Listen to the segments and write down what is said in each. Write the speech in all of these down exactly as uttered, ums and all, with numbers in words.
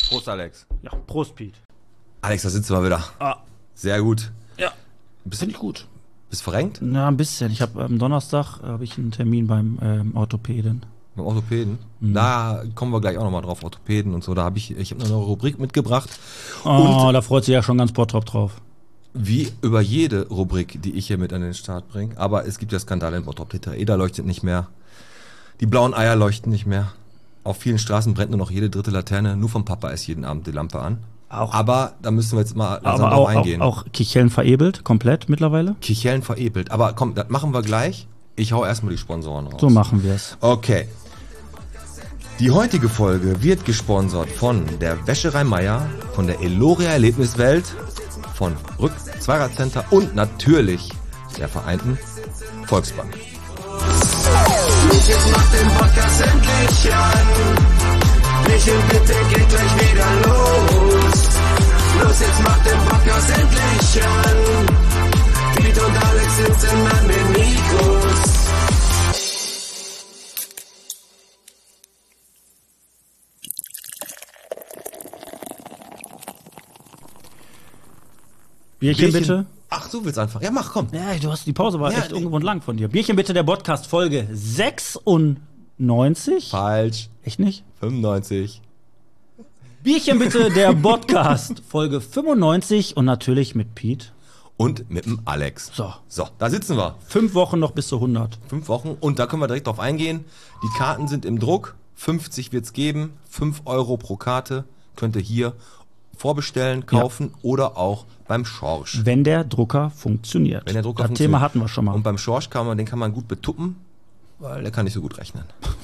Prost, Alex. Ja, Prost, Pete. Alex, da sitzen wir wieder. Ah. Sehr gut. Ja, Bist, finde ich gut. bist verrenkt? Na, ein bisschen. Ich habe am Donnerstag habe ich einen Termin beim ähm, Orthopäden. Beim Orthopäden? Mhm. Da kommen wir gleich auch nochmal drauf, Orthopäden und so. Da habe ich, ich habe noch eine Rubrik mitgebracht. Oh, da freut sich ja schon ganz Bottrop drauf. Wie über jede Rubrik, die ich hier mit an den Start bringe. Aber es gibt ja Skandale in Bottrop. Tetraeder leuchtet nicht mehr. Die blauen Eier leuchten nicht mehr. Auf vielen Straßen brennt nur noch jede dritte Laterne. Nur vom Papa ist jeden Abend die Lampe an. Auch, Aber da müssen wir jetzt mal langsam aber drauf auch, eingehen. auch, auch Kichellen verebelt, komplett mittlerweile. Kichellen verebelt. Aber komm, das machen wir gleich. Ich hau erstmal die Sponsoren raus. So machen wir es. Okay. Die heutige Folge wird gesponsert von der Wäscherei Meier, von der Eloria Erlebniswelt, von Rück Zweiradcenter und natürlich der Vereinten Volksbank. Los, jetzt macht den Podcast endlich an. Michel, bitte geht gleich wieder los. Los, jetzt macht den Podcast endlich an. Piet und Alex sitzen an den Mikros. Bierchen, bitte. Ach, du willst einfach. Ja, mach, komm. Ja, du hast die Pause war Ja, echt nee. ungewohnt lang von dir. Bierchen bitte, der Podcast Folge sechsundneunzig. Falsch. Echt nicht? fünfundneunzig. Bierchen bitte, der Podcast Folge fünfundneunzig und natürlich mit Pete. Und mit dem Alex. So. So, da sitzen wir. Fünf Wochen noch bis zu hundert. Fünf Wochen. Und da können wir direkt drauf eingehen. Die Karten sind im Druck. fünfzig wird's geben. fünf Euro pro Karte. Könnt ihr hier vorbestellen, kaufen oder auch beim Schorsch. Wenn der Drucker funktioniert. Wenn der Drucker das funktioniert. Thema hatten wir schon mal. Und beim Schorsch kann man, den kann man gut betuppen, weil der kann nicht so gut rechnen.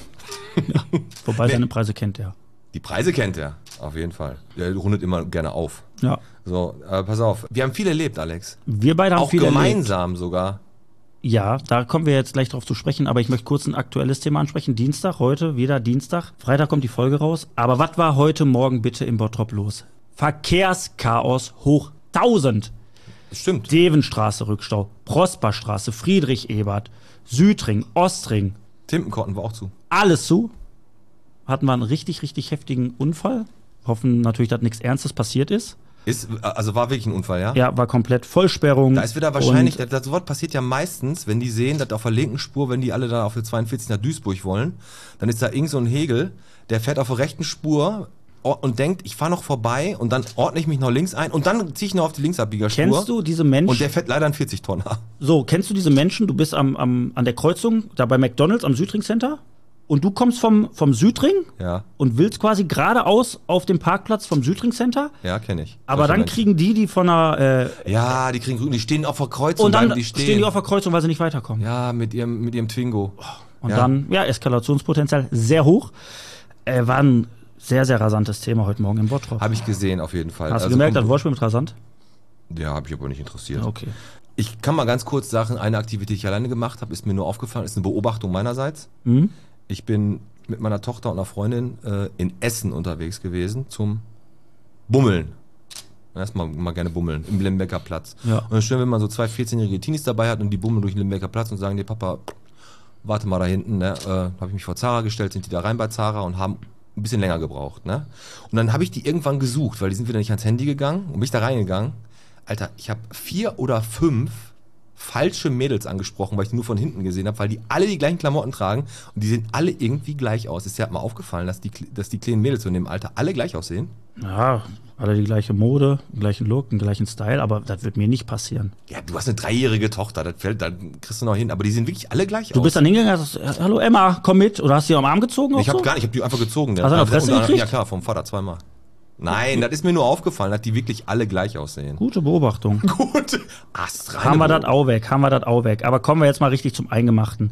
Wobei Nee. seine Preise kennt er. Die Preise kennt er, auf jeden Fall. Der rundet immer gerne auf. Ja. So, äh, pass auf. Wir haben viel erlebt, Alex. Wir beide haben Auch viel erlebt. gemeinsam sogar. Ja, da kommen wir jetzt gleich drauf zu sprechen, aber ich möchte kurz ein aktuelles Thema ansprechen. Dienstag, heute, wieder Dienstag. Freitag kommt die Folge raus. Aber was war heute Morgen bitte in Bottrop los? Verkehrschaos hoch tausend. Das stimmt. Devenstraße Rückstau, Prosperstraße, Friedrich-Ebert, Südring, Ostring, Timpenkorten war auch zu. alles zu. Hatten wir einen richtig, richtig heftigen Unfall. Hoffen natürlich, dass nichts Ernstes passiert ist. Ist, also war wirklich ein Unfall, ja? Ja, war komplett Vollsperrung. Da ist wieder wahrscheinlich, Und das, das Wort passiert ja meistens, wenn die sehen, dass auf der linken Spur, wenn die alle da auf der zweiundvierzig nach Duisburg wollen, dann ist da irgend so ein Hegel, der fährt auf der rechten Spur und denkt, ich fahre noch vorbei und dann ordne ich mich noch links ein und dann ziehe ich noch auf die Linksabbiegerspur. Kennst du diese Menschen? Und der fährt leider einen vierzig Tonner. So, kennst du diese Menschen? Du bist am, am, an der Kreuzung, da bei McDonalds am Südring Center und du kommst vom, vom Südring Ja, und willst quasi geradeaus auf dem Parkplatz vom Südring Center. ja, kenne ich. Aber Solche dann Menschen. kriegen die, die von der. Äh, Ja, die kriegen grün, die stehen auf der Kreuzung, und dann bleiben die stehen. stehen. die auf der Kreuzung, weil sie nicht weiterkommen. Ja, mit ihrem, mit ihrem Twingo. Und ja. dann, ja, Eskalationspotenzial sehr hoch. Äh, war ein sehr, sehr rasantes Thema heute Morgen im Bottrop. Habe ich gesehen, auf jeden Fall. Hast du Also gemerkt, das kommt- Wortspiel mit rasant? Ja, habe ich aber nicht interessiert. Okay. Ich kann mal ganz kurz sagen, eine Aktivität, die ich alleine gemacht habe, ist mir nur aufgefallen, ist eine Beobachtung meinerseits. Mhm. Ich bin mit meiner Tochter und einer Freundin äh, in Essen unterwegs gewesen zum Bummeln. Erstmal mal gerne bummeln, im Limbecker Platz. Ja. Und dann schön, wenn man so zwei vierzehnjährige Teenies dabei hat und die bummeln durch den Limbecker Platz und sagen, nee, Papa, warte mal da hinten, ne? Äh, habe ich mich vor Zara gestellt, sind die da rein bei Zara und haben ein bisschen länger gebraucht, ne? Und dann habe ich die irgendwann gesucht, weil die sind wieder nicht ans Handy gegangen und bin ich da reingegangen. Alter, ich habe vier oder fünf falsche Mädels angesprochen, weil ich die nur von hinten gesehen habe, weil die alle die gleichen Klamotten tragen und die sehen alle irgendwie gleich aus. Ist dir mal aufgefallen, dass die, dass die kleinen Mädels so in dem Alter alle gleich aussehen? Ja, alle die gleiche Mode, den gleichen Look, den gleichen Style, aber das wird mir nicht passieren. Ja, du hast eine dreijährige Tochter, das fällt, dann kriegst du noch hin, aber die sehen wirklich alle gleich Du aus. bist dann hingegangen und hast, hallo Emma, komm mit. Oder hast du die am Arm gezogen? Auch Ich habe so? gar nicht, ich habe die einfach gezogen. Hast du eine Fresse Und- gekriegt? Ja klar, vom Vater zweimal. Nein, das ist mir nur aufgefallen, dass die wirklich alle gleich aussehen. Gute Beobachtung. Gut. Astreine. Haben wir das auch weg, haben wir das auch weg. Aber kommen wir jetzt mal richtig zum Eingemachten.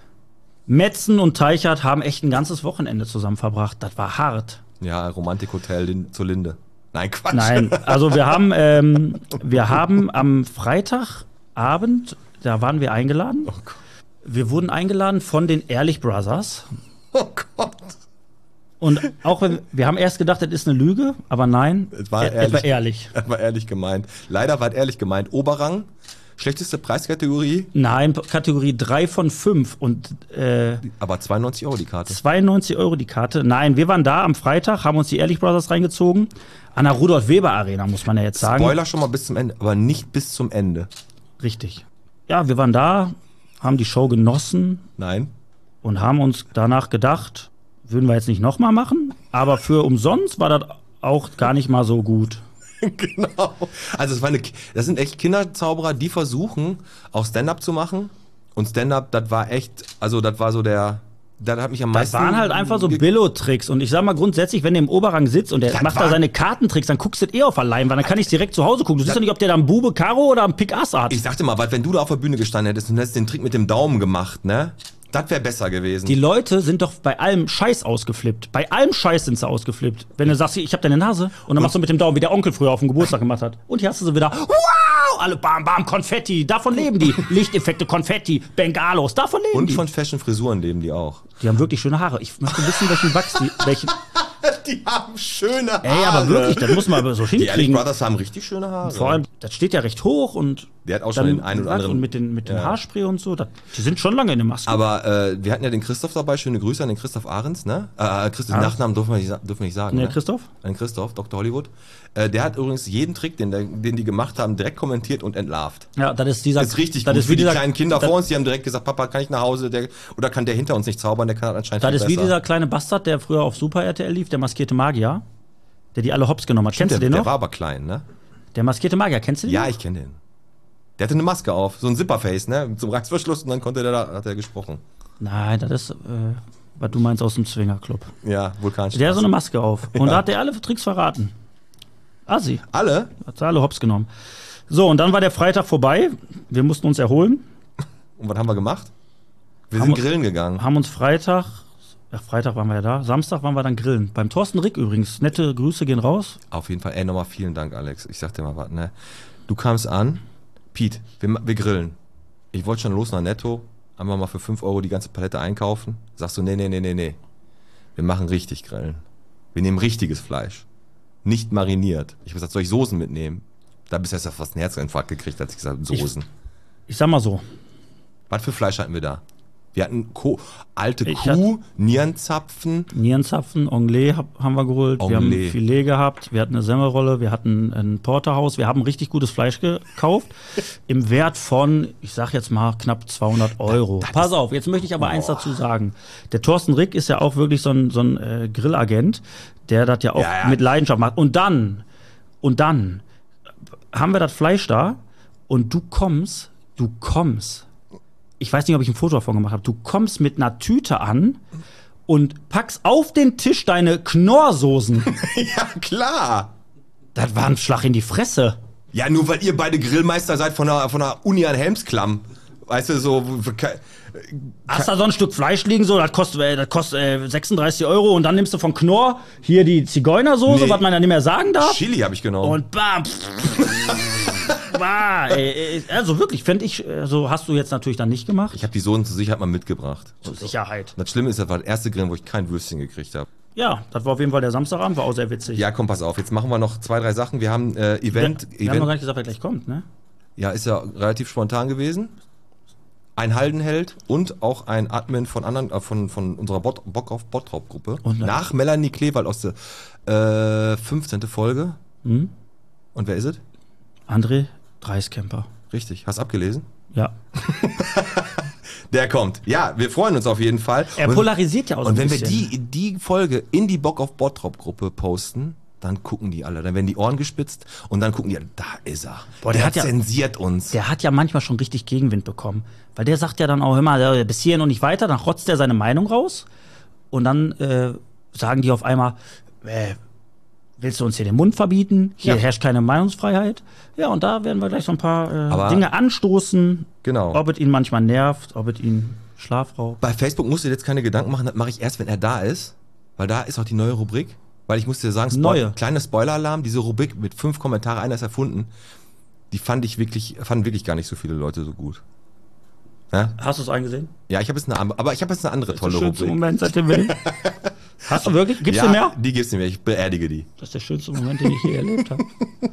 Metzen und Teichert haben echt ein ganzes Wochenende zusammen verbracht. Das war hart. Ja, Romantikhotel Lin- zur Linde. Nein, Quatsch. Nein, also wir haben, ähm, wir haben am Freitagabend, da waren wir eingeladen. Oh Gott. Wir wurden eingeladen von den Ehrlich Brothers. Oh Gott. Und auch wenn wir haben erst gedacht, das ist eine Lüge, aber nein, Es war es ehrlich. war ehrlich. Das war ehrlich gemeint. Leider war es ehrlich gemeint. Oberrang, Schlechteste Preiskategorie? Nein, Kategorie drei von fünf und äh, Aber zweiundneunzig Euro die Karte. zweiundneunzig Euro die Karte. Nein, wir waren da am Freitag, haben uns die Ehrlich Brothers reingezogen. An der Rudolf-Weber-Arena, muss man ja jetzt sagen. Spoiler schon mal bis zum Ende, aber nicht bis zum Ende. Richtig. Ja, wir waren da, haben die Show genossen Nein. und haben uns danach gedacht, würden wir jetzt nicht nochmal machen, aber für umsonst war das auch gar nicht mal so gut. Genau. Also es war eine, das sind echt Kinderzauberer, die versuchen, auch Stand-Up zu machen. Und Stand-Up, das war echt, also das war so der, das hat mich am Das meisten... waren halt einfach so Billo-Tricks. Und ich sag mal grundsätzlich, wenn der im Oberrang sitzt und der Das macht da war- seine Kartentricks, dann guckst du das eh auf der Leinwand. Dann kann ich direkt zu Hause gucken. Du siehst ja nicht, ob der da einen Bube Karo oder einen Pik Ass hat. Ich sagte mal, was, wenn du da auf der Bühne gestanden hättest und hättest den Trick mit dem Daumen gemacht, ne? Das wäre besser gewesen. Die Leute sind doch bei allem Scheiß ausgeflippt. Bei allem Scheiß sind sie ausgeflippt. Wenn du sagst, ich hab deine Nase und dann machst du mit dem Daumen, wie der Onkel früher auf dem Geburtstag gemacht hat. Und hier hast du sie wieder, wow, alle bam, bam, Konfetti. Davon leben die. Lichteffekte, Konfetti, Bengalos, davon leben und die. von Fashion-Frisuren leben die auch. Die haben wirklich schöne Haare. Ich möchte wissen, welchen Wachs die, welchen, Die haben schöne Haare. ey, aber wirklich, das muss man aber so Die Ehrlich hinkriegen. Brothers haben richtig schöne Haare. Vor allem, das steht ja recht hoch und Der hat auch schon den einen oder anderen- und mit, den, mit dem Ja. Haarspray und so, das, die sind schon lange in der Maske. Aber äh, wir hatten ja den Christoph dabei. Schöne Grüße an den Christoph Ahrens, ne? Äh, Christoph, den Ah. Nachnamen dürfen wir nicht, sa- dürfen wir nicht sagen. Ne, ne? Christoph? An den Christoph, Doktor Hollywood. Äh, der hat übrigens jeden Trick, den, der, den die gemacht haben, direkt kommentiert und entlarvt. Ja, das ist dieser. Das ist richtig das gut ist für wie die dieser, kleinen Kinder das, vor uns. Die haben direkt gesagt, Papa, kann ich nach Hause? Der, oder kann der hinter uns nicht zaubern? Der kann das anscheinend Das viel ist wie besser. dieser kleine Bastard, der früher auf Super R T L lief, der maskierte Magier, der die alle hops genommen hat. Kennst der, du den der noch? war aber klein, ne? Der maskierte Magier, kennst du den? Ja, noch? ich kenne den. Der hatte eine Maske auf, so ein Zipperface, ne? Zum Reißverschluss und dann konnte der da, hat er gesprochen. Nein, das ist, äh, was du meinst aus dem Swingerclub. Ja, Vulkanstraße. Der hat so eine Maske auf. Und da hat der alle Tricks verraten. Assi. Alle? Hat alle hops genommen. So, und dann war der Freitag vorbei. Wir mussten uns erholen. Und was haben wir gemacht? Wir Haben sind wir- grillen gegangen. Haben uns Freitag, ja, Freitag waren wir ja da, Samstag waren wir dann grillen. Beim Thorsten Rick übrigens. Nette Grüße gehen raus. Auf jeden Fall, ey, nochmal vielen Dank, Alex. Ich sag dir mal was, ne? Du kamst an, Piet, wir, wir grillen. Ich wollte schon los nach Netto, einfach mal für fünf Euro die ganze Palette einkaufen. Sagst du, nee, nee, nee, nee, nee. Wir machen richtig Grillen. Wir nehmen richtiges Fleisch. Nicht mariniert. Ich hab gesagt, soll ich Soßen mitnehmen? Da bist du erst fast einen Herzinfarkt gekriegt, als ich gesagt habe, Soßen. Ich sag mal so, Was für Fleisch hatten wir da? Wir hatten Ko alte Ich Kuh, Nierenzapfen. Nierenzapfen, Anglais hab, haben wir geholt, wir haben Anglais. Filet gehabt, wir hatten eine Semmelrolle, wir hatten ein Porterhaus, wir haben richtig gutes Fleisch gekauft. Im Wert von, ich sag jetzt mal, knapp zweihundert Euro. Pass auf, jetzt möchte ich aber eins dazu sagen. Der Thorsten Rick ist ja auch wirklich so ein, so ein äh, Grillagent, der das ja auch Ja, ja. mit Leidenschaft macht. Und dann, und dann haben wir das Fleisch da und du kommst, du kommst. Ich weiß nicht, ob ich ein Foto davon gemacht habe. Du kommst mit einer Tüte an und packst auf den Tisch deine Knorrsoßen. Ja, klar. Das war ein Schlag in die Fresse. Ja, nur weil ihr beide Grillmeister seid von der, von der Uni an Helmsklamm. Weißt du, so. Hast da so ein Stück Fleisch liegen, so, das kostet, äh, das kostet äh, sechsunddreißig Euro und dann nimmst du von Knorr hier die Zigeunersoße, Nee. was man ja nicht mehr sagen darf. Chili habe ich genommen. Und bam. bah, ey, ey, also wirklich, fände ich, so hast du jetzt natürlich dann nicht gemacht. Ich habe die Soßen zur Sicherheit mal mitgebracht. Zur Sicherheit. Das Schlimme ist, das war das erste Grillen, wo ich kein Würstchen gekriegt habe. Ja, das war auf jeden Fall der Samstagabend, war auch sehr witzig. Ja, komm, pass auf. Jetzt machen wir noch zwei, drei Sachen. Wir haben äh, Event. wir, wir haben noch gar Event nicht gesagt, wer gleich kommt, ne? ja, ist ja relativ spontan gewesen. Ein Haldenheld und auch ein Admin von anderen, äh, von, von unserer Bot, Bock auf Bottrop-Gruppe. Und, äh, Nach Melanie Klewald aus der äh, fünfzehnten Folge. Hm? Und wer ist es? André Dreiskämper. Richtig. Hast abgelesen? Ja. Der kommt. Ja, wir freuen uns auf jeden Fall. Er und, polarisiert ja auch so Und ein wenn wir bisschen. die, die Folge in die Bock auf Bottrop-Gruppe posten, dann gucken die alle. Dann werden die Ohren gespitzt und dann gucken die alle, da ist er. Boah, der der hat ja- zensiert uns. Der hat ja manchmal schon richtig Gegenwind bekommen. Weil der sagt ja dann auch immer, ja, bis hierhin und nicht weiter, dann rotzt er seine Meinung raus. Und dann äh, sagen die auf einmal, äh, willst du uns hier den Mund verbieten? Hier Ja. herrscht keine Meinungsfreiheit. Ja, und da werden wir gleich so ein paar äh, Aber- Dinge anstoßen. Genau. Ob es ihn manchmal nervt, ob es ihn Schlaf raubt. Bei Facebook musst du dir jetzt keine Gedanken machen, das mache ich erst, wenn er da ist. Weil da ist auch die neue Rubrik. Weil ich muss dir sagen, Spoil- Neue. kleiner Spoiler-Alarm, diese Rubrik mit fünf Kommentare, einer ist erfunden, die fand ich wirklich, fanden wirklich gar nicht so viele Leute so gut. Ja, Hast du es eingesehen? ja ich habe jetzt eine, an- aber ich habe jetzt eine andere Der tolle schönste Rubrik. Moment seit dem Willen. Hast du wirklich? Gibt's ja, dir mehr? die gibt's nicht mehr, ich beerdige die. Das ist der schönste Moment, den ich je erlebt habe.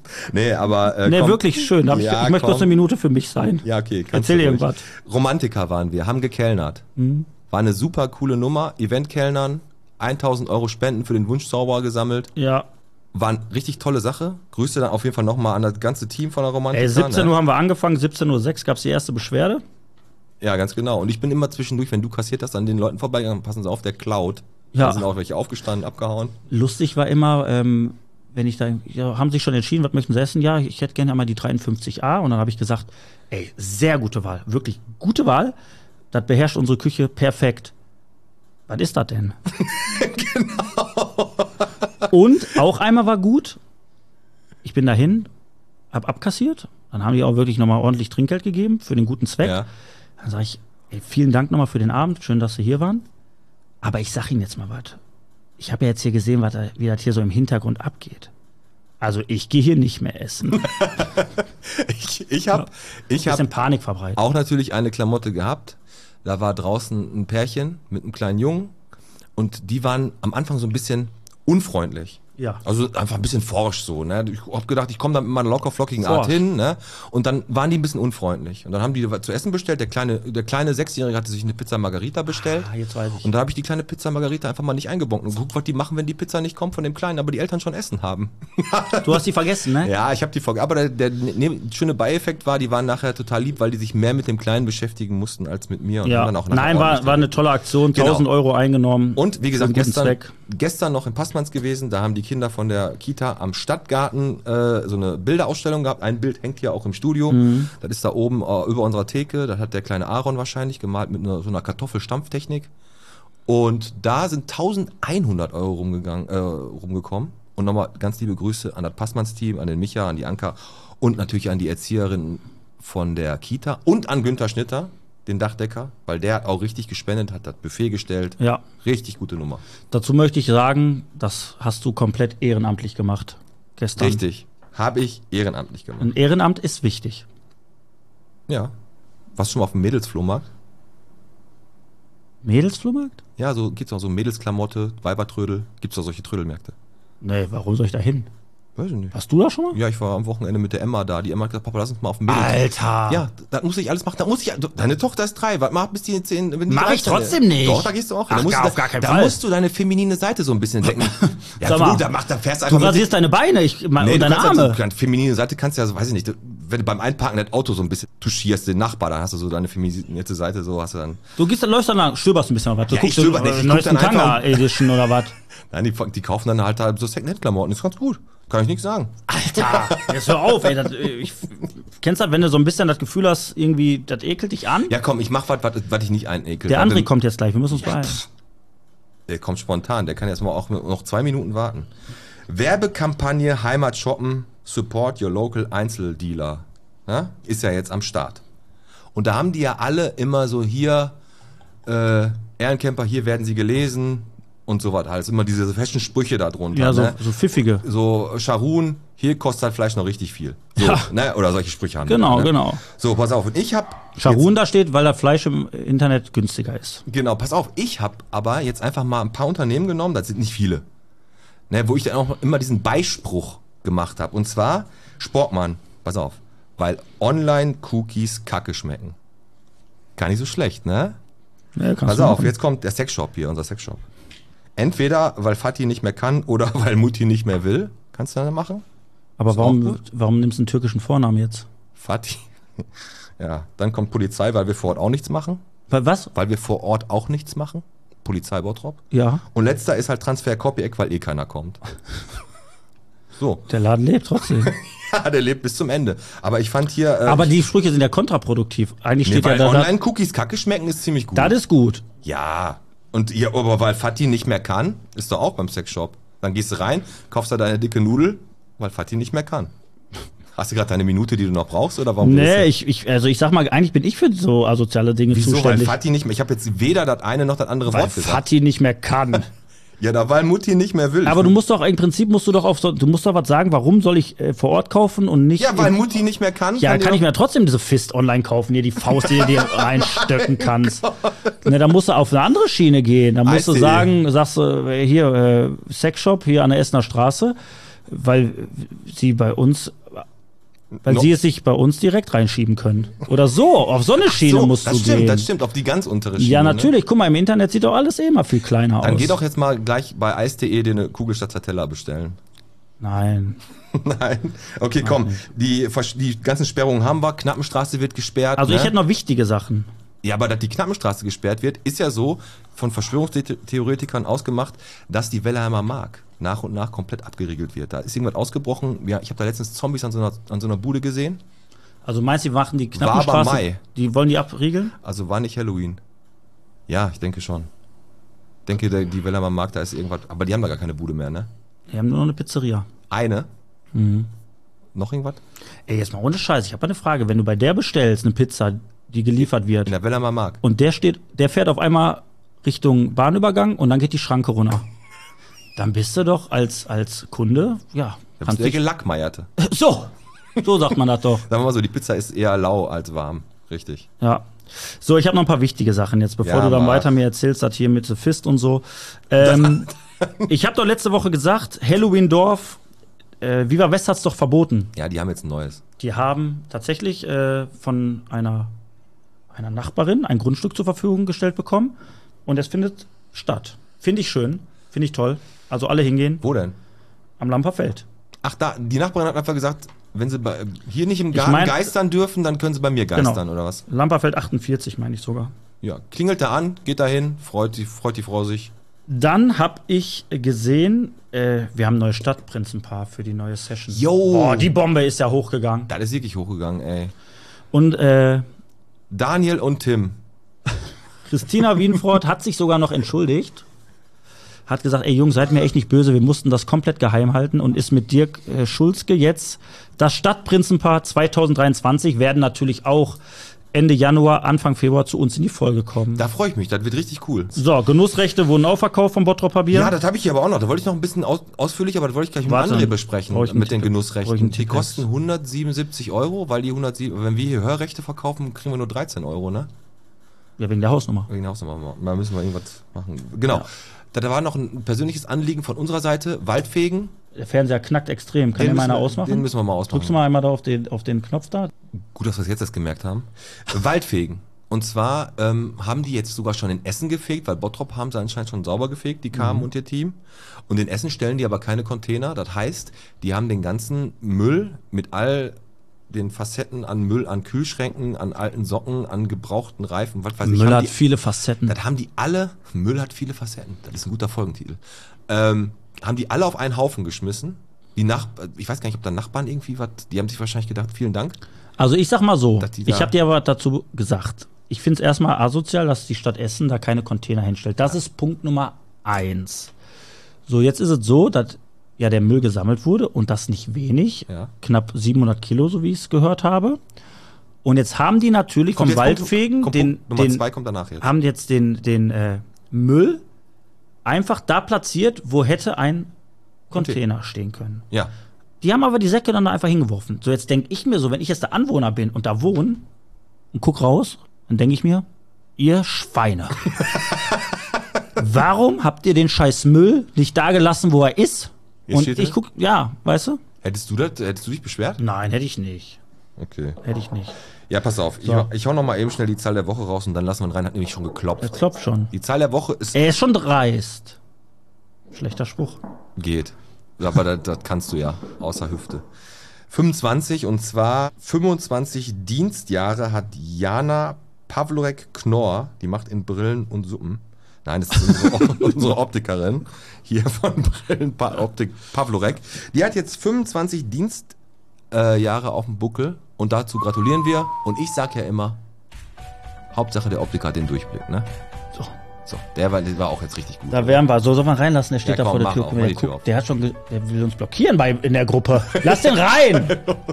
Nee, aber. Äh, Nee, komm. wirklich schön. Darf ich, Ja, ich möchte komm. kurz eine Minute für mich sein. Ja, okay. kannst Erzähl du ruhig. irgendwas. Romantiker waren wir, haben gekellnert. Mhm. War eine super coole Nummer. Eventkellnern, tausend Euro Spenden für den Wunschzauberer gesammelt. Ja. War eine richtig tolle Sache. Grüße dann auf jeden Fall nochmal an das ganze Team von der Romantiker. Ey, siebzehn ne? Uhr haben wir angefangen, siebzehn Uhr sechs gab es die erste Beschwerde. Ja, ganz genau. Und ich bin immer zwischendurch, wenn du kassiert hast, an den Leuten vorbeigegangen, passen sie auf, der klaut. Ja. Da sind auch welche aufgestanden, abgehauen. Lustig war immer, ähm, wenn ich da, ja, haben sich schon entschieden, was möchten sie essen? Ja, ich hätte gerne einmal die dreiundfünfzig A. Und dann habe ich gesagt, ey, sehr gute Wahl, wirklich gute Wahl. Das beherrscht unsere Küche perfekt. Was ist das denn? Genau. Und auch einmal war gut. Ich bin dahin, hab abkassiert. Dann haben die auch wirklich nochmal ordentlich Trinkgeld gegeben für den guten Zweck. Ja. Dann sage ich, ey, vielen Dank nochmal für den Abend. Schön, dass Sie hier waren. Aber ich sag Ihnen jetzt mal was. Ich habe ja jetzt hier gesehen, was da, wie das hier so im Hintergrund abgeht. Also ich gehe hier nicht mehr essen. ich ich habe ich Bisschen hab Panik verbreitet. auch natürlich eine Klamotte gehabt. Da war draußen ein Pärchen mit einem kleinen Jungen. Und die waren am Anfang so ein bisschen unfreundlich. Ja. Also einfach ein bisschen forsch so, ne? Ich hab gedacht, ich komme da mit meiner locker flockigen Forsch. Art hin, ne? Und dann waren die ein bisschen unfreundlich. Und dann haben die was zu essen bestellt. Der kleine, der kleine Sechsjährige hatte sich eine Pizza Margarita bestellt. Ah, jetzt weiß ich. Und da habe ich die kleine Pizza Margarita einfach mal nicht eingebonkt. Und guck, was die machen, wenn die Pizza nicht kommt von dem Kleinen, aber die Eltern schon Essen haben. Du hast die vergessen, ne? Ja, ich habe die Folge. Aber der, der ne, schöne Beieffekt war, die waren nachher total lieb, weil die sich mehr mit dem Kleinen beschäftigen mussten als mit mir. Und Ja. haben dann auch nachher Nein, war, ordentlich war eine Geld. tolle Aktion. Genau. tausend Euro eingenommen. Und wie gesagt, Für einen guten gestern, Zweck. gestern noch in Passmanns gewesen, da haben die Kinder von der Kita am Stadtgarten äh, so eine Bilderausstellung gehabt. Ein Bild hängt hier auch im Studio. Mhm. Das ist da oben äh, über unserer Theke. Das hat der kleine Aaron wahrscheinlich gemalt mit einer, so einer Kartoffelstampftechnik. Und da sind eintausendeinhundert Euro rumgegangen, äh, rumgekommen. Und nochmal ganz liebe Grüße an das Passmanns-Team, an den Micha, an die Anka und natürlich an die Erzieherin von der Kita und an Günther Schnitter, den Dachdecker, weil der hat auch richtig gespendet, hat das Buffet gestellt. Ja. Richtig gute Nummer. Dazu möchte ich sagen, das hast du komplett ehrenamtlich gemacht. Gestern. Richtig. Habe ich ehrenamtlich gemacht. Ein Ehrenamt ist wichtig. Ja. Warst du schon mal auf dem Mädelsflohmarkt? Mädelsflohmarkt? Ja, so gibt's auch so Mädelsklamotte, Weibertrödel. Gibt's auch solche Trödelmärkte? Nee, warum soll ich da hin? Weiß ich nicht. Warst du da schon mal? Ja, ich war am Wochenende mit der Emma da. Die Emma hat gesagt, Papa, lass uns mal auf dem Mädels. Alter! Ja, das muss ich alles machen. Da muss ich, deine Tochter ist drei. Was mach bis die zehn? Wenn die Mach drei ich sind? trotzdem nicht. Doch, da gehst du auch hin. Ach, Da musst gar- du, auf gar keinen da Fall. musst du deine feminine Seite so ein bisschen decken. Ja, Sag mal, du, da mach, da fährst du Du einfach mit- rasierst deine Beine ich, mein, Nee, und du deine kannst Arme. halt so, feminine Seite kannst du ja, so, weiß ich nicht, wenn du beim Einparken das Auto so ein bisschen touchierst, den Nachbar, dann hast du so deine feminine Seite, so hast du dann. Du gehst, dann läufst dann lang, stöberst ein bisschen mal was. Du Ja, ich guckst stöber äh, nicht, ich guck neuesten dann einfach- Tanga Edition oder was. Nein, die, die kaufen dann halt, halt so Secondhand-Klamotten, ist ganz gut. Kann ich nichts sagen. Alter, jetzt hör auf, ey. Das, äh, ich, kennst du das, wenn du so ein bisschen das Gefühl hast, irgendwie, das ekelt dich an? Ja, komm, ich mach was, was, was ich nicht einekel. Der Weil André wir- kommt jetzt gleich, wir müssen uns Ja, beeilen. pff. Der kommt spontan, der kann jetzt mal auch noch zwei Minuten warten. Werbekampagne Heimat shoppen, support your local Einzeldealer. Ja? Ist ja jetzt am Start. Und da haben die ja alle immer so hier, äh, Ehrencamper, hier werden sie gelesen und so was halt. Immer diese Fashion-Sprüche da drunter. Ja, so, ne? so pfiffige. So, Scharun, hier kostet halt Fleisch noch richtig viel. So, Ja. ne? Oder solche Sprüche haben die Genau, da, ne? genau. So, pass auf. Und ich hab Scharun da steht, weil das Fleisch im Internet günstiger ist. Genau, pass auf, ich habe aber jetzt einfach mal ein paar Unternehmen genommen, das sind nicht viele, ne, wo ich dann auch immer diesen Beispruch gemacht habe. Und zwar Sportmann, pass auf, weil Online-Cookies kacke schmecken. Gar nicht so schlecht, ne? Ja, kannst Pass du auf, machen. jetzt kommt der Sexshop hier, unser Sexshop. Entweder, weil Fatih nicht mehr kann oder weil Mutti nicht mehr will. Kannst du dann machen? Aber Ist auch warum, gut. warum nimmst du einen türkischen Vornamen jetzt? Fatih. Ja, dann kommt Polizei, weil wir vor Ort auch nichts machen. Weil was? Weil wir vor Ort auch nichts machen. Polizei Bottrop. Ja, Und letzter ist halt Transfer Copy-Eck, weil eh keiner kommt. So. der Laden lebt trotzdem. Ja, der lebt bis zum Ende. Aber ich fand hier. Äh, Aber die Sprüche sind ja kontraproduktiv. Eigentlich nee, steht ja weil da, da Online-Cookies kacke schmecken ist ziemlich gut. das ist gut. Ja. Und ja, aber weil Fatih nicht mehr kann, ist doch auch beim Sexshop. Dann gehst du rein, kaufst da deine dicke Nudel, weil Fatih nicht mehr kann. Hast du gerade deine Minute, die du noch brauchst, oder warum? willst Nee, du- ich, ich, also ich sag mal, eigentlich bin ich für so asoziale Dinge Wieso? Weil zuständig. Fatih nicht mehr. Ich habe jetzt weder das eine noch das andere Weil Wort gesagt. Fatih nicht mehr kann. Ja, da weil Mutti nicht mehr will. Aber du musst doch, im Prinzip musst du doch auf so, du musst doch was sagen, warum soll ich äh, vor Ort kaufen und nicht. Ja, weil im- Mutti nicht mehr kann. Ja, dann die kann ich doch- mir trotzdem diese Fist online kaufen, hier die Faust, die du dir reinstöcken kannst. Ne, da musst du auf eine andere Schiene gehen. Da musst du Eis.de. sagen, sagst du, äh, hier, äh, Sexshop, hier an der Essener Straße, weil sie bei uns, weil No. sie es sich bei uns direkt reinschieben können. Oder so, auf so eine Schiene So, musst das du stimmt, gehen. das stimmt, auf die ganz untere Schiene. Ja, Ne? natürlich. Guck mal, im Internet sieht doch alles eh immer viel kleiner Dann aus. geh doch jetzt mal gleich bei eis punkt de dir eine Kugel Stracciatella bestellen. Nein. Nein. Okay, komm. Die, Versch- die ganzen Sperrungen haben wir. Knappenstraße wird gesperrt. Also ne? ich hätte noch wichtige Sachen. Ja, aber dass die Knappenstraße gesperrt wird, ist ja so von Verschwörungstheoretikern ausgemacht, dass die Wellheimer Mark nach und nach komplett abgeriegelt wird. Da ist irgendwas ausgebrochen. Ja, ich habe da letztens Zombies an so einer, an so einer Bude gesehen. Also meinst du, die machen die War aber Knappenstraße, Mai. die wollen die abriegeln? Also war nicht Halloween. Ja, ich denke schon. Ich denke, der, die Wellheimer Mark, da ist irgendwas. Aber die haben da gar keine Bude mehr, ne? Die haben nur noch eine Pizzeria. Eine? Mhm. Noch irgendwas? Ey, jetzt mal ohne Scheiß, ich habe eine Frage. Wenn du bei der bestellst, eine Pizza, die geliefert wird, In der Wellheimer Mark. und der steht, der fährt auf einmal Richtung Bahnübergang und dann geht die Schranke runter. Dann bist du doch als, als Kunde, ja, Da bist kannst du der dich, Gelackmeierte. so, so sagt man das doch. Sagen wir mal so, die Pizza ist eher lau als warm. Richtig. Ja. So, ich habe noch ein paar wichtige Sachen jetzt, bevor Ja, du dann mach. weiter mir erzählst, das hier mit The Fist und so. Ähm, ich habe doch letzte Woche gesagt, Halloween-Dorf, äh, Viva West hat's doch verboten. Ja, die haben jetzt ein neues. Die haben tatsächlich äh, von einer, einer Nachbarin ein Grundstück zur Verfügung gestellt bekommen und es findet statt. Finde ich schön, finde ich toll. Also alle hingehen Wo denn? am Lamperfeld. Ach, da, die Nachbarin hat einfach gesagt, wenn sie bei, hier nicht im Ich Garten mein- geistern dürfen, dann können sie bei mir geistern, Genau. oder was? Lamperfeld achtundvierzig, meine ich sogar. Ja, klingelt da an, geht da hin, freut, die- freut die Frau sich. Dann habe ich gesehen, äh, wir haben ein neues Stadtprinzenpaar für die neue Session. Jo. Boah, die Bombe ist ja hochgegangen. Das ist wirklich hochgegangen, ey. Und äh, Daniel und Tim. Christina Wienfort hat sich sogar noch entschuldigt. Hat gesagt, ey Jungs, seid mir echt nicht böse, wir mussten das komplett geheim halten und ist mit Dirk äh, Schulzke jetzt das Stadtprinzenpaar zwanzig dreiundzwanzig werden natürlich auch Ende Januar, Anfang Februar zu uns in die Folge kommen. Da freue ich mich, das wird richtig cool. So, Genussrechte wurden auch verkauft vom Bottroper Bier. Ja, das habe ich hier aber auch noch. Da wollte ich noch ein bisschen aus, ausführlich, aber das wollte ich gleich mit Warte, André besprechen, brauch ich einen mit den Tipp- brauch Genussrechten. ich einen Die Tipp- kosten hundertsiebenundsiebzig Euro, weil die hundertsieben, wenn wir hier Hörrechte verkaufen, kriegen wir nur dreizehn Euro, ne? Ja, wegen der Hausnummer. Wegen der Hausnummer. Da müssen wir irgendwas machen. Genau. Ja. Da, da war noch ein persönliches Anliegen von unserer Seite, Waldfegen. Der Fernseher knackt extrem. Kann Den der mal einer müssen wir- ausmachen? den müssen wir mal ausmachen. Drückst du mal einmal da auf den, auf den Knopf da? Gut, dass wir es jetzt erst gemerkt haben. Waldfegen. Und zwar ähm, haben die jetzt sogar schon in Essen gefegt, weil Bottrop haben sie anscheinend schon sauber gefegt, die kamen und ihr Team. Und in Essen stellen die aber keine Container. Das heißt, die haben den ganzen Müll mit all den Facetten an Müll, an Kühlschränken, an alten Socken, an gebrauchten Reifen, was weiß ich. Müll haben hat die, viele Facetten. das haben die alle, Müll hat viele Facetten, das ist ein guter Folgentitel, ähm, haben die alle auf einen Haufen geschmissen. Die Nach ich weiß gar nicht, ob da Nachbarn irgendwie was, die haben sich wahrscheinlich gedacht, vielen Dank. Also ich sag mal so, Dass die da- ich habe dir aber dazu gesagt, ich finde es erstmal asozial, dass die Stadt Essen da keine Container hinstellt. Das ist Punkt Nummer eins. So, jetzt ist es so, dass ja der Müll gesammelt wurde und das nicht wenig, Ja. knapp siebenhundert Kilo, so wie ich es gehört habe. Und jetzt haben die natürlich vom jetzt Waldfegen Punkt, den, Punkt, Nummer den zwei kommt danach jetzt. haben jetzt den, den äh, Müll einfach da platziert, wo hätte ein Container stehen können. Ja. Die haben aber die Säcke dann da einfach hingeworfen. So, jetzt denke ich mir so, wenn ich jetzt der Anwohner bin und da wohne und guck raus, dann denke ich mir, ihr Schweine. Warum habt ihr den scheiß Müll nicht da gelassen, wo er ist? Jetzt Und steht ich er? guck, ja, weißt du? Hättest du das, hättest du dich beschwert? Nein, hätte ich nicht. Okay. Hätte ich nicht. Ja, pass auf. Ich, So. hau- ich hau noch mal eben schnell die Zahl der Woche raus und dann lassen wir ihn rein. Hat nämlich schon Er geklopft. klopft schon. Die Zahl der Woche ist Er ist schon dreist. Schlechter Spruch. geht. Aber das, das kannst du ja, außer Hüfte. fünfundzwanzig und zwar fünfundzwanzig Dienstjahre hat Jana Pawlorek-Knorr, die macht in Brillen und Suppen. Nein, das ist unsere, unsere Optikerin hier von Brillen pa Optik Pawlorek. Die hat jetzt fünfundzwanzig Dienstjahre äh, Jahre auf dem Buckel und dazu gratulieren wir. Und ich sag ja immer, Hauptsache der Optiker hat den Durchblick, ne? So. So, der war, der war auch jetzt richtig gut. Da wären wir. So, soll man reinlassen? Der steht Ja, da komm, vor der mach Tür. auf, Guck mal, mach der, die Tür guckt, auf. der hat schon, ge- der will uns blockieren bei, in der Gruppe. Lass den rein!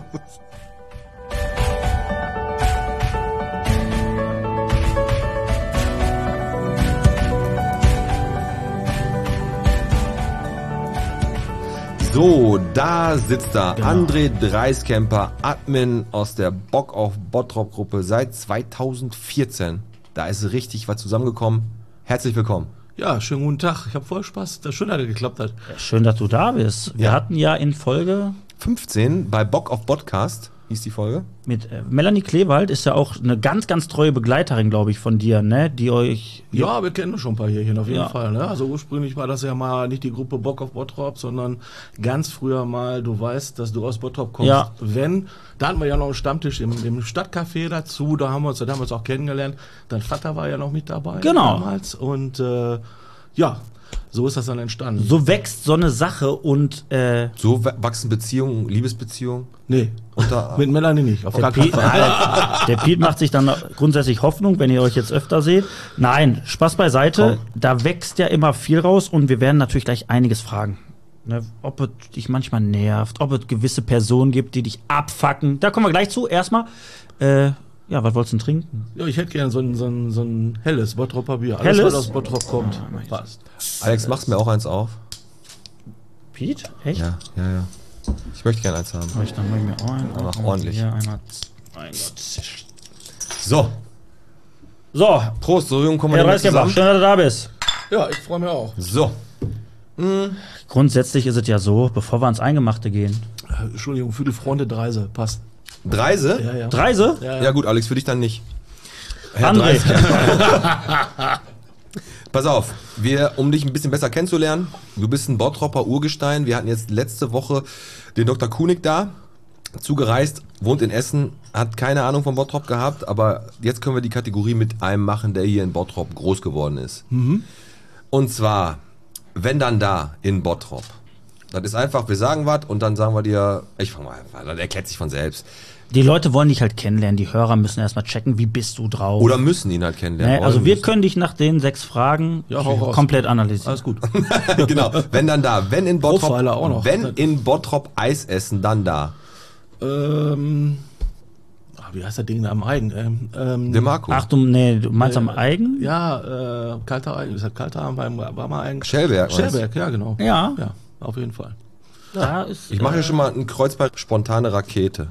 So, da sitzt er, Genau. André Dreiskemper, Admin aus der Bock auf Bottrop-Gruppe seit zweitausendvierzehn. Da ist richtig was zusammengekommen. Herzlich willkommen. Ja, schönen guten Tag. Ich habe voll Spaß. Das schön, dass es geklappt hat. Ja, schön, dass du da bist. Wir Ja. hatten ja in Folge fünfzehn bei Bock auf Podcast hieß die Folge. mit äh, Melanie Kleewald, ist ja auch eine ganz, ganz treue Begleiterin, glaube ich, von dir, ne? Die euch. Ja, wir kennen schon ein paar Jährchen auf jeden Ja. Fall. Ne? Also ursprünglich war das ja mal nicht die Gruppe Bock auf Bottrop, sondern ganz früher mal, du weißt, dass du aus Bottrop kommst. Ja. Wenn, da hatten wir ja noch einen Stammtisch im, im Stadtcafé dazu, da haben wir uns, da haben wir uns auch kennengelernt. Dein Vater war ja noch mit dabei Genau. damals. Und äh, ja, so ist das dann entstanden. So wächst so eine Sache und äh, So wachsen Beziehungen, Liebesbeziehungen. Nee, Unter- mit Melanie nicht, auf der gar keinen Piet, Fall. der Piet macht sich dann grundsätzlich Hoffnung, wenn ihr euch jetzt öfter seht. Nein, Spaß beiseite. Da wächst ja immer viel raus und wir werden natürlich gleich einiges fragen. Ne, ob es dich manchmal nervt, ob es gewisse Personen gibt, die dich abfacken. Da kommen wir gleich zu. Erstmal, äh, ja, was wolltest du denn trinken? Ja, ich hätte gerne so ein, so ein, so ein helles Bottroper Bier. Alles, Helles? was aus Bottrop kommt, passt. Alex, machst mir auch eins auf? Piet? Echt? Ja, ja, ja. Ich möchte gerne eins haben. Mach ich dann mach ich mir auch einen. Mach Einmal ordentlich. Hier, einmal, mein Gott. So, So, Prost, so jung kommen wir Herr nicht mehr Reiskemper, zusammen. schön, dass du da bist. Ja, ich freue mich auch. So, Grundsätzlich ist es ja so, bevor wir ans Eingemachte gehen. Äh, Entschuldigung, für die Freunde Dreise, passt. Dreise? Ja, ja. Dreise? Ja, Ja ja. gut, Alex, für dich dann nicht. Herr André. Dreis- Pass auf, wir, um dich ein bisschen besser kennenzulernen, du bist ein Bottropper Urgestein. Wir hatten jetzt letzte Woche den Doktor Kunig da, zugereist, wohnt in Essen, hat keine Ahnung von Bottrop gehabt, aber jetzt können wir die Kategorie mit einem machen, der hier in Bottrop groß geworden ist. Und zwar, wenn dann da in Bottrop. Das ist einfach, wir sagen was und dann sagen wir dir, ich fang mal an, das erklärt sich von selbst. Die Leute wollen dich halt kennenlernen, die Hörer müssen erstmal checken, wie bist du drauf. Oder müssen ihn halt kennenlernen. Ne, also wollen wir müssen. können dich nach den sechs Fragen Ja, hau raus. komplett analysieren. Alles gut. Genau, wenn dann da, wenn in Bottrop, Profiler auch noch. wenn in Bottrop Eis essen, dann da. ähm, ah, wie heißt das Ding da am Eigen? Ähm, ähm, Der Marco. Ach du, nee, du meinst Äh, am Eigen? Ja, äh, kalter Eigen. Ist das kalter Eigen? War, war mal Eigen? Schellberg, meinst du? Schellberg, ja, genau. Ja. Ja, auf jeden Fall. Da ist, Ich mache ja schon mal einen Kreuzberg spontane Rakete.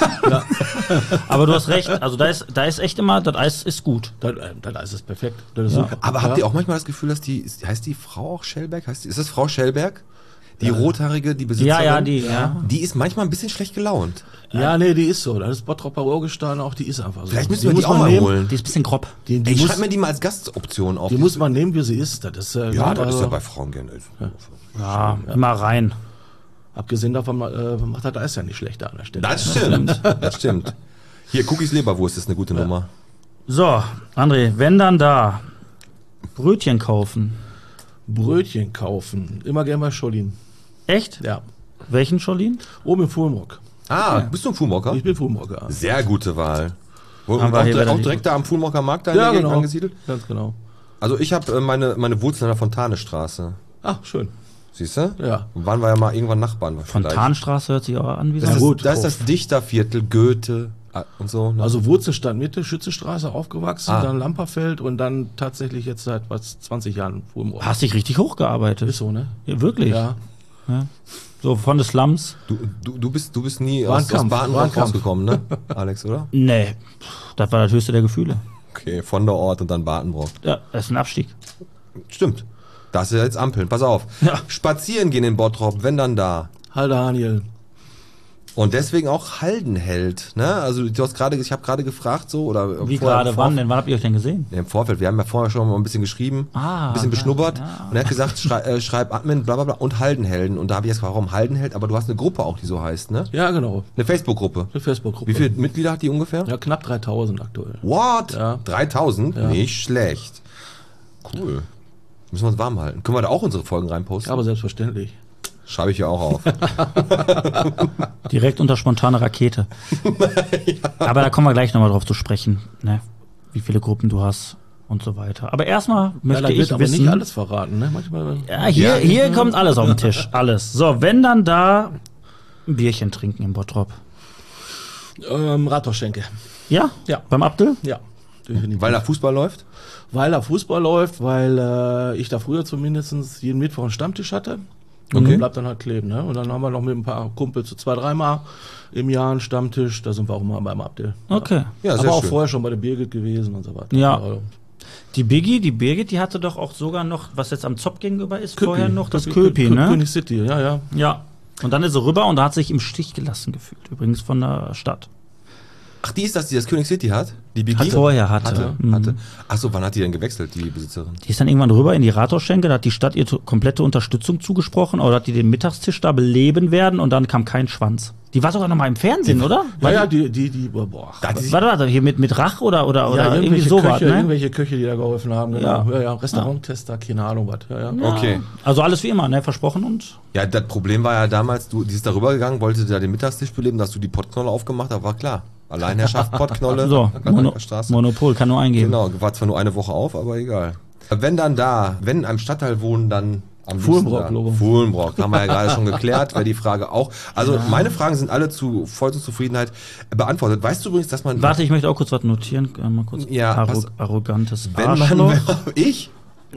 aber du hast recht, also da ist, da ist echt immer, das Eis ist gut. Das, äh, das Eis ist perfekt. Das ist Ja. super. Aber ja. habt ihr auch manchmal das Gefühl, dass die, ist- heißt die Frau auch Schellberg? Heißt die, ist das Frau Schellberg? Die rothaarige, die Besitzerin? Ja, ja, die, ja. Die ist manchmal ein bisschen schlecht gelaunt. Ja, nee, die ist so. Das ist Bottropper Urgestein auch, die ist einfach so. Vielleicht müssen wir muss die auch man mal nehmen. holen. Die ist ein bisschen grob. Die, die, Ey, muss, schreib mir die mal als Gastoption auf. die muss man nehmen, wie sie ist. Das ist, äh, ja, das also, ist ja bei Frauen gerne. Ja, immer rein. Abgesehen davon äh, macht das Eis ja nicht schlechter an der Stelle. Das stimmt, das stimmt. Hier, Cookies Leberwurst ist eine gute Nummer. So, André, wenn dann da Brötchen kaufen. Brötchen kaufen. Immer gerne bei Scholin. Echt? Ja. Welchen Scholin? Oben im Fulmrock. Ah, bist du ein Fuhrmocker? Ich bin Fulmrocker. Sehr gute Wahl. Wo, Haben wir auch, hier direkt, wieder auch die- direkt da am Fuhrmocker Markt da in Ja, der Gegend genau. angesiedelt? Ganz genau. Also ich habe äh, meine, meine Wurzeln an der Fontanestraße. Ach, schön. Siehst du? Ja. Waren wir ja mal irgendwann Nachbarn. vielleicht. Fontanstraße hört sich auch an wie Das so. ist, gut. da ist das Dichterviertel, Goethe äh, und so. Ne? Also Wurzelstadt Mitte, Schützestraße aufgewachsen, Ah. dann Lamperfeld und dann tatsächlich jetzt seit was zwanzig Jahren Fulmrock. Hast dich richtig hochgearbeitet. Ist so, ne? Ja, wirklich. Ja. So von des Slums. du, du, du, bist, du bist nie War ein aus, aus Kampf, war ein Baden-Württemberg Kampf. rausgekommen, ne? Alex, oder? Nee, das war das höchste der Gefühle. Okay, von der Ort und dann Badenbrock. Ja, das ist ein Abstieg. Stimmt. Das ist ja jetzt Ampeln. Pass auf. Ja. Spazieren gehen in Bottrop, wenn dann da. Halde Haniel. Und deswegen auch Haldenheld. Ne? Also du hast gerade, ich habe gerade gefragt so oder Wie vorher im gerade, Vorf- wann denn? Wann habt ihr euch denn gesehen? Ja, im Vorfeld. Wir haben ja vorher schon mal ein bisschen geschrieben, Ah, ein bisschen ja, beschnuppert. ja. Und er hat gesagt, schrei, äh, schreib Admin, bla bla bla und Haldenhelden. Und da habe ich jetzt gefragt, warum Haldenheld? Aber du hast eine Gruppe auch, die so heißt, ne? Ja, genau. Eine Facebook-Gruppe. Eine Facebook-Gruppe. Wie viele Mitglieder hat die ungefähr? Ja, knapp dreitausend aktuell. What? Ja. dreitausend? Ja. Nicht schlecht. Cool. Müssen wir uns warm halten. Können wir da auch unsere Folgen reinposten? Aber selbstverständlich. Schreibe ich ja auch auf. Direkt unter spontane Rakete. Aber da kommen wir gleich nochmal drauf zu sprechen, ne? Wie viele Gruppen du hast und so weiter. Aber erstmal Ja, möchte da ich wird aber wissen. nicht alles verraten, ne? Manchmal. Ja, hier, Ja. hier kommt alles auf den Tisch. Alles. So, wenn dann da ein Bierchen trinken im Bottrop. Ähm, Rathausschenke. Ja? Ja. Beim Abdel? Ja. Definitiv. Weil da Fußball läuft? Weil da Fußball läuft, weil äh, ich da früher zumindest jeden Mittwoch einen Stammtisch hatte. Und Okay. der bleibt dann halt kleben. Ne? Und dann haben wir noch mit ein paar Kumpels so zwei, dreimal im Jahr einen Stammtisch. Da sind wir auch immer beim Abdel. Okay. Ja, sehr Aber auch schön. vorher schon bei der Birgit gewesen und so weiter. Ja. Also, Die Biggie, die Birgit, die hatte doch auch sogar noch, was jetzt am Zopf gegenüber ist, Köpi. vorher noch das Köpi, Köpi, Kö- ne? König City, ja, ja. Ja. Und dann ist sie rüber und da hat sich im Stich gelassen gefühlt. Übrigens von der Stadt. Ach, die ist das, die das König City hat? Die Biggie? Hatte. Vorher hatte. Hatte, Mhm. hatte. Achso, wann hat die denn gewechselt, die Besitzerin? Die ist dann irgendwann rüber in die Rathausschenke, da hat die Stadt ihr to- komplette Unterstützung zugesprochen, oder hat die den Mittagstisch da beleben werden und dann kam kein Schwanz. Die war sogar noch mal im Fernsehen, oder? Ja, ja, die, die, die, boah. Da hat die sich- Warte, warte, hier mit, mit Rach oder, oder, oder ja, irgendwie irgendwelche sowas, Köche, ne? irgendwelche Köche, die da geholfen haben, genau. Ja. Ja, ja, Restauranttester, keine Ahnung was. Ja, ja. Okay. Also alles wie immer, ne? Versprochen und. Ja, das Problem war ja damals, du, die ist da rübergegangen, wollte da den Mittagstisch beleben, dass du die Pottknolle aufgemacht hast, war klar. Alleinherrschaft, Pottknolle, So, Mono, Straße. Monopol, kann nur eingeben. Genau, war zwar nur eine Woche auf, aber egal. Wenn dann da, wenn in einem Stadtteil wohnen, dann am Fuhlenbrock, liebsten da. Logo. Fuhlenbrock, haben wir ja gerade schon geklärt, wäre die Frage auch. Also meine Fragen sind alle zu vollster Zufriedenheit beantwortet. Weißt du übrigens, dass man... Warte, ich möchte auch kurz was notieren. Äh, Mal kurz. Ja, Arro pass- arrogantes wenn man, Arschloch. wenn man, ich?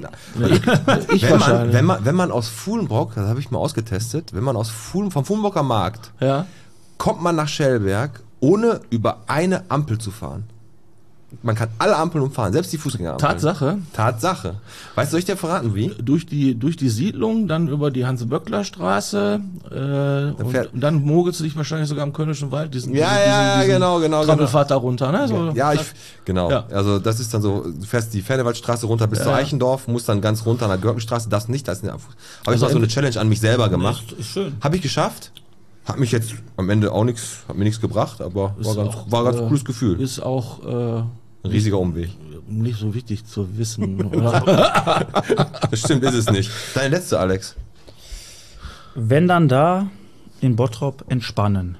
Ich wenn, man, wahrscheinlich. wenn, man, wenn man aus Fuhlenbrock, das habe ich mal ausgetestet, wenn man aus Fuhlen, vom Fuhlenbrocker Markt, Ja. kommt man nach Schellberg, ohne über eine Ampel zu fahren. Man kann alle Ampeln umfahren, selbst die Fußgängerampeln. Tatsache. Tatsache. Weißt du, soll ich dir verraten, wie? Durch die, durch die Siedlung, dann über die Hans-Böckler-Straße, äh, und, fährt- und dann mogelst du dich wahrscheinlich sogar im Kölnischen Wald, diesen, Ja, diesen, ja, diesen genau, genau, Trampelfahrt da runter, ne? So, Ja, ich, genau. Ja. Also das ist dann so, du fährst die Fernewaldstraße runter bis Ja, zu ja. Eichendorf, musst dann ganz runter an der Görkenstraße, das nicht, das ist eine, habe ich Also mal so eine entweder- Challenge an mich selber gemacht. Ist, ist schön. Habe ich geschafft. Hat mich jetzt am Ende auch nichts, hat mir nichts gebracht, aber Ist war ganz, auch, war ganz äh, cooles Gefühl. ist auch äh, Ein riesiger Umweg. nicht so wichtig zu wissen. Oder? Das stimmt, ist es nicht. Deine letzte, Alex. Wenn dann da in Bottrop entspannen.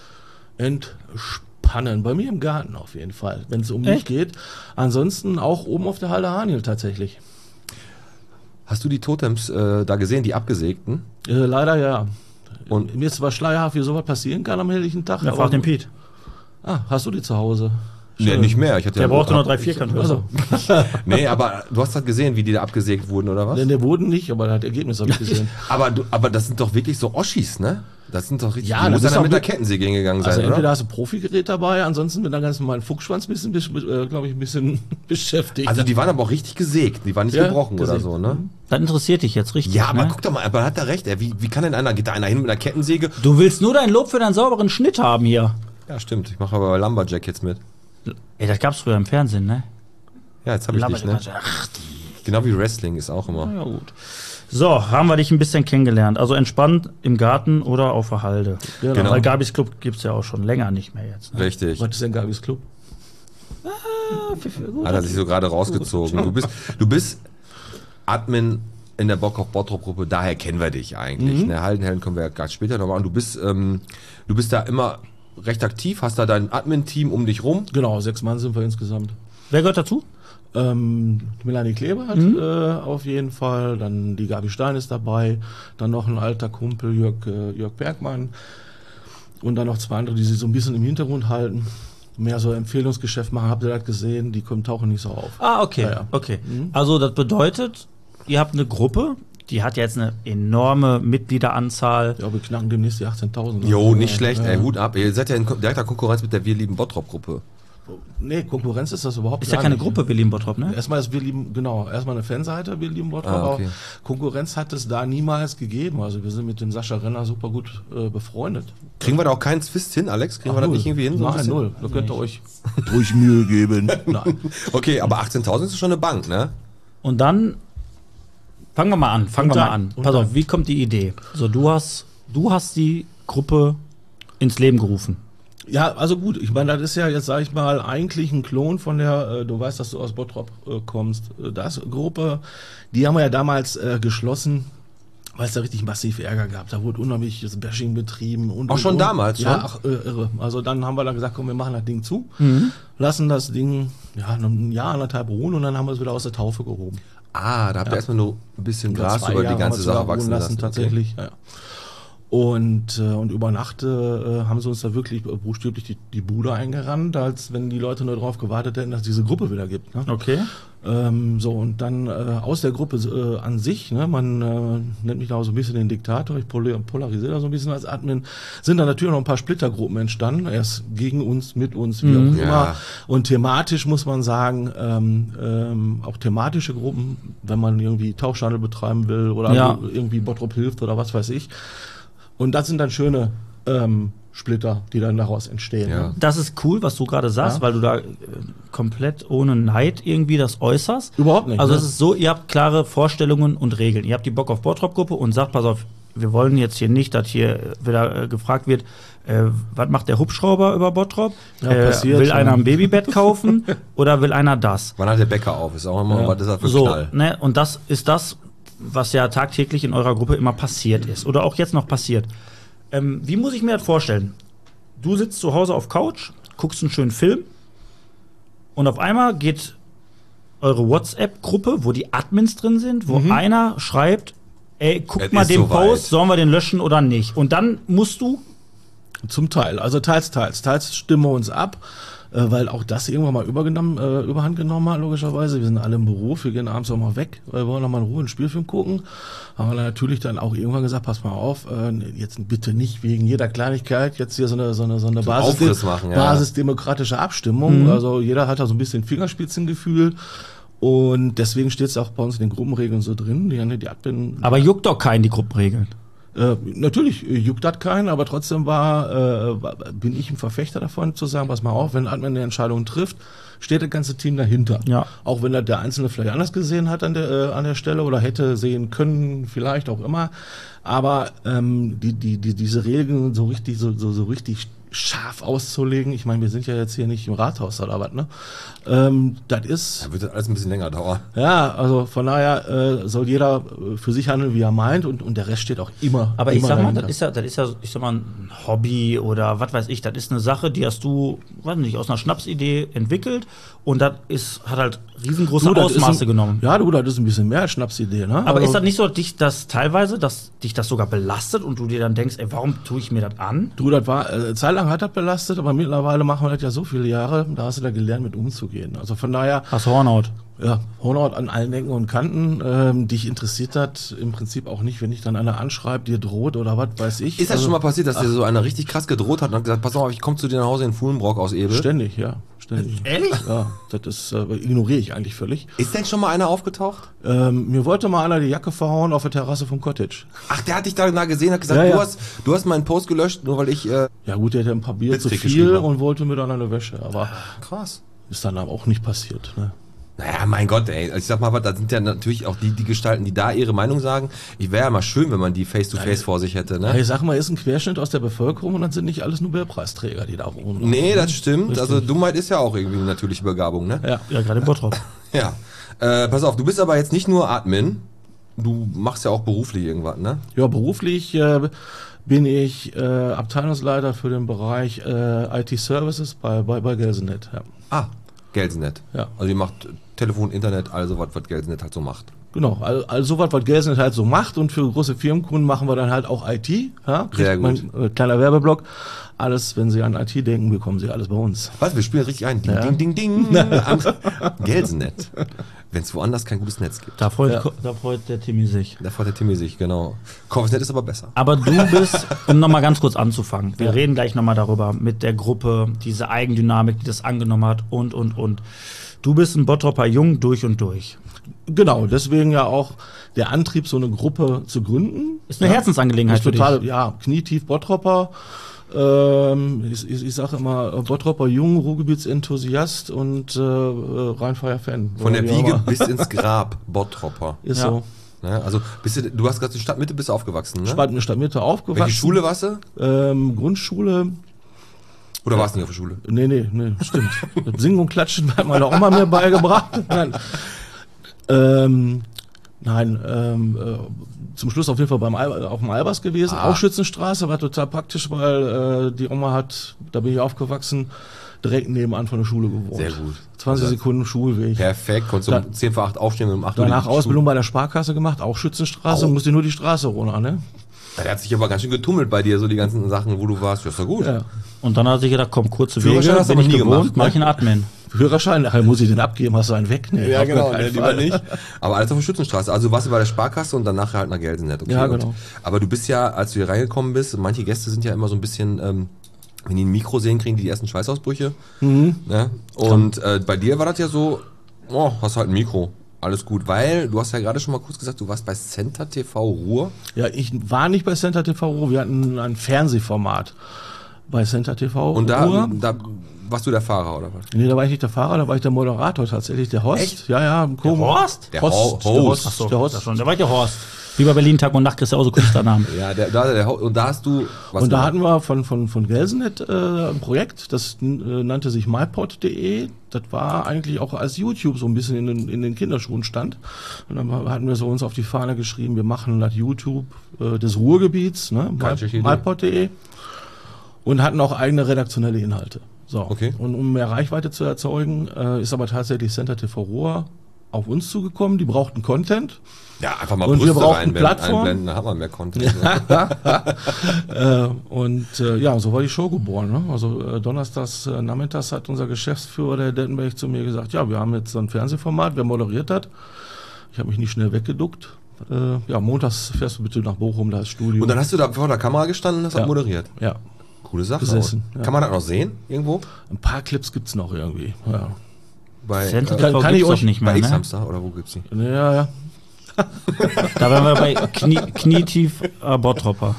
Entspannen. Bei mir im Garten auf jeden Fall, wenn es um mich Echt? geht. Ansonsten auch oben auf der Halde Haniel tatsächlich. Hast du die Totems äh, da gesehen, die abgesägten? Äh, leider ja. Und- Mir ist zwar schleierhaft, wie sowas passieren kann am helllichen Tag. Ja, aber- frag den Piet. Ah, hast du die zu Hause? Nee, nicht mehr. Ich hatte Der ja brauchte nur drei Vierkanthölzer. Also, Nee, aber du hast halt gesehen, wie die da abgesägt wurden, oder was? denn der Boden nicht, aber das Ergebnis habe ich gesehen. Aber, du, aber das sind doch wirklich so Oschis, ne? Das sind doch richtig. Ja, die das muss ist dann auch mit der wirklich- Kettensäge hingegangen sein, Also entweder oder? hast du ein Profigerät dabei, ansonsten mit einer ganz normalen Fuchsschwanz ein bisschen, äh, glaube ich, ein bisschen beschäftigt. Also die waren aber auch richtig gesägt, die waren nicht Ja, gebrochen oder gesägt. so, ne? Das interessiert dich jetzt richtig. Ja, aber ne? guck doch mal, aber hat er recht, ey. Wie, wie kann denn einer, geht da einer hin mit einer Kettensäge? Du willst nur dein Lob für deinen sauberen Schnitt haben hier. Ja, stimmt. Ich mache aber Lumberjack jetzt mit. Ey, das gab's früher im Fernsehen, ne? Ja, jetzt habe ich dich, ne? Ach, Genau wie Wrestling ist auch immer. ja gut. So, haben wir dich ein bisschen kennengelernt. Also entspannt im Garten oder auf der Halde. Genau. Weil Gabis Club gibt's ja auch schon länger nicht mehr jetzt. Ne? Richtig. Was ist denn Gabis Club? Hat er sich so gerade rausgezogen. Du bist, du bist Admin in der Bock auf Bottrop Gruppe, daher kennen wir dich eigentlich. Ne, Haldenhellen kommen wir ja ganz später nochmal an. Du bist, ähm, du bist da immer recht aktiv, hast da dein Admin-Team um dich rum. Genau, sechs Mann sind wir insgesamt. Wer gehört dazu? Ähm, Melanie Kleber hat Mhm. äh, auf jeden Fall, dann die Gabi Stein ist dabei, dann noch ein alter Kumpel, Jörg, äh, Jörg Bergmann und dann noch zwei andere, die sich so ein bisschen im Hintergrund halten, mehr so Empfehlungsgeschäft machen, habt ihr das gesehen, die kommen, tauchen nicht so auf. Ah, okay. Ja, ja. okay. Also das bedeutet, ihr habt eine Gruppe, die hat jetzt eine enorme Mitgliederanzahl. Ja, wir knacken demnächst die achtzehntausend. Jo, Ja, nicht schlecht, ja. ey, Hut ab. Ihr seid ja in ko- direkter Konkurrenz mit der Wir lieben Bottrop Gruppe. Nee, Konkurrenz ist das überhaupt Ist ja gar keine nicht. Gruppe, wir lieben Bottrop, ne? Erstmal ist wir lieben, genau, erstmal eine Fanseite, wir lieben Bottrop, Ah, okay. aber Konkurrenz hat es da niemals gegeben. Also wir sind mit dem Sascha Renner super gut äh, befreundet. Kriegen wir da auch keinen Twist hin, Alex? Kriegen wir das nicht irgendwie hin? So ein Nein, bisschen? null. Da könnt ihr euch ruhig Mühe geben. Nein. Okay, aber achtzehntausend ist schon eine Bank, ne? Und dann fangen wir mal an, fangen Und wir dann, mal an. und Pass auf, dann. wie kommt die Idee? So, du hast, du hast die Gruppe ins Leben gerufen. Ja, also gut, ich meine, das ist ja jetzt, sag ich mal, eigentlich ein Klon von der, äh, du weißt, dass du aus Bottrop äh, kommst, äh, das Gruppe, die haben wir ja damals äh, geschlossen, weil es da richtig massiv Ärger gab. Da wurde unheimliches Bashing betrieben. Und, Auch und, schon und. damals Ja, schon? ach, äh, irre. Also dann haben wir da gesagt, komm, wir machen das Ding zu, lassen das Ding, ja, ein Jahr, anderthalb ruhen und dann haben wir es wieder aus der Taufe gehoben. Ah, da habt ihr erstmal nur ein bisschen Über Gras zwei über Jahre die ganze haben wir es Sache wieder ruhen wachsen lassen. tatsächlich. Ja. Und, äh, und über Nacht äh, haben sie uns da wirklich buchstäblich die, die Bude eingerannt, als wenn die Leute nur darauf gewartet hätten, dass es diese Gruppe wieder gibt. Ne? Okay. Ähm, so, und dann äh, aus der Gruppe äh, an sich, ne, man äh, nennt mich da auch so ein bisschen den Diktator, ich pol- polarisiere da so ein bisschen als Admin, sind da natürlich noch ein paar Splittergruppen entstanden, erst gegen uns, mit uns, wie Mhm. auch immer. Ja. Und thematisch muss man sagen, ähm, ähm, auch thematische Gruppen, wenn man irgendwie Tauschhandel betreiben will oder Ja. irgendwie Bottrop hilft oder was weiß ich. Und das sind dann schöne ähm, Splitter, die dann daraus entstehen. Ja. Ne? Das ist cool, was du gerade sagst, Ja. weil du da äh, komplett ohne Neid irgendwie das äußerst. Überhaupt nicht. Also ne? es ist so, ihr habt klare Vorstellungen und Regeln. Ihr habt die Bock auf Bottrop-Gruppe und sagt, pass auf, wir wollen jetzt hier nicht, dass hier wieder äh, gefragt wird, äh, was macht der Hubschrauber über Bottrop? Ja, äh, passiert, will ja. einer ein Babybett kaufen oder will einer das? Wann hat der Bäcker auf? Ist auch immer, Ja. was ist das für So, Knall? ne, und das ist das, was ja tagtäglich in eurer Gruppe immer passiert ist oder auch jetzt noch passiert. Ähm, wie muss ich mir das vorstellen? Du sitzt zu Hause auf Couch, guckst einen schönen Film und auf einmal geht eure WhatsApp-Gruppe, wo die Admins drin sind, wo Mhm. einer schreibt, ey, guck Es mal ist den soweit. Post, sollen wir den löschen oder nicht? Und dann musst du, Zum Teil, also teils, teils. Teils stimmen wir uns ab, äh, weil auch das irgendwann mal übergenommen, äh, überhand genommen hat, logischerweise. Wir sind alle im Beruf, wir gehen abends auch mal weg, wir wollen noch mal in Ruhe einen Spielfilm gucken. Haben wir dann natürlich dann auch irgendwann gesagt, pass mal auf, äh, jetzt bitte nicht wegen jeder Kleinigkeit jetzt hier so eine, so eine, so eine So Basis, Aufriss machen, ja. basisdemokratische Abstimmung. Also jeder hat da so ein bisschen Fingerspitzengefühl. Und deswegen steht es auch bei uns in den Gruppenregeln so drin. Die, die Admin, aber juckt doch keinen die Gruppenregeln. Äh, natürlich äh, juckt das keinen, aber trotzdem war, äh, war- bin ich ein Verfechter davon zu sagen, pass mal auf, wenn Admin eine Entscheidung trifft, steht das ganze Team dahinter. Ja. Auch wenn das der Einzelne vielleicht anders gesehen hat an der, äh, an der Stelle oder hätte sehen können, vielleicht auch immer. Aber ähm, die, die, die, diese Regeln so richtig, so, so, so richtig scharf auszulegen, ich meine, wir sind ja jetzt hier nicht im Rathaus oder was, ne? Ähm, das ist, Da wird das alles ein bisschen länger dauern. ja, also von daher äh, soll jeder äh, für sich handeln, wie er meint, und, und der Rest steht auch immer. Aber ich immer sag mal, dahinter. das ist ja, das ist ja, ich sag mal, ein Hobby oder was weiß ich, das ist eine Sache, die hast du, weiß nicht, aus einer Schnapsidee entwickelt und das ist, hat halt riesengroße Du, das ist Ausmaße ein, genommen. Ja, du, das ist ein bisschen mehr als Schnapsidee, ne? Aber Also, ist das nicht so, dass dich das teilweise, dass dich das sogar belastet und du dir dann denkst, ey, warum tue ich mir das an? Du, das war, äh, zeitlang hat das belastet, aber mittlerweile machen wir das ja so viele Jahre, da hast du da gelernt, mit umzugehen. Also von daher, Hast Hornhaut. ja, Hornhaut an allen Ecken und Kanten. Ähm, dich interessiert das im Prinzip auch nicht, wenn dich dann einer anschreibt, dir droht oder was weiß ich. Ist das Also, schon mal passiert, dass dir so einer richtig krass gedroht hat und hat gesagt, pass auf, ich komme zu dir nach Hause in Fuhlenbrock aus Ebel? Ständig, ja. Ständig. Ehrlich? Ja, das ist, äh, ignoriere ich eigentlich völlig. Ist denn schon mal einer aufgetaucht? Ähm, mir wollte mal einer die Jacke verhauen auf der Terrasse vom Cottage. Ach, der hat dich da gesehen, hat gesagt, Ja, ja. Du, hast, du hast meinen Post gelöscht, nur weil ich... Äh, Ja gut, der hatte ein paar Bier zu Blitzkrieg viel geschrieben. und wollte mir dann eine Wäsche, aber krass. ist dann aber auch nicht passiert. Ne? Naja, mein Gott, ey. Ich sag mal, was, da sind ja natürlich auch die, die Gestalten, die da ihre Meinung sagen. Ich wäre ja mal schön, wenn man die face-to-face vor sich hätte, Ja, ne? ich sag mal, ist ein Querschnitt aus der Bevölkerung und dann sind nicht alles Nobelpreisträger, die da wohnen. Nee, das stimmt. Richtig. Also Dummheit ist ja auch irgendwie eine natürliche Begabung, ne? Ja. Ja, gerade in Bottrop. Ja. Äh, pass auf, du bist aber jetzt nicht nur Admin. Du machst ja auch beruflich irgendwas, ne? Ja, beruflich äh, bin ich äh, Abteilungsleiter für den Bereich äh, I T-Services bei, bei, bei Gelsenet. Ja. Ah, Gelsenet. Ja. Also ihr macht Telefon, Internet, also was, was Gelsenet halt so macht. Genau, also, also sowas, was Gelsenet halt so macht, und für große Firmenkunden machen wir dann halt auch I T. Ja? Kriegt Sehr gut. Mein, äh, kleiner Werbeblock. Alles, wenn Sie an I T denken, bekommen Sie alles bei uns. Was, wir spielen richtig ein. Ding, Ja. ding, ding, ding. Am Gelsenet. Wenn es woanders kein gutes Netz gibt. Da freut, Ja. da freut der Timmy sich. Da freut der Timmy sich, genau. Corvusnet ist aber besser. Aber du bist, um nochmal ganz kurz anzufangen, wir reden gleich nochmal darüber, mit der Gruppe, diese Eigendynamik, die das angenommen hat und, und, und. Du bist ein Bottropper Jung durch und durch. Genau, deswegen ja auch der Antrieb, so eine Gruppe zu gründen. Ist eine Herzensangelegenheit Ist für dich. total, ja, knietief Bottropper. Ähm, ich ich, ich sage immer, äh, Bottropper Jung, Ruhrgebietsenthusiast und äh, äh, Rheinfreier Fan. Von der Oder wie auch Wiege immer. bis ins Grab, Bottropper. Ist Ja. so. Ne? Also bist du, du hast gerade in Stadtmitte bist du aufgewachsen, ne? Spalten Stadtmitte aufgewachsen. Welche Schule warst du? Ähm, Grundschule. Oder warst du nicht auf der Schule? Nee, nee, nee, stimmt. Das Singen und Klatschen hat meine Oma mir beigebracht. Nein, ähm, nein ähm, äh, zum Schluss auf jeden Fall beim Al auf dem Albers gewesen. Ah. Auch Schützenstraße, war total praktisch, weil äh, die Oma hat, da bin ich aufgewachsen, direkt nebenan von der Schule gewohnt. Sehr gut. zwanzig Also, Sekunden Schulweg. Perfekt, konntest du um Da- zehn vor acht aufstehen und um acht Uhr Danach die Ausbildung bei der Sparkasse gemacht, auch Schützenstraße, Au. musste nur die Straße runter, ne? Der hat sich aber ganz schön getummelt bei dir, so die ganzen Sachen, wo du warst. Ja, ist doch gut. Ja. Und dann hat er sich gedacht, komm, kurze Führerschein Wege, hast du bin aber ich nie gewohnt, gemacht, mach ne? ich einen Admin. Führerschein, nachher muss ich den abgeben, hast du einen weg? Nee, Ja, auf genau, keinen nee, lieber Fall. nicht. Aber alles auf der Schützenstraße. Also du warst du bei der Sparkasse und dann nachher halt nach Gelsenet. Okay. Ja, genau. Und, aber du bist ja, als du hier reingekommen bist, manche Gäste sind ja immer so ein bisschen, ähm, wenn die ein Mikro sehen, kriegen die die ersten Schweißausbrüche. Mhm. Ne? Und äh, bei dir war das ja so, oh, hast halt ein Mikro. Alles gut, weil du hast ja gerade schon mal kurz gesagt, du warst bei Center T V Ruhr. Ja, ich war nicht bei Center T V Ruhr, wir hatten ein Fernsehformat bei Center T V Und da, Ruhr. da warst du der Fahrer, oder was? Nee, da war ich nicht der Fahrer, da war ich der Moderator tatsächlich, der Host. Echt? Ja, ja, Der Horst? Der Host, Ho- der Host. Host. Ach so, der Host. das schon, da war ich der Horst. Wie bei Berlin Tag und Nacht kriegst du auch so Künstlernamen. Ja, der, da, der, und da hast du was Und da gemacht? hatten wir von, von, von Gelsenet äh, ein Projekt, das äh, nannte sich mypod punkt de. Das war eigentlich auch als YouTube so ein bisschen in den, in den Kinderschuhen stand. Und dann hatten wir so uns auf die Fahne geschrieben, wir machen das YouTube äh, des Ruhrgebiets, ne? Keine schlechte Idee. mypod punkt de. Und hatten auch eigene redaktionelle Inhalte. So. Okay. Und um mehr Reichweite zu erzeugen, äh, ist aber tatsächlich Center T V Ruhr auf uns zugekommen. Die brauchten Content. Ja, einfach mal Und wir Brüste brauchen reinblenden, Plattform. einblenden, dann hat man mehr Content. Äh, und äh, ja, so war die Show geboren. Ne? Also äh, donnerstags äh, nachmittags hat unser Geschäftsführer, der Dettenberg, zu mir gesagt, ja, wir haben jetzt so ein Fernsehformat, wer moderiert das? Ich habe mich nicht schnell weggeduckt. Äh, ja, montags fährst du bitte nach Bochum, da ist Studio. Und dann hast du da vor der Kamera gestanden und hast Ja. das moderiert. ja, Coole Sache. Gesessen, auch. ja. Kann man das noch sehen irgendwo? ein paar Clips gibt's noch irgendwie. Ja, Bei, Center äh, kann- T V kann gibt's ich doch euch- nicht mehr, bei ne? X-Hamster oder wo gibt's die? ja, ja. Da wären wir bei Knie, Knietief äh, Bottropper.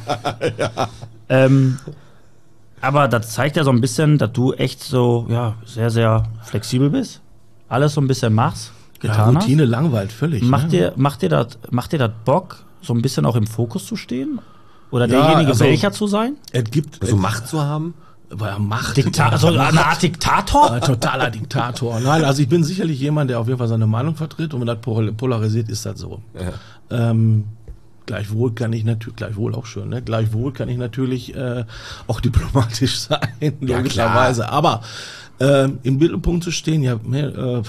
ähm, aber das zeigt ja so ein bisschen, dass du echt so ja, sehr, sehr flexibel bist. Alles so ein bisschen machst, ja getan Routine langweilt völlig. hast. Macht ne? dir, macht dir das macht dir das Bock, so ein bisschen auch im Fokus zu stehen? Oder Ja, derjenige also- welcher zu sein? Es gibt So Macht zu haben? weil er macht. Dikta also eine Art Diktator? Ein totaler Diktator. Nein, also ich bin sicherlich jemand, der auf jeden Fall seine Meinung vertritt und wenn das pol- polarisiert, ist das so. Ja. Ähm, gleichwohl kann ich natürlich, gleichwohl auch schön, ne? Gleichwohl kann ich natürlich äh, auch diplomatisch sein, logischerweise. Aber ähm, im Mittelpunkt zu stehen, ja, mehr, äh,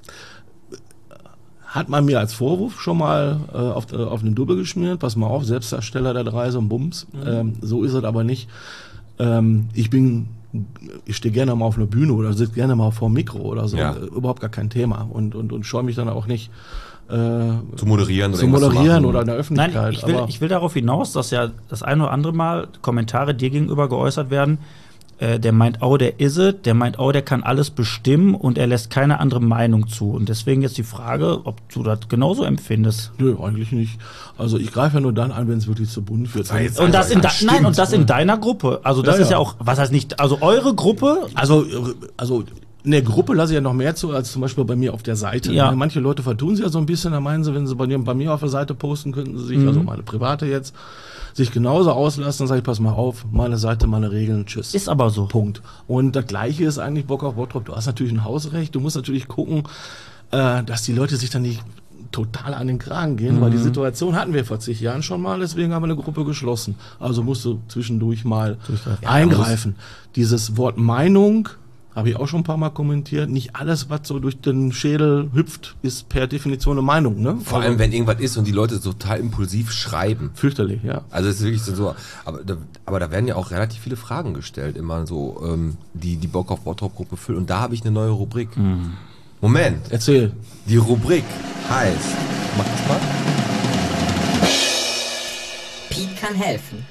hat man mir als Vorwurf schon mal äh, auf, äh, auf den Double geschmiert, pass mal auf, Selbstdarsteller der drei, so ein Bums. Ähm, so ist es aber nicht. Ähm, ich bin, ich stehe gerne mal auf einer Bühne oder sitze gerne mal vor dem Mikro oder so. Ja. Äh, Überhaupt gar kein Thema. Und, und, und scheue mich dann auch nicht äh, Zu moderieren oder zu irgendwas moderieren machen. oder in der Öffentlichkeit. Nein, ich will, aber ich will darauf hinaus, dass ja das ein oder andere Mal Kommentare dir gegenüber geäußert werden. Äh, der meint, oh, der is it, der meint, oh, der kann alles bestimmen und er lässt keine andere Meinung zu. Und deswegen jetzt die Frage, ob du das genauso empfindest. nö, eigentlich nicht. Also ich greife ja nur dann an, wenn es wirklich zu bunt wird. war jetzt Und das in, Ja, de- nein, und das in deiner Gruppe. Also das Ja, ist ja ja. auch, was heißt nicht, also eure Gruppe, Also, also in der Gruppe lasse ich ja noch mehr zu, als zum Beispiel bei mir auf der Seite. Ja. Ne? Manche Leute vertun sich ja so ein bisschen, da meinen sie, wenn sie bei, mir- bei mir auf der Seite posten, könnten sie sich, Mhm. also meine private jetzt, sich genauso auslassen. Dann sage ich, pass mal auf, meine Seite, meine Regeln, tschüss. ist aber so. Punkt. Und das Gleiche ist eigentlich Bock auf Bottrop. Du hast natürlich ein Hausrecht. Du musst natürlich gucken, äh, dass die Leute sich dann nicht total an den Kragen gehen, weil die Situation hatten wir vor zig Jahren schon mal, deswegen haben wir eine Gruppe geschlossen. Also musst du zwischendurch mal eingreifen. Dieses Wort Meinung habe ich auch schon ein paar Mal kommentiert. Nicht alles, was so durch den Schädel hüpft, ist per Definition eine Meinung. Ne? Vor allem, wenn irgendwas ist und die Leute total impulsiv schreiben. Fürchterlich, ja. Also es ist wirklich so, aber da, aber da werden ja auch relativ viele Fragen gestellt, immer so, ähm, die die Bock auf Bottrop-Gruppe füllen. Und da habe ich eine neue Rubrik. Moment, Erzähl. die Rubrik heißt, mach das mal. Piet kann helfen.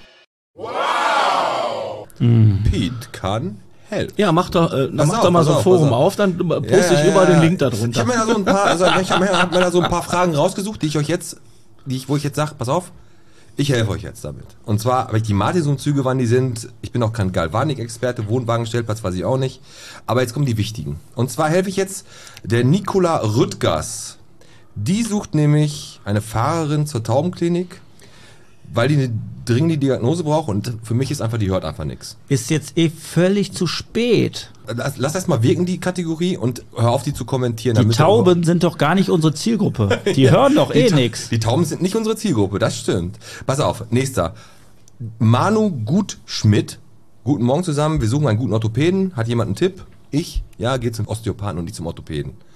Pete kann helfen. Ja, mach doch, äh, dann Pass mach auf, doch mal pass so ein auf, Forum pass auf. auf, dann poste Ja, ich ja, überall ja. den Link da Ich drunter. habe mir da so ein paar, also ich habe mir, hab mir da so ein paar Fragen rausgesucht, die ich euch jetzt, die ich, wo ich jetzt sage, pass auf, ich helfe euch jetzt damit. Und zwar, weil ich die Martinson-Züge, wann die sind, ich bin auch kein Galvanik-Experte, Wohnwagenstellplatz weiß ich auch nicht, aber jetzt kommen die wichtigen. Und zwar helfe ich jetzt der Nicola Rüttgers. Die sucht nämlich eine Fahrerin zur Taubenklinik, weil die eine dringende Diagnose braucht und für mich ist einfach, die hört einfach nichts. Ist jetzt eh völlig zu spät. Lass, lass erst mal wirken, die Kategorie, und hör auf, die zu kommentieren. Die damit- Tauben sind doch gar nicht unsere Zielgruppe. Die hören doch eh Die Ta- nix. Die Tauben sind nicht unsere Zielgruppe, das stimmt. Pass auf, nächster. Manu Gutschmidt. Guten Morgen zusammen, wir suchen einen guten Orthopäden. Hat jemand einen Tipp? Ich? Ja, geht zum Osteopathen und nicht zum Orthopäden.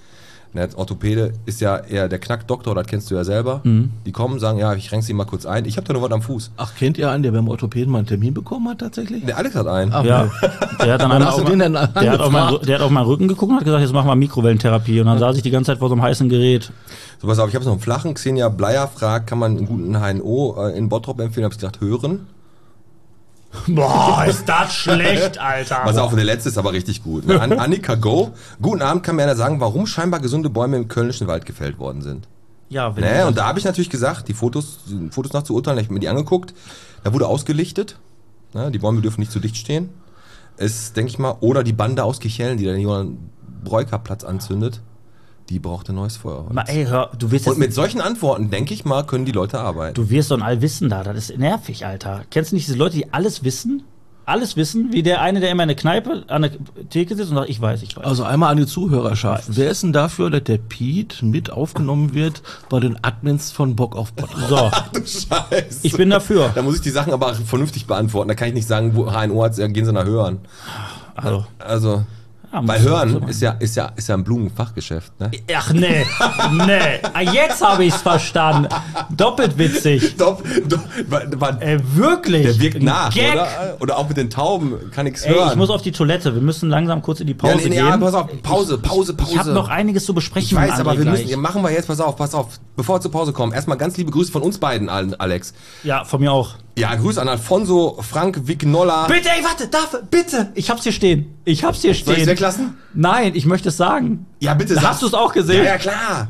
Der Orthopäde ist ja eher der Knackdoktor, das kennst du ja selber. Mhm. Die kommen, sagen, ja, ich renke sie mal kurz ein. Ich habe da nur was am Fuß. Ach, kennt ihr einen, der beim Orthopäden mal einen Termin bekommen hat tatsächlich? Der Alex hat einen. Ach, Ja, nee. der hat dann Wann einmal hast auf, du den denn der, hat auf mein, der hat auf meinen Rücken geguckt und hat gesagt, jetzt machen wir Mikrowellentherapie. Und dann saß ich die ganze Zeit vor so einem heißen Gerät. So, pass auf, ich habe so einen flachen. Xenia Bleier fragt, kann man einen guten H N O äh, in Bottrop empfehlen? Habe ich gesagt, hören. Boah, ist das schlecht, Alter. Pass auf, der letzte ist aber richtig gut. Ne? An Annika Go. Guten Abend, kann mir einer sagen, warum scheinbar gesunde Bäume im kölnischen Wald gefällt worden sind? Ja, wenn Ne? Und da habe ich natürlich gesagt, die Fotos, die Fotos nach zu urteilen, ich habe mir die angeguckt. Da wurde ausgelichtet. Ne? Die Bäume dürfen nicht zu dicht stehen. Ist, denke ich mal, oder die Bande aus Kichellen, die den Johann Breuker-Platz anzündet. Die braucht ein neues Feuerholz. Mal, ey, hör, du wirst jetzt, Und mit solchen Antworten, denke ich mal, können die Leute arbeiten. du wirst so ein Allwissender. Das ist nervig, Alter. Kennst du nicht diese Leute, die alles wissen? Alles wissen? Wie der eine, der immer in der Kneipe an der Theke sitzt und sagt, ich weiß, ich weiß. Also einmal an die Zuhörerschaft. Wer ist denn dafür, dass der Piet mit aufgenommen wird bei den Admins von Bock auf Bottrop? So, Du Scheiße. ich bin dafür. Da muss ich die Sachen aber vernünftig beantworten. Da kann ich nicht sagen, wo H N O hat, gehen sie nach Hören. Also, Also, ja, weil muss- Hören muss- ist ja, ist ja, ist ja ein Blumenfachgeschäft, ne? Ach nee, nee. Ah, jetzt habe ich's verstanden. Doppelt witzig. Doch, doch, war, Äh, wirklich. der wirkt Ein nach, Gag. oder? Oder auch mit den Tauben kann ich's Ey, hören. ich muss auf die Toilette. Wir müssen langsam kurz in die Pause ja, nee, nee, gehen. ja, pass auf, Pause, Pause, Pause. Ich habe noch einiges zu Ich besprechen. weiß, André, aber wir gleich. müssen, ja, machen wir jetzt, pass auf, pass auf. Bevor wir zur Pause kommen, erstmal ganz liebe Grüße von uns beiden, Alex. Ja, von mir auch. Ja, Grüße an Alfonso, Frank Vignola. Bitte, ey, warte, darf, bitte. Ich hab's hier stehen. Ich hab's hier Soll stehen. ich's weglassen? Nein, ich möchte es sagen. Ja, bitte Hast sag's. du es auch gesehen? Ja, ja, klar.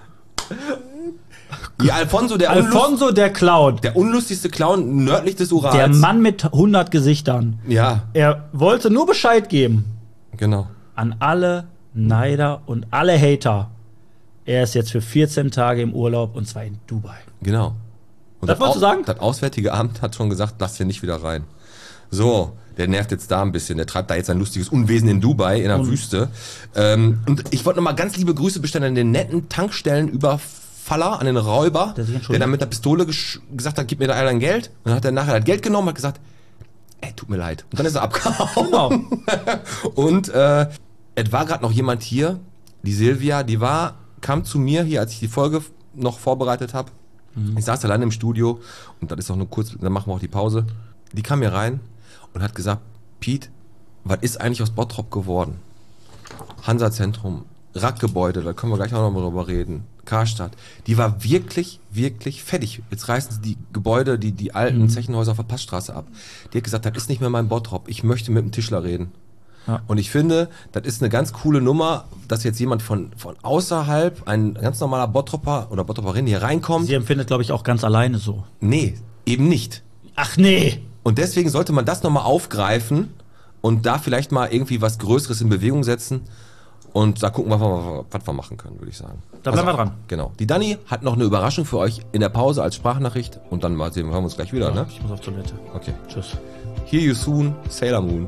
Ja, Alfonso, der, Unlust, Alfonso der Clown. der unlustigste Clown nördlich des Urals. Der Mann mit hundert Gesichtern. Ja, Er wollte nur Bescheid geben genau. an alle Neider und alle Hater. Er ist jetzt für vierzehn Tage im Urlaub und zwar in Dubai. Genau. Und Das wolltest du Au- sagen? Das Auswärtige Amt hat schon gesagt, lass hier nicht wieder rein. So, der nervt jetzt da ein bisschen. Der treibt da jetzt ein lustiges Unwesen in Dubai, in der Wüste. Ähm, und ich wollte nochmal ganz liebe Grüße bestellen an den netten Tankstellenüberfaller, an den Räuber, Der sich der, entschuldigt. dann mit der Pistole gesch- gesagt hat, gib mir da einer dein Geld. Und dann hat er nachher das Geld genommen und hat gesagt, ey, tut mir leid. Und dann ist er abgehauen. Genau. Und äh, es war gerade noch jemand hier, die Silvia, die war, kam zu mir hier, als ich die Folge noch vorbereitet habe. Ich saß alleine im Studio und das ist auch nur kurz, dann machen wir auch die Pause. Die kam hier rein und hat gesagt, Piet, was ist eigentlich aus Bottrop geworden? Hansa-Zentrum, Rackgebäude, da können wir gleich auch noch mal drüber reden. Karstadt, die war wirklich, wirklich fertig. Jetzt reißen sie die Gebäude, die, die alten Zechenhäuser auf der Passstraße ab. Die hat gesagt, das ist nicht mehr mein Bottrop, ich möchte mit dem Tischler reden. Ja. Und ich finde, das ist eine ganz coole Nummer, dass jetzt jemand von, von außerhalb, ein ganz normaler Bottropper oder Bottropperin hier reinkommt. Sie empfindet, glaube ich, auch ganz alleine so. Nee, eben nicht. Ach nee. Und deswegen sollte man das nochmal aufgreifen und da vielleicht mal irgendwie was Größeres in Bewegung setzen. Und da gucken wir, was wir, was wir machen können, würde ich sagen. Da bleiben wir Also, dran. Genau. Die Dani hat noch eine Überraschung für euch in der Pause als Sprachnachricht. Und dann mal sehen, hören wir uns gleich wieder, ne? Ich muss auf Toilette. Okay. Tschüss. Hear you soon, Sailor Moon.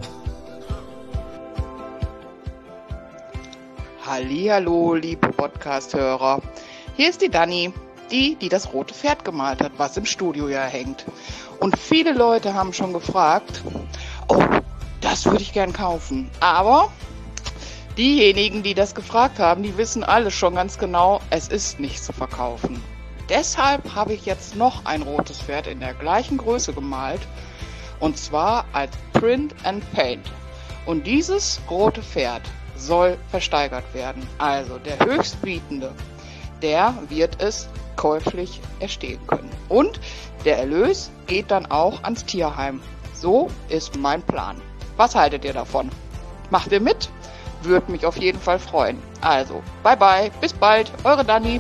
Hallihallo, liebe Podcast-Hörer. Hier ist die Dani, die, die das rote Pferd gemalt hat, was im Studio ja hängt. Und viele Leute haben schon gefragt, oh, das würde ich gern kaufen. Aber diejenigen, die das gefragt haben, die wissen alle schon ganz genau, es ist nicht zu verkaufen. Deshalb habe ich jetzt noch ein rotes Pferd in der gleichen Größe gemalt. Und zwar als Print and Paint. Und dieses rote Pferd soll versteigert werden. Also der Höchstbietende, der wird es käuflich erstehen können. Und der Erlös geht dann auch ans Tierheim. So ist mein Plan. Was haltet ihr davon? Macht ihr mit? Würde mich auf jeden Fall freuen. Also, bye bye, bis bald, eure Dani.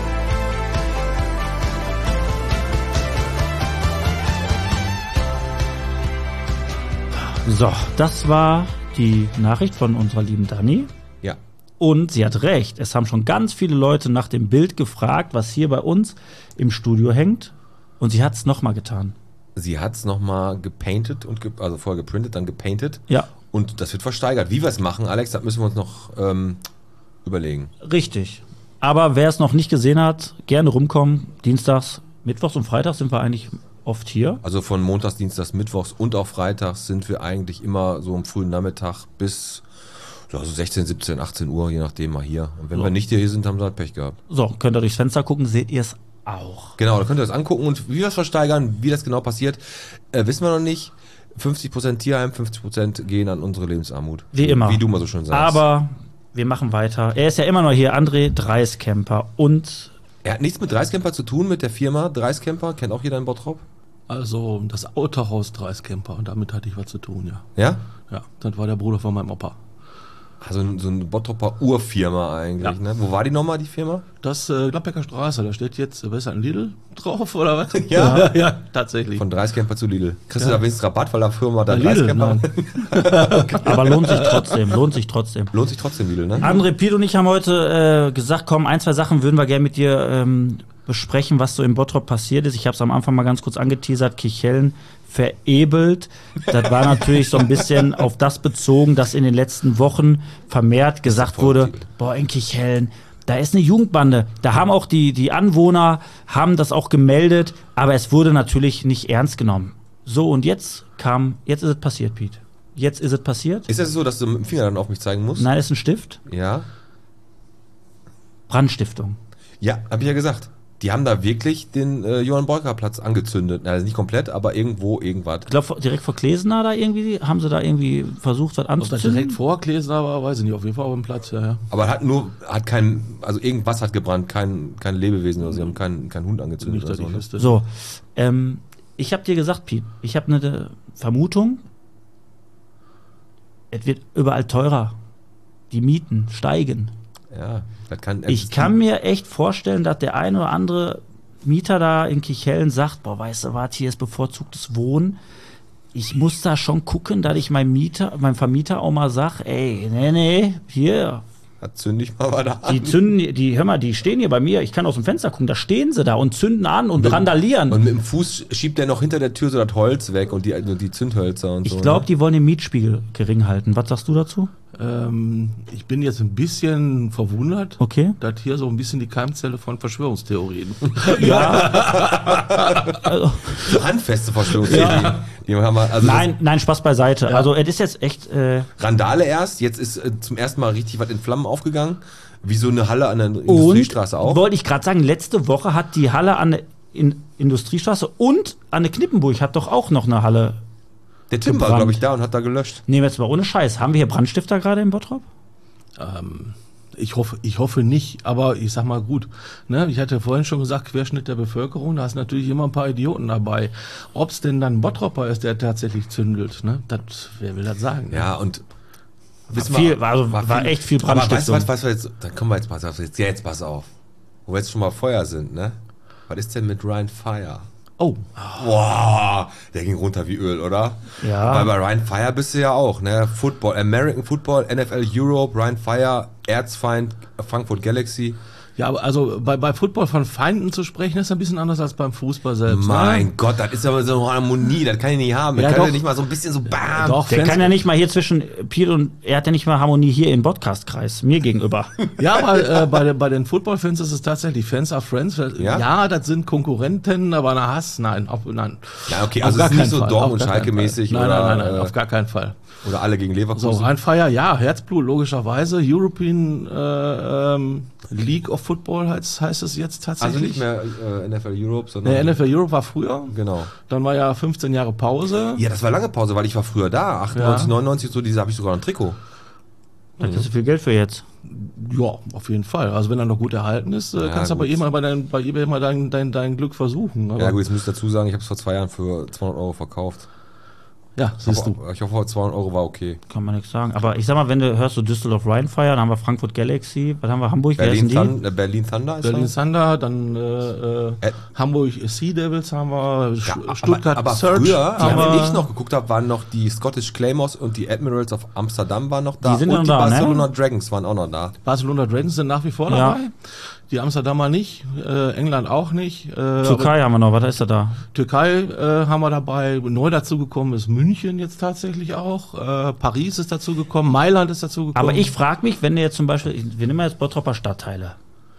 So, das war die Nachricht von unserer lieben Dani. Ja. Und sie hat recht. Es haben schon ganz viele Leute nach dem Bild gefragt, was hier bei uns im Studio hängt. Und sie hat es nochmal getan. Sie hat es nochmal gepainted, und ge also vorher geprintet, dann gepainted. Ja, Und das wird versteigert. Wie wir es machen, Alex, das müssen wir uns noch ähm, überlegen. richtig. Aber wer es noch nicht gesehen hat, gerne rumkommen. Dienstags, Mittwochs und Freitags sind wir eigentlich oft hier. Also von Montags, Dienstags, Mittwochs und auch Freitags sind wir eigentlich immer so am frühen Nachmittag bis Ja, so sechzehn, siebzehn, achtzehn Uhr, je nachdem mal hier. Und wenn So. wir nicht hier sind, haben wir halt Pech gehabt. So, könnt ihr durchs Fenster gucken, seht ihr es auch. Genau, da könnt ihr das angucken und wie wir es versteigern, wie das genau passiert, äh, wissen wir noch nicht. fünfzig Prozent Tierheim, fünfzig Prozent gehen an unsere Lebensarmut. Wie immer. Wie du mal so schön sagst. Aber wir machen weiter. Er ist ja immer noch hier, André Dreiskämper. Und Er hat nichts mit Dreiskämper zu tun, mit der Firma Dreiskämper. Kennt auch jeder in Bottrop? Also das Autohaus Dreiskämper, und damit hatte ich was zu tun, ja. Ja? Ja, das war der Bruder von meinem Opa. Also so eine Bottroper Urfirma eigentlich, Ja. ne? Wo war die nochmal, die Firma? Das äh, Gladbecker Straße, da steht jetzt, äh, was ist das, ein Lidl drauf, oder was? Ja. ja, tatsächlich. Von Dreiskämper zu Lidl. Kriegst Ja. du da wenigstens Rabatt, weil da Firma da Bei Lidl, Dreiskämper... nein. aber lohnt sich trotzdem, lohnt sich trotzdem. Lohnt sich trotzdem Lidl, ne? André, Piet und ich haben heute äh, gesagt, komm, ein, zwei Sachen würden wir gerne mit dir ähm, besprechen, was so in Bottrop passiert ist. Ich habe es am Anfang mal ganz kurz angeteasert, Kirchhellen verebelt. Das war natürlich so ein bisschen auf das bezogen, dass in den letzten Wochen vermehrt gesagt voll wurde, viel. boah, in Kirchhellen, da ist eine Jugendbande. Da haben auch die, die Anwohner, haben das auch gemeldet, aber es wurde natürlich nicht ernst genommen. So, und jetzt kam, jetzt ist es passiert, Piet. Jetzt ist es passiert. Ist das so, dass du mit dem Finger dann auf mich zeigen musst? Nein, ist ein Stift. Ja. Brandstiftung. Ja, hab ich ja gesagt. Die haben da wirklich den äh, Johann-Beuker-Platz angezündet. Also nicht komplett, aber irgendwo irgendwas. Ich glaube, direkt vor Klesener da irgendwie, haben sie da irgendwie versucht, was Ob das anzuzünden? direkt vor Klesner war, weiß ich nicht. Auf jeden Fall auf dem Platz, ja, ja. Aber hat nur, hat kein, also irgendwas hat gebrannt, kein, kein Lebewesen oder sie haben keinen keinen Hund angezündet Nicht, oder dass so. ich Ne? wüsste. So, ähm, ich habe dir gesagt, Piet, ich habe eine Vermutung, es wird überall teurer. Die Mieten steigen. Ja, das kann. Ich kann mir echt vorstellen, dass der ein oder andere Mieter da in Kirchhellen sagt, boah, weißt du was, hier ist bevorzugtes Wohnen. Ich muss da schon gucken, dass ich meinem Mieter, meinem Vermieter auch mal sag, ey, nee, nee, hier, Da zünd ich mal weiter an. die zünden, die, hör mal, die stehen hier bei mir, ich kann aus dem Fenster gucken, da stehen sie da und zünden an und Mit- randalieren. Und mit dem Fuß schiebt der noch hinter der Tür so das Holz weg und die, und die Zündhölzer und so. Ich glaube, ne? die wollen den Mietspiegel gering halten. Was sagst du dazu? Ähm, ich bin jetzt ein bisschen verwundert, Okay. dass hier so ein bisschen die Keimzelle von Verschwörungstheorien. Also, So handfeste Verschwörungstheorien. Die haben wir, also nein, nein, Spaß beiseite. Also, es ist jetzt echt, äh, das Randale erst, jetzt ist äh, zum ersten Mal richtig was in Flammen aufgegangen. Wie so eine Halle an der und Industriestraße auch. wollte ich gerade sagen, letzte Woche hat die Halle an der in Industriestraße und an der Knippenburg hat doch auch noch eine Halle. Der Tim war, gebrannt. glaube ich, da und hat da gelöscht. Nehmen wir jetzt mal ohne Scheiß. Haben wir hier Brandstifter gerade in Bottrop? ähm, ich hoffe, ich hoffe nicht, aber ich sag mal gut, ne, ich hatte vorhin schon gesagt, Querschnitt der Bevölkerung, da ist natürlich immer ein paar Idioten dabei. Ob es denn dann ein Bottropper ist, der tatsächlich zündelt, ne, das, wer will das sagen? ne? Ja, und wissen viel- war also- war echt viel Aber weißt du Brandstiftung. was, was wir jetzt, dann kommen wir jetzt pass auf, jetzt, ja, jetzt pass auf. Wo wir jetzt schon mal Feuer sind, ne? Was ist denn mit Ryan Fire? Oh, Boah, der ging runter wie Öl, oder? Ja. Weil bei Ryan Fire bist du ja auch, ne? Football, American Football, N F L Europe, Ryan Fire, Erzfeind, Frankfurt Galaxy. ja, aber also bei, bei Football von Feinden zu sprechen, ist ein bisschen anders als beim Fußball selbst. Mein ne? Gott, das ist aber so eine Harmonie, das kann ich nicht haben. Das Ja, kann doch. ja nicht mal so ein bisschen so bam. Doch, Der Fans- kann ja nicht mal hier zwischen Piet und er hat ja nicht mal Harmonie hier im Podcastkreis, mir gegenüber. Ja, aber äh, bei, den- bei den Football-Fans ist es tatsächlich Fans are Friends. Ja? Ja, das sind Konkurrenten, aber na Hass, nein, auf, nein. Ja, okay, Auf also gar es ist nicht keinen so Fall, Dortmund- auf und gar keinen Schalke-mäßig Fall. Nein, oder, nein, nein, nein, äh, auf gar keinen Fall. Oder alle gegen Leverkusen. So, Rheinfeier, ja, Herzblut, logischerweise. European äh, ähm, League of Football heißt, heißt es jetzt also tatsächlich. nicht mehr äh, N F L Europe, sondern... Nee, N F L Europe war früher. Genau. Dann war ja fünfzehn Jahre Pause. Ja, das war lange Pause, weil ich war früher da. achtundneunzig, Ja. neunundneunzig, so diese habe ich sogar noch ein Trikot. Da kriegst du viel Geld für jetzt. Ja, auf jeden Fall. Also wenn er noch gut erhalten ist, äh, Ja, kannst du aber gut. eh mal bei, dein, bei eBay mal dein, dein, dein Glück versuchen. Aber, Ja gut, jetzt muss ich dazu sagen, ich habe es vor zwei Jahren für zweihundert Euro verkauft. ja, Ich siehst du. hoffe, ich hoffe, zweihundert Euro war okay. Kann man nichts sagen. Aber ich sag mal, wenn du hörst so Düsseldorf Rheinfire, dann haben wir Frankfurt Galaxy, was haben wir, Hamburg, wer Berlin, ist denn die? Thun äh, Berlin Thunder ist Berlin das? Thunder, dann äh, äh, Äh, Hamburg Sea Devils haben wir, Sch- Ja, Stuttgart aber, aber Surge früher, haben wenn wir. ich noch geguckt habe, waren noch die Scottish Claymores und die Admirals of Amsterdam waren noch da. Die sind und noch die da, ne? Barcelona Dragons waren auch noch da. Barcelona Dragons sind nach wie vor Ja. dabei. Die Amsterdamer nicht, äh, England auch nicht. Äh, aber Türkei haben wir noch, was ist da da? Türkei äh, haben wir dabei. Neu dazugekommen ist München jetzt tatsächlich auch. Äh, Paris ist dazugekommen. Mailand ist dazugekommen. Aber ich frage mich, wenn du jetzt zum Beispiel, wir nehmen jetzt Bottropper Stadtteile.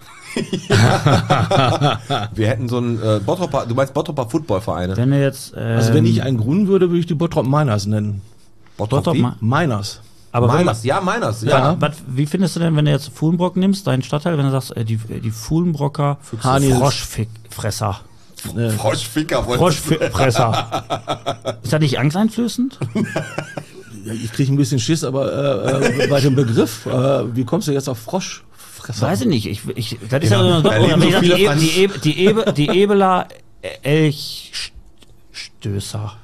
Wir hätten so einen äh, Bottropper, du meinst Bottropper Footballvereine? Wenn du jetzt. Ähm, Also wenn ich einen gründen würde, würde ich die Bottrop Miners nennen. Bottrop Bottrop wie? Ma- Miners. Aber wenn Meiners, man- ja, Meiners. Ja. Ja. Was, wie findest du denn, wenn du jetzt Fuhlenbrock nimmst, deinen Stadtteil, wenn du sagst, äh, die, die Fuhlenbrocker Hanils. Froschfresser. Ne. Froschficker. Froschfresser. Ist das nicht angsteinflößend? Ja, ich kriege ein bisschen Schiss, aber äh, äh, bei dem Begriff, äh, wie kommst du jetzt auf Froschfresser? Weiß ich nicht. Ich, ich, das ist Ja, ja, so da leben eine so die, viele die, Franz- die, Ebe- die, Ebe, die Ebeler Elchstößer.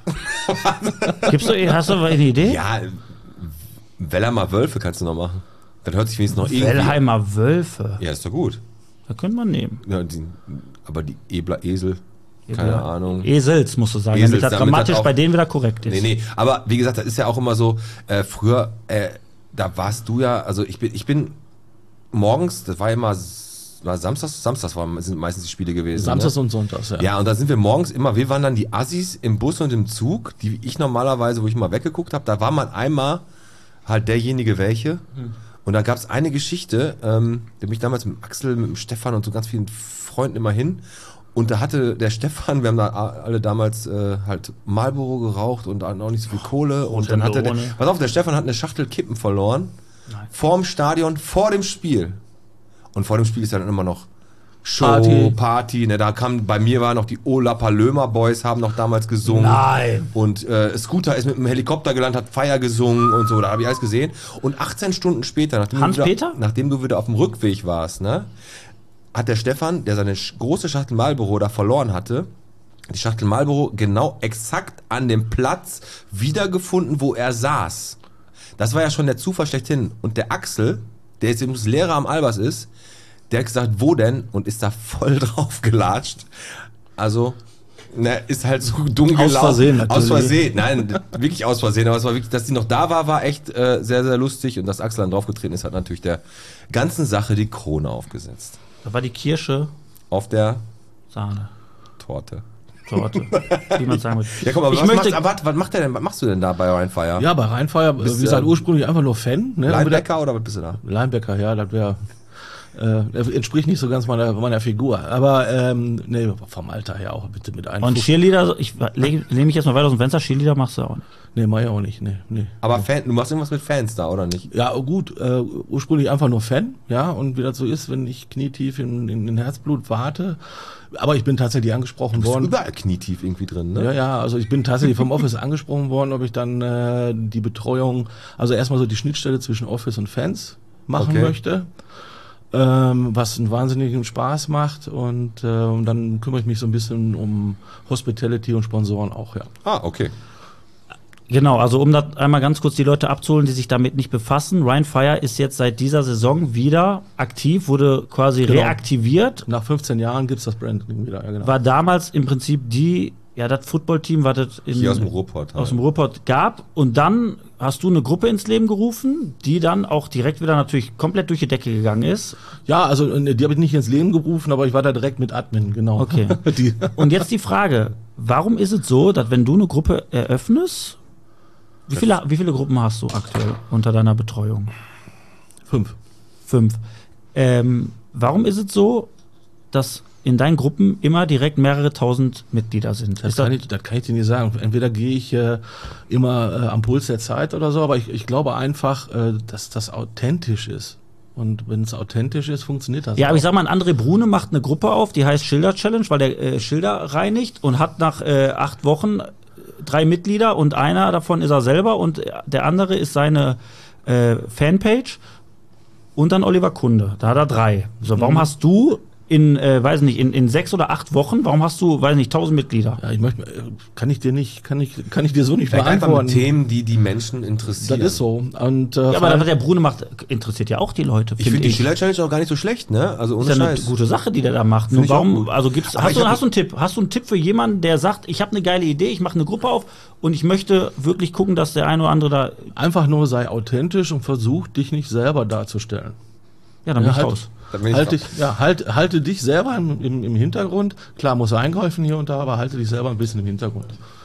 Gibst du, hast du eine Idee? Ja, Wellheimer Wölfe kannst du noch machen. Das hört sich wenigstens noch irgendwie... Wellheimer Wölfe. Ja, ist doch gut. Da könnte man nehmen. Ja, die, aber die Ebler Esel, keine Ebler- Ahnung. Esels, musst du sagen, Esels, damit das damit grammatisch das auch- bei denen wieder korrekt ist. Nee, nee, aber wie gesagt, das ist ja auch immer so, äh, früher, äh, da warst du ja, also ich bin, ich bin morgens, das war immer, s- war Samstags, Samstags waren, sind meistens die Spiele gewesen. Samstags ne? und Sonntags, ja. Ja, und da sind wir morgens immer, wir waren dann die Assis im Bus und im Zug, die ich normalerweise, wo ich mal weggeguckt habe, da war man einmal halt derjenige welche. Und da gab es eine Geschichte, ähm, da bin ich damals mit dem Axel, mit dem Stefan und so ganz vielen Freunden immer hin. Und da hatte der Stefan, wir haben da alle damals äh, halt Marlboro geraucht und auch nicht so viel Kohle. Und dann hatte der, Tenderone. pass auf, der Stefan hat eine Schachtel Kippen verloren. Nein. Vorm Stadion, vor dem Spiel. Und vor dem Spiel ist ja dann immer noch Show, Party. Party. Ne, da kam, bei mir war noch die Olapa Lömer Boys, haben noch damals gesungen. Nein. Und äh, Scooter ist mit dem Helikopter gelandet, hat Feier gesungen und so, da habe ich alles gesehen. Und achtzehn Stunden später, nachdem, du wieder, Hans-Peter? nachdem du wieder auf dem Rückweg warst, ne, hat der Stefan, der seine sch- große Schachtel Marlboro da verloren hatte, die Schachtel Marlboro genau exakt an dem Platz wiedergefunden, wo er saß. Das war ja schon der Zufall schlechthin. Und der Axel, der jetzt übrigens Lehrer am Albers ist, der hat gesagt, wo denn? Und ist da voll drauf gelatscht. Also, ne, ist halt so dumm gelaufen. Versehen natürlich. Aus Versehen, nein, wirklich aus Versehen. Aber es war wirklich, dass die noch da war, war echt äh, sehr, sehr lustig. Und dass Axel dann draufgetreten ist, hat natürlich der ganzen Sache die Krone aufgesetzt. Da war die Kirsche Auf der Sahne. Torte. Torte. Wie man sagen will. Ja, komm, aber ich was, möchte, machst, was, was macht der denn? Was machst du denn da bei Rheinfire? Ja, bei Rheinfire, Bist wie gesagt, du- ursprünglich einfach nur Fan. Ne? Linebacker oder was bist du da? Linebacker, ja, das wäre äh, entspricht nicht so ganz meiner, meiner Figur. Aber ähm, nee, vom Alter her auch bitte mit und einfluss. Cheerleader, ich lehne lehn mich jetzt mal weiter aus dem Fenster, Cheerleader machst du auch nicht. Nee, mach ich auch nicht. Nee, nee. Aber Fan, du machst irgendwas mit Fans da, oder nicht? Ja, gut, äh, ursprünglich einfach nur Fan, ja, und wie das so ist, wenn ich knietief in, in, in Herzblut warte. Aber ich bin tatsächlich angesprochen Du bist worden. überall knietief irgendwie drin, ne? Ja, ja, also ich bin tatsächlich vom Office angesprochen worden, ob ich dann äh, die Betreuung, also erstmal so die Schnittstelle zwischen Office und Fans machen Okay. möchte, ähm, was einen wahnsinnigen Spaß macht und, äh, und dann kümmere ich mich so ein bisschen um Hospitality und Sponsoren auch, ja. Ah, okay. Genau, also um das einmal ganz kurz die Leute abzuholen, die sich damit nicht befassen. Rheinfire ist jetzt seit dieser Saison wieder aktiv, wurde quasi Genau. reaktiviert, Nach fünfzehn Jahren gibt's das Branding wieder, ja genau. war damals im Prinzip die, ja, das Footballteam, was es in, Hier aus dem Ruhrpott. aus dem Ruhrpott gab. Und dann hast du eine Gruppe ins Leben gerufen, die dann auch direkt wieder natürlich komplett durch die Decke gegangen ist. Ja, also äh, die habe ich nicht ins Leben gerufen, aber ich war da direkt mit Admin, genau. Okay. die, Und jetzt die Frage, warum ist es so, dass wenn du eine Gruppe eröffnest, wie viele, wie viele Gruppen hast du aktuell unter deiner Betreuung? fünf. Fünf. Ähm, warum ist es so, dass in deinen Gruppen immer direkt mehrere tausend Mitglieder sind? Das Ist das, kann, ich, das kann ich dir nicht sagen. Entweder gehe ich äh, immer äh, am Puls der Zeit oder so, aber ich, ich glaube einfach, äh, dass das authentisch ist. Und wenn es authentisch ist, funktioniert das. ja, aber ich auch. sag mal, ein André Brune macht eine Gruppe auf, die heißt Schilder Challenge, weil der äh, Schilder reinigt und hat nach äh, acht Wochen drei Mitglieder und einer davon ist er selber und der andere ist seine äh, Fanpage und dann Oliver Kunde. Da hat er drei. So, warum Mhm. hast du in, äh, weiß nicht, in, in sechs oder acht Wochen, warum hast du, weiß nicht, tausend Mitglieder? Ja, ich möchte, äh, kann ich dir nicht, kann ich, kann ich dir so nicht Vielleicht einfach mit beantworten. Themen, die die Menschen Das interessieren. ist so. Und, äh, Ja, aber was der Brune macht, interessiert ja auch die Leute. Ich finde die Schiller Challenge auch gar nicht so schlecht, ne? Also ohne ist ja eine Scheiß. gute Sache, die der da macht. Find Nur ich auch warum, gut. also gibt's, Aber hast ich du, hab- hast du einen Tipp? Hast du einen Tipp für jemanden, der sagt, ich habe eine geile Idee, ich mache eine Gruppe auf und ich möchte wirklich gucken, dass der eine oder andere da, einfach nur sei authentisch und versuch dich nicht selber darzustellen. ja, dann bin Ja, ich halt- raus. Da bin ich Halt raus. dich, ja, halt, halte dich selber im, im, im Hintergrund. Klar, muss eingreifen hier und da, aber halte dich selber ein bisschen im Hintergrund.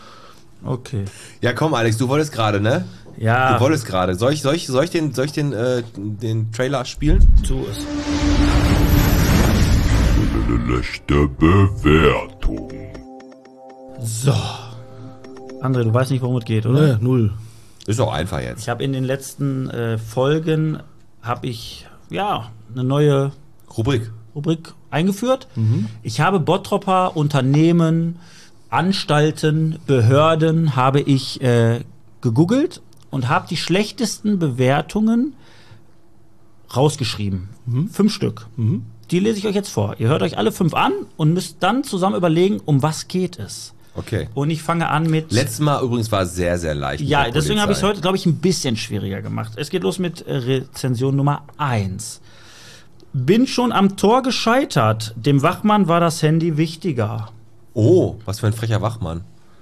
Okay. Ja, komm, Alex, du wolltest gerade, ne? Ja, Du wolltest gerade. Soll ich, soll ich, soll ich den, soll ich den, äh, den Trailer spielen? tu es. Schlechte Bewertung. So. André, du weißt nicht, worum es geht, oder? Nee, null. Ist auch einfach jetzt. Ich habe in den letzten äh, Folgen habe ich ja eine neue Rubrik. Rubrik eingeführt. Mhm. Ich habe Bottropper Unternehmen, Anstalten, Behörden habe ich äh, gegoogelt und habe die schlechtesten Bewertungen rausgeschrieben. Mhm. Fünf Stück. Mhm. Die lese ich euch jetzt vor. Ihr hört euch alle fünf an und müsst dann zusammen überlegen, um was geht es. Okay. Und ich fange an mit... Letztes Mal übrigens war es sehr, sehr leicht. Ja, deswegen habe ich es heute, glaube ich, ein bisschen schwieriger gemacht. Es geht los mit Rezension Nummer eins. Bin schon am Tor gescheitert. Dem Wachmann war das Handy wichtiger. Oh, was für ein frecher Wachmann.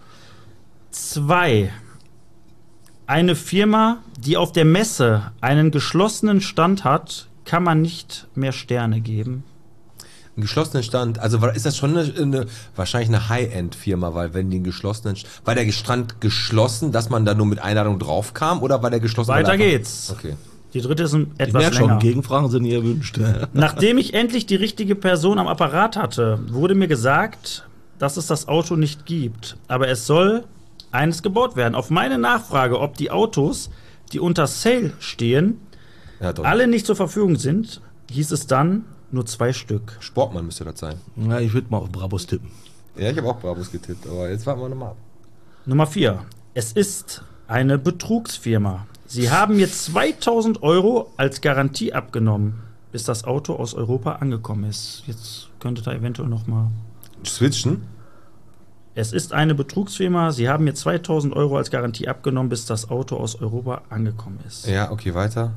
Zwei. Eine Firma, die auf der Messe einen geschlossenen Stand hat, kann man nicht mehr Sterne geben. Ein geschlossenen Stand, also ist das schon eine, eine wahrscheinlich eine High-End-Firma, weil wenn die einen geschlossenen, war der Stand geschlossen, dass man da nur mit Einladung drauf kam, oder war der geschlossen? Weiter geht's. Okay. Die dritte ist ein etwas ich merke länger. schon, Gegenfragen sind nie erwünscht. Nachdem ich endlich die richtige Person am Apparat hatte, wurde mir gesagt, dass es das Auto nicht gibt. Aber es soll eines gebaut werden. Auf meine Nachfrage, ob die Autos, die unter Sale stehen, Ja, doch. alle nicht zur Verfügung sind, hieß es dann nur zwei Stück. Sportmann müsste das sein. Na, ich würde mal auf Brabus tippen. Ja, ich habe auch Brabus getippt, aber jetzt warten wir nochmal ab. Nummer vier. Es ist eine Betrugsfirma. Sie haben mir zweitausend Euro als Garantie abgenommen, bis das Auto aus Europa angekommen ist. Jetzt könnte da eventuell noch mal... Switchen? Es ist eine Betrugsfirma. Sie haben mir zweitausend Euro als Garantie abgenommen, bis das Auto aus Europa angekommen ist. Ja, okay, weiter.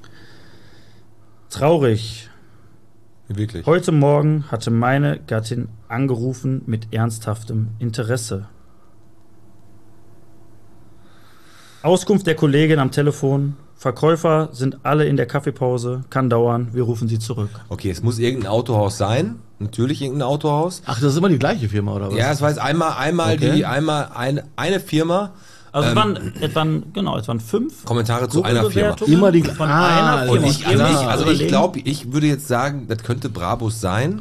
Traurig. Wirklich. Heute Morgen hatte meine Gattin angerufen mit ernsthaftem Interesse. Auskunft der Kollegin am Telefon. Verkäufer sind alle in der Kaffeepause. Kann dauern. Wir rufen sie zurück. Okay, es muss irgendein Autohaus sein. Natürlich irgendein Autohaus. Ach, das ist immer die gleiche Firma, oder was? Ja, es war jetzt einmal, einmal Okay. die, einmal eine, eine Firma. Also Ähm, es waren, es waren, genau, es waren fünf Kommentare zu einer Firma. Google-Bewertungen Immer die- von Ah, einer Und Firma. ich, also Ihr müsst ich, also ich überlegen, glaube, ich würde jetzt sagen, das könnte Brabus sein,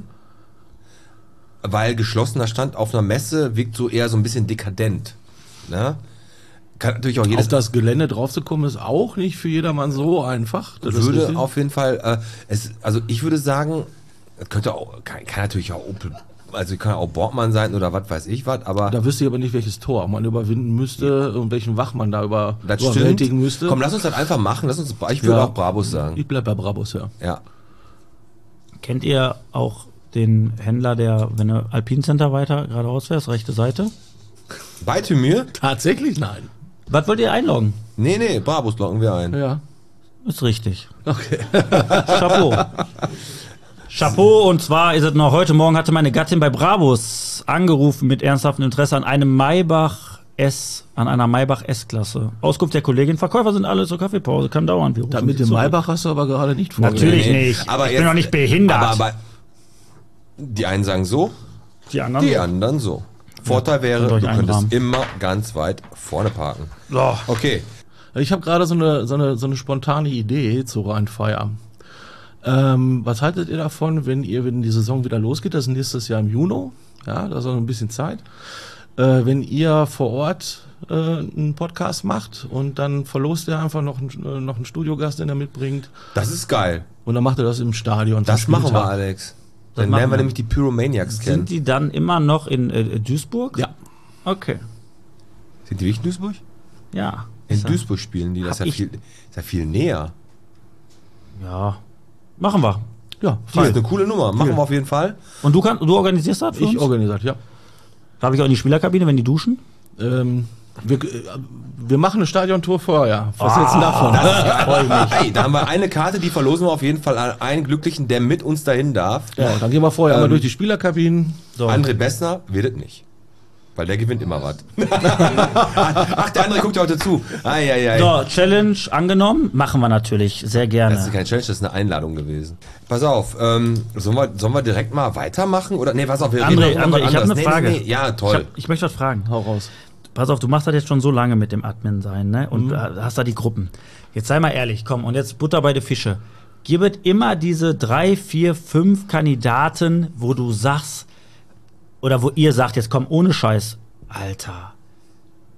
weil geschlossener Stand auf einer Messe wirkt so eher so ein bisschen dekadent. Ne? Kann natürlich auch jedes Auf das Gelände draufzukommen, ist auch nicht für jedermann so einfach. Das ist würde richtig. auf jeden Fall, äh, es, also ich würde sagen, das könnte auch, kann, kann natürlich auch Opel, also kann auch Borgmann sein oder was weiß ich was, aber Da wüsste ich aber nicht, welches Tor man überwinden müsste und welchen Wachmann da über, das überwältigen stimmt. müsste. Komm, lass uns das einfach machen. Lass uns, ich würde Ja. auch Brabus sagen. Ich bleib bei Brabus, ja. Ja. kennt ihr auch den Händler, der, wenn du Alpine Center weiter geradeaus fährst, rechte Seite? Bei Thymier? Tatsächlich nein. Was wollt ihr einloggen? Nee, nee, Brabus locken wir ein. Ja. Ist richtig. Okay. Chapeau. Chapeau, und zwar ist es noch heute Morgen, hatte meine Gattin bei Brabus angerufen mit ernsthaftem Interesse an einem Maybach S, an einer Maybach S-Klasse. Auskunft der Kollegin, Verkäufer sind alle zur Kaffeepause, kann dauern. Wir rufen Da mit sie dem zurück. Maybach hast du aber gerade nicht vor. Natürlich Nee, nicht. aber ich jetzt- bin doch nicht behindert. Aber, aber die einen sagen so, die anderen. die anderen so. Vorteil wäre, könnt ihr euch du könntest einrahmen. immer ganz weit vorne parken. So. Okay. Ich habe gerade so eine, so, eine, so eine spontane Idee zu Rheinfeier. Ähm, was haltet ihr davon, wenn ihr, wenn die Saison wieder losgeht, das ist nächstes Jahr im Juni, ja, da ist noch ein bisschen Zeit, äh, wenn ihr vor Ort äh, einen Podcast macht und dann verlost ihr einfach noch, einen, äh, noch einen Studiogast, den er mitbringt, Das ist geil. und dann macht ihr das im Stadion. Das zum machen wir, Spieltag. Alex. Das Dann machen lernen wir wir. nämlich die Pyromaniacs kennen. Sind die dann immer noch in äh, Duisburg? Ja. Okay. Sind die wirklich in Duisburg? Ja. In Ist ja- Duisburg spielen die. Das ist Hab ja, ich- viel, ist ja viel näher. Ja. Machen wir. Ja, Das ist fein. eine coole Nummer. Machen wir auf jeden Fall. Und du, kann, du organisierst das für Ich uns? organisiert, ja. Darf ich auch in die Spielerkabine, wenn die duschen? Ähm, wir, äh, wir machen eine Stadiontour vorher. Was hältst du davon? Hey, da haben wir eine Karte, die verlosen wir auf jeden Fall an einen Glücklichen, der mit uns dahin darf. Ja, dann gehen wir vorher Ähm, einmal durch die Spielerkabinen. So. André Bessner wird es nicht. Weil der gewinnt immer was. Ach, der andere guckt ja heute zu. Ai, ai, ai. So, Challenge angenommen. Machen wir natürlich. Sehr gerne. Das ist keine Challenge, das ist eine Einladung gewesen. Pass auf, ähm, sollen, wir, sollen wir direkt mal weitermachen? Oder nee, pass auf, wir André, reden noch mal André, ich habe anders. eine Nee, Frage. Nee, nee. Ja, Ich, toll. hab, ich möchte was fragen. Hau raus. Pass auf, du machst das jetzt schon so lange mit dem Admin sein, ne? Und Mhm. hast da die Gruppen. Jetzt sei mal ehrlich, komm, und jetzt Butter bei den Fische. Gibt immer diese drei, vier, fünf Kandidaten, wo du sagst, oder wo ihr sagt, jetzt komm, ohne Scheiß, Alter,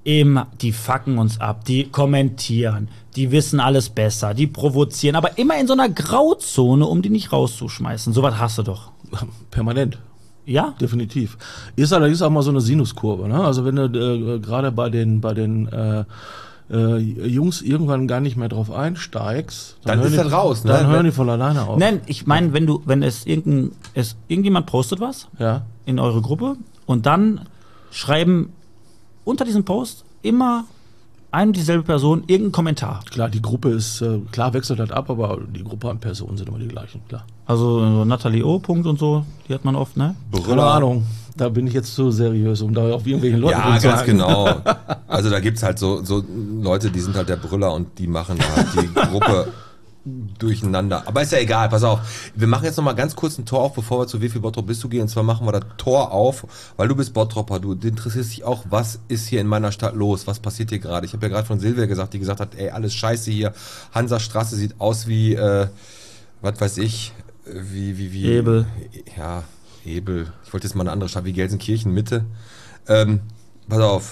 Immer, die fucken uns ab, die kommentieren, die wissen alles besser, die provozieren, aber immer in so einer Grauzone, um die nicht rauszuschmeißen. So was hast du doch. Permanent. Ja? Definitiv. Ist allerdings auch mal so eine Sinuskurve, ne? Also wenn du äh, gerade bei den bei den äh, äh, Jungs irgendwann gar nicht mehr drauf einsteigst, Dann hören ist die- das raus, ne? Dann hören Wenn- die von alleine auf. Nein, ich meine, wenn du, wenn es irgendein, es, irgendjemand postet was Ja. in eure Gruppe und dann schreiben unter diesem Post immer eine und dieselbe Person irgendeinen Kommentar. Klar, die Gruppe ist, äh, klar wechselt das ab, aber die Gruppe an Personen sind immer die gleichen, klar. Also so Nathalie O. Punkt und so, die hat man oft, ne? Keine Ahnung, da bin ich jetzt zu seriös, um da auf irgendwelchen Leuten Ja, ganz rumzuhaken. genau. Also da gibt's halt so, so Leute, die sind halt der Brüller und die machen halt die Gruppe durcheinander. Aber ist ja egal, pass auf. Wir machen jetzt noch mal ganz kurz ein Tor auf, bevor wir zu Wie viel Bottrop bist du gehen. Und zwar machen wir das Tor auf, weil du bist Bottropper, du interessierst dich auch, was ist hier in meiner Stadt los, was passiert hier gerade. Ich habe ja gerade von Silvia gesagt, die gesagt hat, ey, alles scheiße hier. Hansastraße sieht aus wie, äh, was weiß ich, wie, wie, wie. Ebel. Ja, Ebel. Ich wollte jetzt mal eine andere Stadt, wie Gelsenkirchen, Mitte. Ähm, pass auf.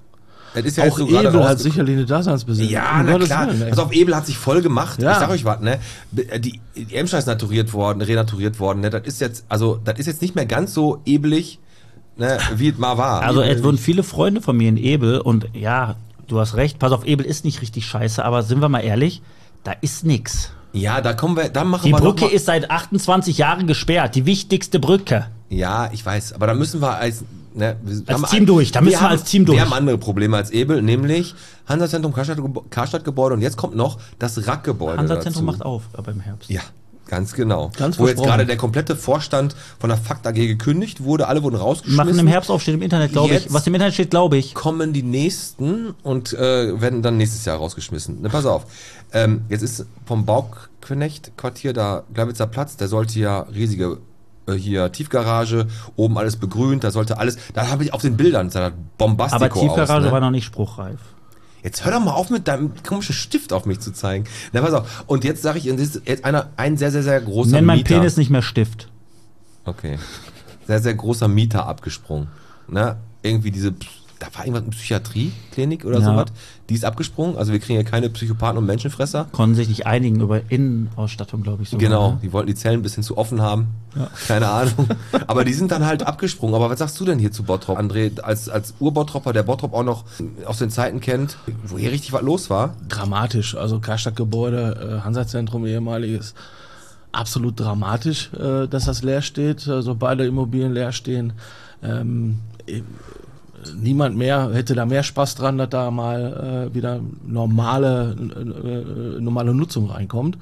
Das ist ja jetzt Auch so gerade Ebel hat rausgekommen. sicherlich eine Daseinsberechtigung. Ja, Um na Gottes klar. Willen, ey. Pass auf, Ebel hat sich voll gemacht. Ja. Ich sag euch was, ne? Die, die Emscher ist naturiert worden, renaturiert worden, ne? Das ist jetzt, also, das ist jetzt nicht mehr ganz so ebelig, ne, wie es mal war. Also es wurden viele Freunde von mir in Ebel und ja, du hast recht, pass auf, Ebel ist nicht richtig scheiße, aber sind wir mal ehrlich, da ist nix. Ja, da kommen wir, da machen Die wir noch Brücke mal, ist seit achtundzwanzig Jahren gesperrt, die wichtigste Brücke. Ja, ich weiß, aber da müssen wir als, ne, wir Als Team durch, da müssen wir haben, als Team durch. Wir haben andere Probleme als Ebel, nämlich Hansa-Zentrum, Karstadt, Karstadtgebäude und jetzt kommt noch das Rack-Gebäude Hansa-Zentrum dazu. macht auf, aber im Herbst. Ja, ganz genau. Ganz Wo jetzt versprochen. gerade der komplette Vorstand von der Fakt A G gekündigt wurde, alle wurden rausgeschmissen. Machen im Herbst auf, steht im Internet, glaube ich. Jetzt- Was im Internet steht, glaube ich. Kommen die nächsten und äh, werden dann nächstes Jahr rausgeschmissen. Ne, pass auf. Ähm, jetzt ist vom Bauknecht-Quartier da Glawitzer Platz, der sollte ja riesige äh, hier Tiefgarage, oben alles begrünt, da sollte alles, da habe ich auf den Bildern, das sah Bombastico Aber Tiefgarage aus, ne? war noch nicht spruchreif. Jetzt hör doch mal auf mit deinem komischen Stift auf mich zu zeigen. Na, pass auf. Und jetzt sage ich, es ist jetzt einer, ein sehr, sehr, sehr großer Nenn mein Mieter. Penis nicht mehr Stift. Okay. Sehr, sehr großer Mieter abgesprungen. Ne? Irgendwie diese, da war irgendwas eine Psychiatrie-Klinik oder Ja. sowas. Die ist abgesprungen. Also wir kriegen ja keine Psychopathen und Menschenfresser. Konnten sich nicht einigen über Innenausstattung, glaube ich. Sogar, Genau, ne? die wollten die Zellen ein bisschen zu offen haben. Keine Ahnung. Aber die sind dann halt abgesprungen. Aber was sagst du denn hier zu Bottrop, André? Als, als Ur-Bottropper, der Bottrop auch noch aus den Zeiten kennt, wo hier richtig was los war. Dramatisch. Also Karstadtgebäude, äh, Hansa-Zentrum ehemaliges, absolut dramatisch, äh, dass das leer steht. Also beide Immobilien leer stehen. Ähm, äh, niemand mehr hätte da mehr Spaß dran, dass da mal äh, wieder normale äh, äh, normale Nutzung reinkommt.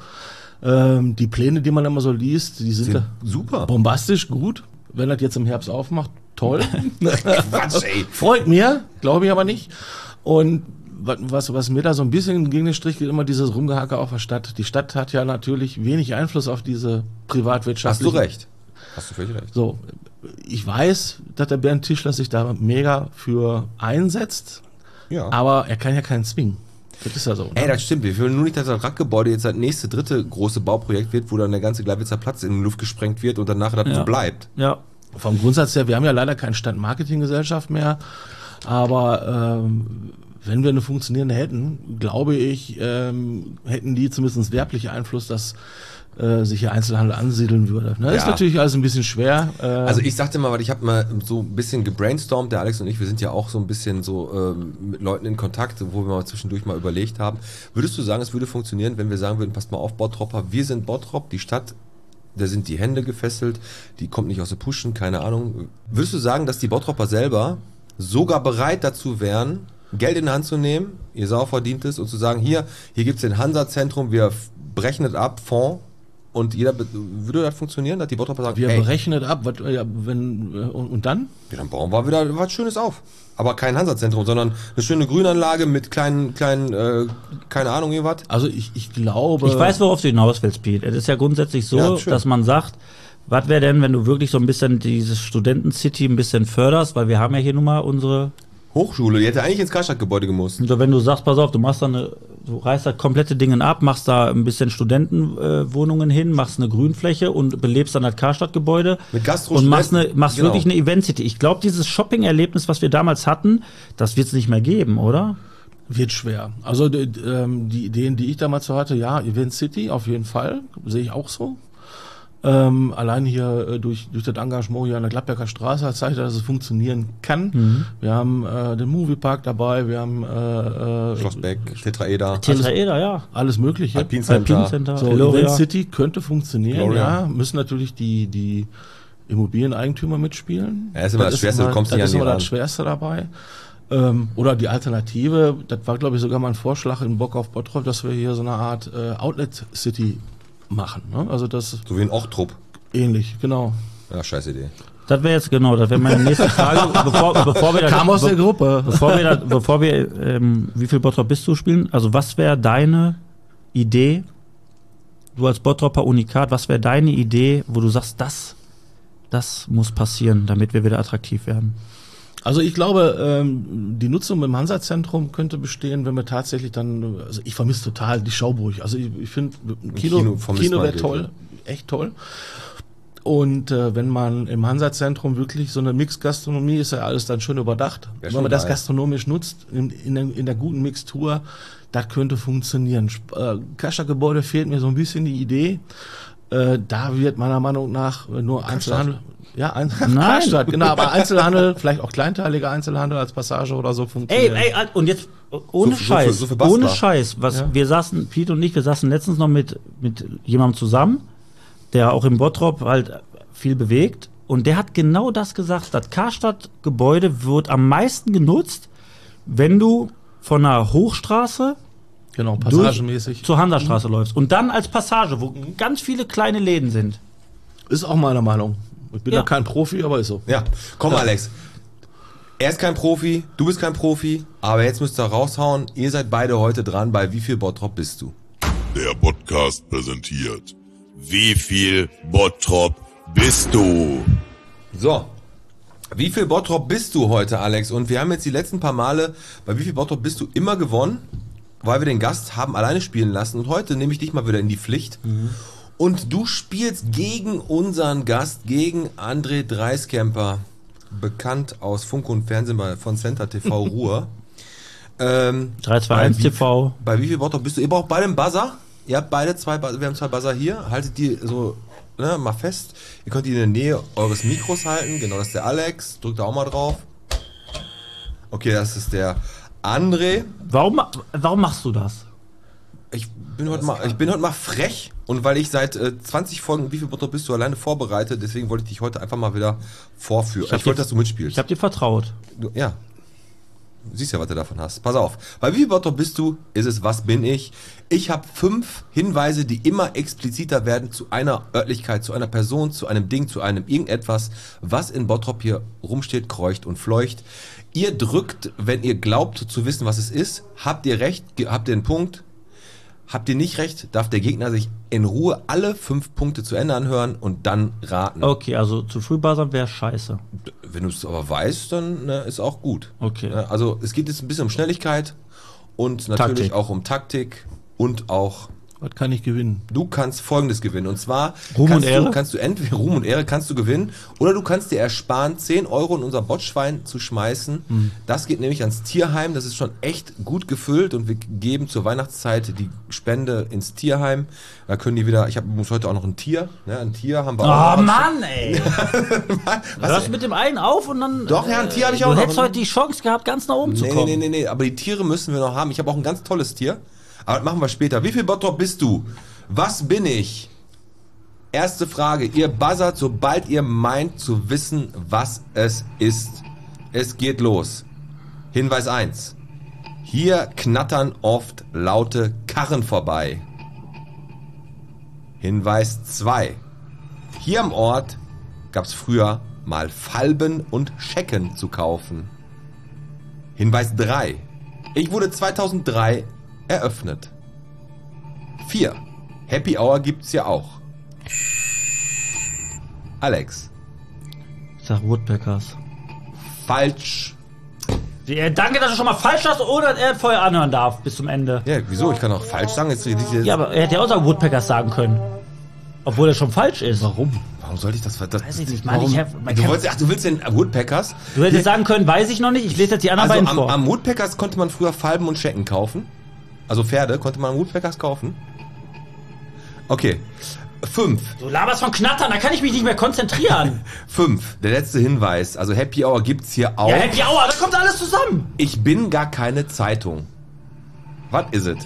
Ähm, die Pläne, die man immer so liest, die sind, Sind da super. bombastisch gut. Wenn das jetzt im Herbst aufmacht, toll. Quatsch, ey. Freut mir, glaube ich aber nicht. Und was, was mir da so ein bisschen gegen den Strich geht, immer dieses Rumgehacke auf der Stadt. Die Stadt hat ja natürlich wenig Einfluss auf diese Privatwirtschaft. Hast du recht. Hast du völlig recht. So, ich weiß, dass der Bernd Tischler sich da mega für einsetzt, Ja. aber er kann ja keinen zwingen. Das ist ja so. Ne? Ey, das stimmt. Wir wollen nur nicht, dass das Rackgebäude jetzt das nächste, dritte große Bauprojekt wird, wo dann der ganze Glawitzer Platz in die Luft gesprengt wird und danach das Ja. so bleibt. Ja. Vom Grundsatz her, wir haben ja leider keine Stadtmarketinggesellschaft mehr, aber ähm, wenn wir eine funktionierende hätten, glaube ich, ähm, hätten die zumindest werblich Einfluss, dass äh, sich hier Einzelhandel ansiedeln würde. Ne? Ist Ja. natürlich alles ein bisschen schwer. Äh, Also ich sagte mal, weil ich habe mal so ein bisschen gebrainstormt, der Alex und ich, wir sind ja auch so ein bisschen so ähm, mit Leuten in Kontakt, wo wir mal zwischendurch mal überlegt haben. Würdest du sagen, es würde funktionieren, wenn wir sagen würden, passt mal auf, Bottropper, wir sind Bottrop, die Stadt, da sind die Hände gefesselt, die kommt nicht aus der Puschen, keine Ahnung. Würdest du sagen, dass die Bottropper selber sogar bereit dazu wären, Geld in die Hand zu nehmen, ihr sau verdient es, und zu sagen, hier, hier gibt's den Hansa-Zentrum, wir f- brechen es ab, Fonds, und jeder, be- würde das funktionieren, dass die Bottropper sagen, wir ey, berechnen ab, was, ja, wenn, äh, und, und dann? ja, dann bauen wir wieder was Schönes auf. Aber kein Hansa-Zentrum, sondern eine schöne Grünanlage mit kleinen, kleinen, äh, keine Ahnung, wie was. Also ich, ich glaube... Ich weiß, worauf du hinaus willst, Pete. Es ist ja grundsätzlich so, Ja, schön. dass man sagt, was wäre denn, wenn du wirklich so ein bisschen dieses Studenten-City ein bisschen förderst, weil wir haben ja hier nun mal unsere, Hochschule, die hätte eigentlich ins Karstadtgebäude gemusst. also wenn du sagst, pass auf, du machst da eine, Du reißt das komplette Ding ab, machst da ein bisschen Studentenwohnungen äh, hin, machst eine Grünfläche und belebst dann das Karstadtgebäude. Mit Gastro und machst, eine, machst genau. wirklich eine Event-City. Ich glaube, dieses Shopping-Erlebnis, was wir damals hatten, das wird es nicht mehr geben, oder? Wird schwer. Also die, ähm, die Ideen, die ich damals so hatte, ja, Event City auf jeden Fall, sehe ich auch so. Ähm, allein hier äh, durch, durch das Engagement hier an der Gladberger Straße hat zeigt, dass es funktionieren kann. Mhm. Wir haben äh, den Moviepark dabei, wir haben äh, äh, Schlossbeck, Tetraeder. Tetraeder, ja. alles Mögliche. Alpine Center. Alpine Center, So, Gloria. Event City könnte funktionieren, Gloria. ja. Müssen natürlich die, die Immobilieneigentümer mitspielen. Ja, ist immer das Schwerste, immer, du kommst das nicht ist an die immer ran. das Schwerste dabei. Ähm, oder die Alternative, das war glaube ich sogar mal ein Vorschlag in Bock auf Bottrop, dass wir hier so eine Art äh, Outlet City machen. Ne? Also das So wie ein Ochtrupp. ähnlich, genau. Ja, scheiß Idee. Das wäre jetzt genau, das wäre meine nächste Frage. bevor, bevor wir da, Kam aus der Gruppe. Bevor wir, da, bevor wir ähm, wie viel Bottrop bist du spielen, also was wäre deine Idee, du als Bottropper Unikat, was wäre deine Idee, wo du sagst, das, das muss passieren, damit wir wieder attraktiv werden? Also ich glaube, ähm, die Nutzung im Hansa-Zentrum könnte bestehen, wenn wir tatsächlich dann, also ich vermisse total die Schauburg. Also ich, ich finde, Kino, Kino Kino, vermisst man wäre wirklich, toll, echt toll. Und äh, wenn man im Hansa-Zentrum wirklich so eine Mix-Gastronomie, ist ja alles dann schön überdacht. Wär Wenn schon man das geil. gastronomisch nutzt, in, in, der, in der guten Mixtur, das könnte funktionieren. Sp- Äh, Kascha-Gebäude fehlt mir so ein bisschen die Idee. Äh, da wird meiner Meinung nach nur Einzelhandel, ja, ein, Nein. Karstadt, genau, aber Einzelhandel, vielleicht auch kleinteiliger Einzelhandel als Passage oder so Ey, funktioniert. ey, und jetzt ohne So- so Scheiß, für- so für Bastler. ohne Scheiß, was Ja. wir saßen, Piet und ich, wir saßen letztens noch mit, mit jemandem zusammen, der auch im Bottrop halt viel bewegt und der hat genau das gesagt, das Karstadt-Gebäude wird am meisten genutzt, wenn du von einer Hochstraße Genau, durch passagemäßig. zur Hansastraße läufst und dann als Passage, wo ganz viele kleine Läden sind. Ist auch meiner Meinung. Ich bin Ja. ja kein Profi, aber ist so. Ja, komm Alex. Er ist kein Profi, du bist kein Profi, aber jetzt müsst ihr raushauen. Ihr seid beide heute dran bei Wie viel Bottrop bist du? Der Podcast präsentiert. Wie viel Bottrop bist du? So, wie viel Bottrop bist du heute, Alex? Und wir haben jetzt die letzten paar Male bei Wie viel Bottrop bist du immer gewonnen, weil wir den Gast haben alleine spielen lassen. Und heute nehme ich dich mal wieder in die Pflicht. Und du spielst gegen unseren Gast, gegen André Dreiskämper, bekannt aus Funk und Fernsehen bei- von Center T V Ruhr. ähm, drei zwei eins bei T wie- V. Bei wie viel Bottrop bist du? Ihr braucht beide einen Buzzer. Ihr habt beide zwei, Buzzer- wir haben zwei Buzzer hier. Haltet die so ne, mal fest. Ihr könnt die in der Nähe eures Mikros halten. Genau, das ist der Alex. Drückt da auch mal drauf. Okay, das ist der André. Warum, ma- warum machst du das? Ich bin heute mal, ich bin heute mal frech und weil ich seit äh, zwanzig Folgen Wie viel Bottrop bist du alleine vorbereitet, deswegen wollte ich dich heute einfach mal wieder vorführen. Ich, hab ich wollte, dir- dass du mitspielst. Ich habe dir vertraut. Du, ja. Du siehst ja, was du davon hast. Pass auf. Bei Wie viel Bottrop bist du, ist es Was bin ich? Ich habe fünf Hinweise, die immer expliziter werden zu einer Örtlichkeit, zu einer Person, zu einem Ding, zu einem irgendetwas, was in Bottrop hier rumsteht, kreucht und fleucht. Ihr drückt, wenn ihr glaubt zu wissen, was es ist. Habt ihr recht, ge- habt ihr einen Punkt. Habt ihr nicht recht, darf der Gegner sich in Ruhe alle fünf Punkte zu Ende anhören und dann raten. Okay, also zu früh buzzern wäre scheiße. Wenn du es aber weißt, dann ne, ist auch gut. Okay. Ne, also es geht jetzt ein bisschen um Schnelligkeit und natürlich Taktik. auch um Taktik und auch Was kann ich gewinnen? du kannst Folgendes gewinnen. Und zwar Ruhm kannst, und Ehre? Du, kannst du entweder Ruhm und Ehre kannst du gewinnen oder du kannst dir ersparen, zehn Euro in unser Botschwein zu schmeißen. Hm. Das geht nämlich ans Tierheim. Das ist schon echt gut gefüllt und wir geben zur Weihnachtszeit die Spende ins Tierheim. Da können die wieder, ich habe muss heute auch noch ein Tier. Ne, ein Tier haben wir auch. Oh noch. Mann, ey! Was, Hörst mit dem einen auf und dann. Doch, ja, ein Tier hab ich du auch noch. hättest heute die Chance gehabt, ganz nach oben zu Nee, kommen. nee, nee, nee, aber die Tiere müssen wir noch haben. Ich habe auch ein ganz tolles Tier. Aber das machen wir später. Wie viel Bottrop bist du? Was bin ich? Erste Frage. Ihr buzzert, sobald ihr meint zu wissen, was es ist. Es geht los. Hinweis eins. Hier knattern oft laute Karren vorbei. Hinweis zwei. Hier am Ort gab es früher mal Falben und Schecken zu kaufen. Hinweis drei. Ich wurde zweitausenddrei eröffnet. vier. Happy Hour gibt's ja auch. Alex. Ich sag Woodpeckers. Falsch. Ja, danke, dass du schon mal falsch hast, ohne dass er vorher anhören darf, bis zum Ende. Ja, wieso? Ich kann auch falsch sagen. Jetzt, jetzt, Ja, aber er hätte ja auch sagen Woodpeckers sagen können. Obwohl er schon falsch ist. Warum? Warum sollte ich das... das Weiß ich nicht. warum? Mann, ich hab, man Du, kann, wolltest, ach, du willst den Woodpeckers? du hättest sagen können, weiß ich noch nicht. Ich lese jetzt die anderen Also beiden am, vor. am Woodpeckers konnte man früher Falben und Schecken kaufen. Also Pferde konnte man am Woodpeckers kaufen. Okay. Fünf. Du laberst von Knattern, da kann ich mich nicht mehr konzentrieren. Fünf. Der letzte Hinweis. Also Happy Hour gibt's hier auch. Ja, Happy Hour, da kommt alles zusammen. Ich bin gar keine Zeitung. Was is it?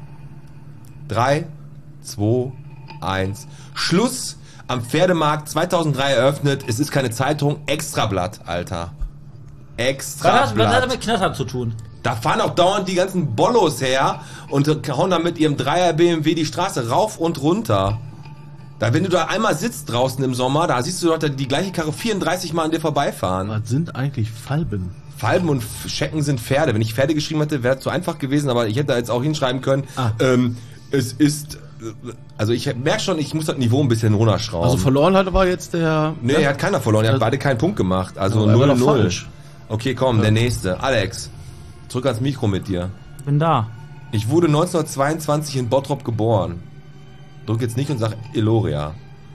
Drei, zwei, eins. Schluss. Am Pferdemarkt zweitausenddrei eröffnet. Es ist keine Zeitung. Extrablatt, Alter. Was hat, was hat Extrablatt. das mit Knattern zu tun? Da fahren auch dauernd die ganzen Bollos her und hauen dann mit ihrem Dreier B M W die Straße rauf und runter. Da, wenn du da einmal sitzt draußen im Sommer, da siehst du doch die gleiche Karre vierunddreißig Mal an dir vorbeifahren. Was sind eigentlich Falben? Falben und Schecken sind Pferde. Wenn ich Pferde geschrieben hätte, wäre es zu einfach gewesen, aber ich hätte da jetzt auch hinschreiben können, Ah. ähm, es ist, also ich merke schon, ich muss das Niveau ein bisschen runterschrauben. Also verloren hat aber jetzt der... Nee, er hat keiner verloren, er hat Das- beide keinen Punkt gemacht. Also Aber er war null doch null. falsch. Okay, komm, der nächste. Alex, zurück ans Mikro mit dir. Bin da. Ich wurde neunzehnhundertzweiundzwanzig in Bottrop geboren. Drück jetzt nicht und sag Eloria.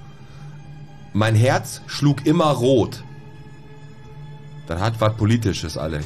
Mein Herz schlug immer rot. Das hat was Politisches, Alex.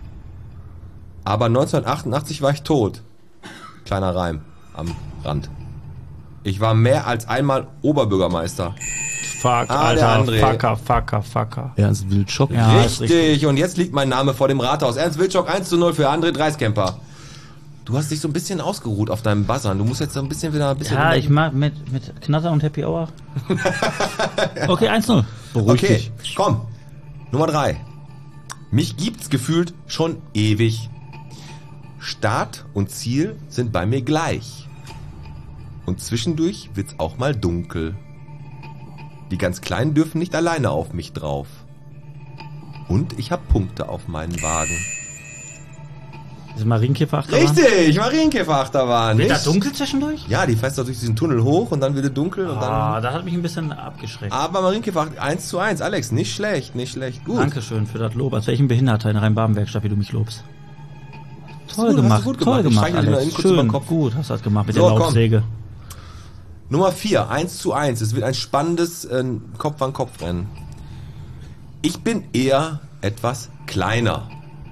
Aber neunzehnhundertachtundachtzig war ich tot. Kleiner Reim am Rand. Ich war mehr als einmal Oberbürgermeister. Fuck, Ah, der Alter. André. Fucker, fucker, fucker. Ernst Wildschock. Ja, ist Richtig. Und jetzt liegt mein Name vor dem Rathaus. Ernst Wilczok eins zu null für André Dreiskemper. Du hast dich so ein bisschen ausgeruht auf deinem Buzzern. Du musst jetzt so ein bisschen wieder ein bisschen... Ja, ich mag mit, mit Knatter und Happy Hour. Okay, eins null. Beruhig Okay, dich. komm. Nummer drei. Mich gibt's gefühlt schon ewig. Start und Ziel sind bei mir gleich. Und zwischendurch wird's auch mal dunkel. Die ganz Kleinen dürfen nicht alleine auf mich drauf. Und ich hab Punkte auf meinen Wagen. Ist Marienkäfer-Achterbahn? Richtig, Marienkäfer-Achterbahn. Wird nicht? das dunkel zwischendurch? Ja, die fährst du durch diesen Tunnel hoch und dann wird es dunkel und dann... Ah, das hat mich ein bisschen abgeschreckt. Aber Marienkäfer eins zu eins. Alex, nicht schlecht, nicht schlecht. Gut. Dankeschön für das Lob. Als wäre ich ein Behinderter in der Rhein-Baden-Werkstatt, wie du mich lobst. Toll gut, hast du gemacht, gut toll gemacht. Ich gemacht, streichel dir mal Alex. eben kurz über Schön, den Kopf. gut hast du das gemacht mit So, der komm. Laubsäge. Nummer vier, eins zu eins. Es wird ein spannendes äh, Kopf-an-Kopf-Rennen. Ich bin eher etwas kleiner.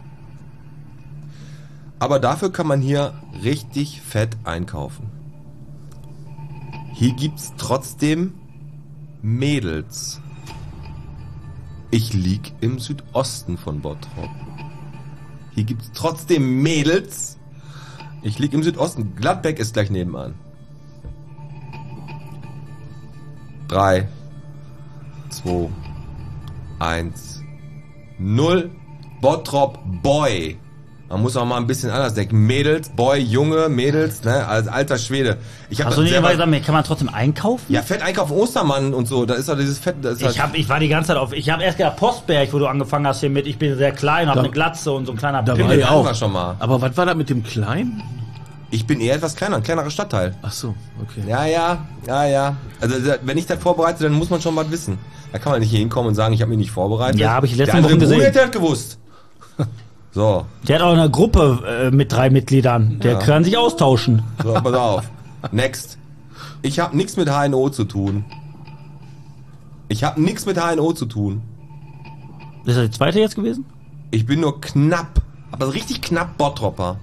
Aber dafür kann man hier richtig fett einkaufen. Hier gibt's trotzdem Mädels. Ich lieg im Südosten von Bottrop. Hier gibt's trotzdem Mädels. Ich lieg im Südosten. Gladbeck ist gleich nebenan. Drei, zwei, eins, null. Bottrop Boy. Man muss auch mal ein bisschen anders denken. Mädels, Boy, Junge, Mädels, ne, als alter Schwede. Ich habe Hast du nicht immer gesagt, kann man trotzdem einkaufen? ja, Fett einkaufen, Ostermann und so. Da ist doch dieses Fett. Das ist Ich, halt, hab, ich war die ganze Zeit auf. Ich habe erst gedacht, Postberg, wo du angefangen hast hier mit. Ich bin sehr klein, habe Da- eine Glatze und so ein kleiner da Pimmel. war den ich hatten auch. wir schon mal. Aber was war da mit dem Kleinen? Ich bin eher etwas kleiner, ein kleinerer Stadtteil. Ach so, okay. Ja, ja, ja, ja. Also da- wenn ich das vorbereite, dann muss man schon was wissen. Da kann man nicht hier hinkommen und sagen, ich habe mich nicht vorbereitet. Ja, hab ich letzte Der andere Woche gesehen. Bruder hätte das gewusst. So, Der hat auch eine Gruppe äh, mit drei Mitgliedern. Der Ja. kann sich austauschen. so, pass auf. Next. Ich habe nichts mit H N O zu tun. Ich habe nichts mit H N O zu tun. Ist das die zweite jetzt gewesen? Ich bin nur knapp, aber richtig knapp Bottropper.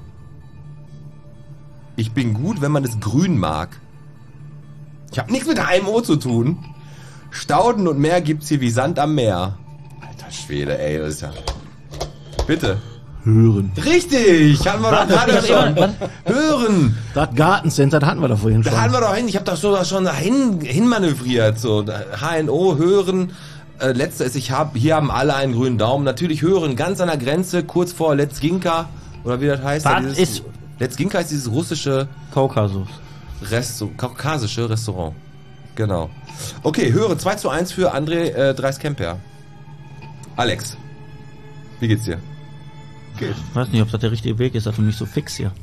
Ich bin gut, wenn man es grün mag. Ich habe nichts mit H M O zu tun. Stauden und Meer gibt's hier wie Sand am Meer. Alter Schwede, ey, das ist ja... Bitte. Hören. Richtig, hatten wir doch gerade Ich hab schon. immer- Hören, Das Gartencenter, das hatten wir da vorhin da schon. hatten wir doch hin. Ich habe doch so schon dahin hinmanövriert. So H N O, Hören. Äh, letzter ist, ich habe hier haben alle einen grünen Daumen. Natürlich Hören, ganz an der Grenze, kurz vor Let's Ginka oder wie das heißt. Was dieses, ist- Let's Ginka ist dieses russische Kaukasus. Resto kaukasische Restaurant. Genau. Okay, Hören zwei zu eins für André äh, Dreiskemper. Alex, wie geht's dir? Ich weiß nicht, ob das der richtige Weg ist, dass du mich so fix hier.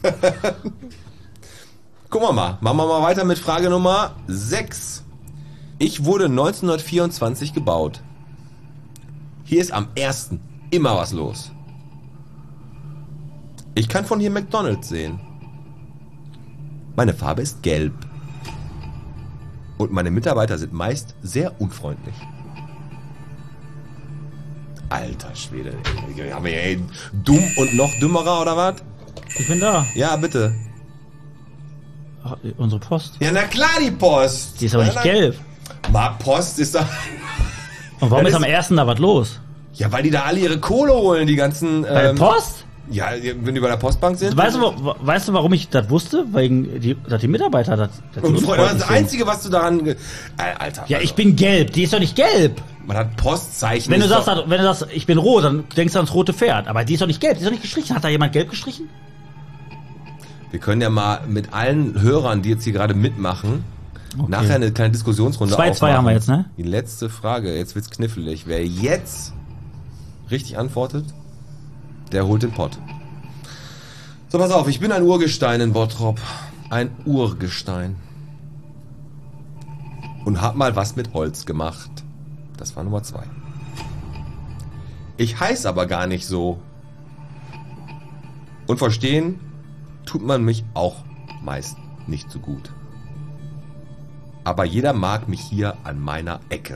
Gucken wir mal. Machen wir mal weiter mit Frage Nummer sechs. Ich wurde neunzehnhundertvierundzwanzig gebaut. Hier ist am ersten immer was los. Ich kann von hier McDonald's sehen. Meine Farbe ist gelb. Und meine Mitarbeiter sind meist sehr unfreundlich. Alter Schwede. ey. Haben wir hier einen dumm und noch dümmerer oder was? Ich bin da. Ja, bitte. Ach, unsere Post. Ja, na klar, die Post. Die ist aber Ja, nicht na- gelb. Ma, Post ist da... Und warum Das ist am ist- ersten da was los? Ja, weil die da alle ihre Kohle holen, die ganzen... Bei der ähm, Post? Ja, wenn die bei der Postbank sind. Weißt du, wa- weißt du, warum ich das wusste? Wegen die, dass die Mitarbeiter das, dass die Und Freunde, das ist unfreundlich das sind. Einzige, was du daran... ge- Äh, Alter. Ja, also, ich bin gelb. Die ist doch nicht gelb. Man hat Postzeichen. Wenn du ist sagst, doch- wenn du sagst, ich bin rot, dann denkst du ans rote Pferd. Aber die ist doch nicht gelb. Die ist doch nicht gestrichen. Hat da jemand gelb gestrichen? Wir können ja mal mit allen Hörern, die jetzt hier gerade mitmachen, nachher eine kleine Diskussionsrunde zwei zwei aufmachen. haben wir jetzt, ne? Die letzte Frage, jetzt wird's knifflig. Wer jetzt richtig antwortet, der holt den Pott. So, pass auf, ich bin ein Urgestein in Bottrop. Ein Urgestein. Und hab mal was mit Holz gemacht. Das war Nummer zwei. Ich heiß aber gar nicht so. Und verstehen tut man mich auch meist nicht so gut. Aber jeder mag mich hier an meiner Ecke.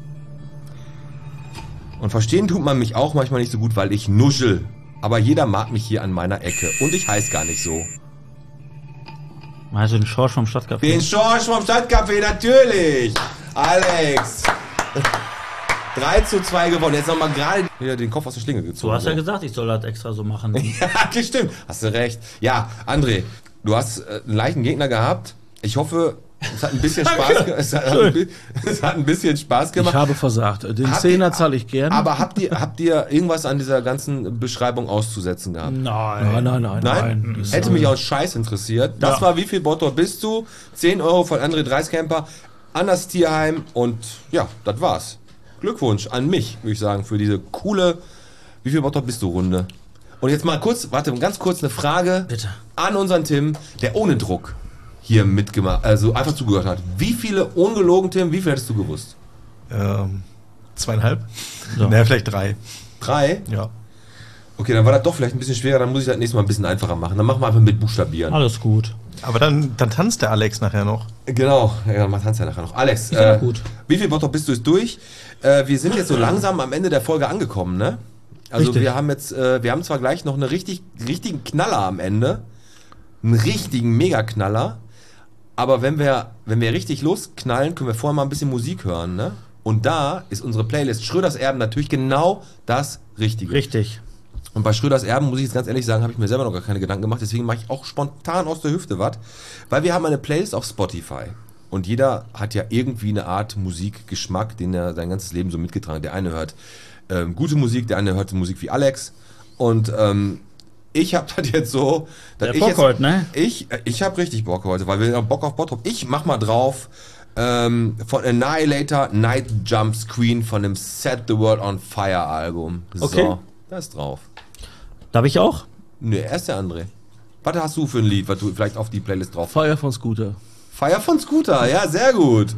Und verstehen tut man mich auch manchmal nicht so gut, weil ich nuschel. Aber jeder mag mich hier an meiner Ecke. Und ich heiß gar nicht so. Also den Schorsch vom Stadtcafé. Den Schorsch vom Stadtcafé, natürlich! Alex! drei zu zwei gewonnen. Jetzt nochmal gerade wieder den Kopf aus der Schlinge gezogen. Du hast ja gesagt, ich soll das extra so machen. Ja, das stimmt. Hast du recht. Ja, André, du hast äh, einen leichten Gegner gehabt. Ich hoffe, es hat ein bisschen Spaß, ge es hat, ein bi- es hat ein bisschen Spaß Ich gemacht. habe versagt. Den Habt Zehner ihr- zahle ich gerne. Aber habt ihr, habt ihr irgendwas an dieser ganzen Beschreibung auszusetzen gehabt? Nein. Nein, nein, nein. Nein? Das, Hätte äh, mich auch Scheiß interessiert. Das Ja. war wie viel Bottrop bist du? zehn Euro von André Dreiskamper an das Tierheim und ja, das war's. Glückwunsch an mich, würde ich sagen, für diese coole wie viel Bottrop bist du Runde. Und jetzt mal kurz, warte, ganz kurz eine Frage Bitte. an unseren Tim, der ohne Druck hier mitgemacht, also einfach zugehört hat. Wie viele, ungelogen Tim, wie viel hättest du gewusst? Ähm, zweieinhalb? So. Naja, vielleicht drei. Drei? Ja. Okay, dann war das doch vielleicht ein bisschen schwerer, dann muss ich das nächste Mal ein bisschen einfacher machen. Dann machen wir einfach mit Buchstabieren. Alles gut. Aber dann, dann tanzt der Alex nachher noch. Genau, ja, man tanzt ja nachher noch. Alex, ja äh, gut. wie viel Bottrop bist du ist durch? Äh, wir sind jetzt so langsam am Ende der Folge angekommen, ne? Also Richtig. wir haben jetzt, äh, wir haben zwar gleich noch einen richtig, richtigen Knaller am Ende, einen richtigen Mega-Knaller, aber wenn wir, wenn wir richtig losknallen, können wir vorher mal ein bisschen Musik hören, ne? Und da ist unsere Playlist Schröders Erben natürlich genau das Richtige. Richtig. Und bei Schröders Erben, muss ich jetzt ganz ehrlich sagen, habe ich mir selber noch gar keine Gedanken gemacht. Deswegen mache ich auch spontan aus der Hüfte was. Weil wir haben eine Playlist auf Spotify. Und jeder hat ja irgendwie eine Art Musikgeschmack, den er sein ganzes Leben so mitgetragen hat. Der eine hört ähm, gute Musik, der andere hört Musik wie Alex. Und ähm, ich habe das jetzt so... dass Der ich Bock jetzt, heute, ne? Ich, äh, ich habe richtig Bock heute, weil wir haben Bock auf Bottrop. Ich mach mal drauf ähm, von Annihilator, Night Jumps Queen von dem Set the World on Fire Album. So, Okay. da ist drauf. Darf ich auch? Ne, er ist der André. Was hast du für ein Lied, was du vielleicht auf die Playlist drauf... Feuer von Scooter. Fire von Scooter, ja, sehr gut.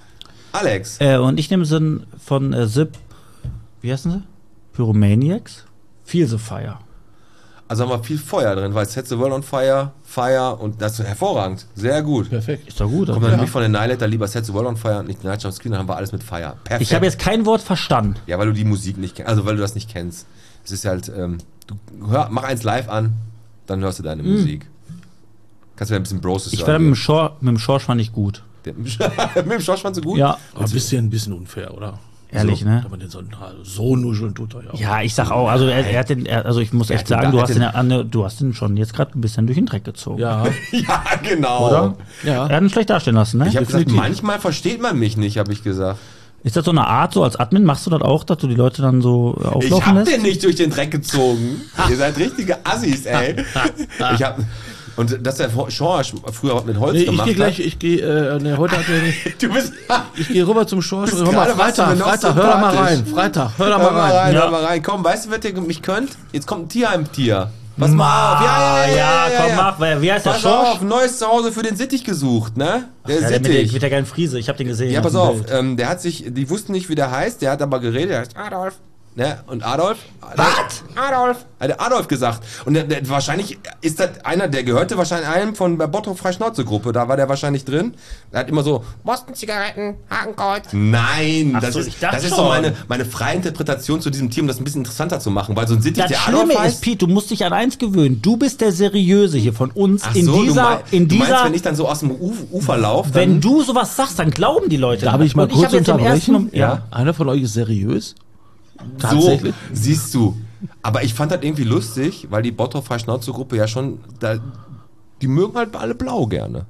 Alex. Äh, und ich nehme Sinn von äh, Zip. Wie heißen sie? Pyromaniacs? Feel the Fire. Also haben wir viel Feuer drin, weil Set the World on Fire, Fire und das ist hervorragend. Sehr gut. Perfekt. Ist doch gut. Kommt Oder? dann nämlich von den Annihilator lieber Set the World on Fire und nicht Night Jump Screen, dann haben wir alles mit Fire. Perfekt. Ich habe jetzt kein Wort verstanden. Ja, weil du die Musik nicht kennst, also weil du das nicht kennst. Es ist halt, ähm, du hör, mach eins live an, dann hörst du deine Musik. Kannst du ein bisschen Broses Ich werde mit dem Schorsch, mit dem Schorsch fand ich gut. mit dem Schorsch fandst du gut? Ja. Aber ein bisschen, ein bisschen unfair, oder? Ehrlich, so, ne? Wenn man den so, so nuscheln tut er ja auch. Ja, ich sag auch, also er, er hat den, er, also ich muss Er echt hat den sagen, da- du er hast hat den, den- ja an- du hast den schon jetzt gerade ein bisschen durch den Dreck gezogen. Ja, Ja, genau. Oder? ja. Er hat ihn schlecht dastehen lassen, ne? Ich habe gesagt, Definitiv. manchmal versteht man mich nicht, habe ich gesagt. Ist das so eine Art, so als Admin, machst du das auch, dass du die Leute dann so äh, Ich auflaufen hab lässt? den nicht durch den Dreck gezogen. Ihr seid richtige Assis, ey. Ich hab, und dass der Schorsch früher mit Holz Nee, ich gemacht gehe gleich, hat. ich gehe, äh, nee, heute hat er nicht. Du bist... Ich gehe rüber zum Schorsch. Bist Hör mal, gerade was, du Freitag, mir noch Freitag, hör da mal sympathisch. rein. Freitag, hör da Hör mal rein. ja. Ja. hör mal rein. Komm, weißt du, was ihr mich könnt? Jetzt kommt ein Tierheim-Tier. Pass mal auf. Ja, ja, ja, ja, ja, komm, ja. mach, weil, wie heißt der Pass Schorsch? auf, neues Zuhause für den Sittich gesucht, ne? Der Ja, der mit, der, Sittich. mit der geilen Friese, ich hab den gesehen. Ja, auf pass dem auf, Bild. ähm, der hat sich, die wussten nicht, wie der heißt, der hat aber geredet, der heißt Adolf. Ne? Und Adolf? Was? Adolf! Hat der Adolf gesagt. Und der, der, wahrscheinlich ist das einer, der gehörte wahrscheinlich einem von der Bottrop-Freischnauze-Gruppe. Da war der wahrscheinlich drin. Der hat immer so, Boston-Zigaretten, Hakenkreuz. Nein, Ach das, so, ist, ich dachte das ist so schon. meine, meine freie Interpretation zu diesem Team, um das ein bisschen interessanter zu machen. Weil so ein Sittich, Das der Adolf Schlimme heißt... ist, Pete, du musst dich an eins gewöhnen. Du bist der Seriöse hier von uns. Ach in so, dieser, du, mein, in du dieser, meinst, wenn ich dann so aus dem Uf- Ufer laufe, dann... wenn du sowas sagst, dann glauben die Leute. Darf ich mal Und kurz hab jetzt im ersten unterbrechen? Mom- ja. Einer von euch ist seriös? So, Tatsächlich? siehst du. Aber ich fand das irgendwie lustig, weil die Bottrop-Freischnauze-Gruppe ja schon, da, die mögen halt alle blau gerne.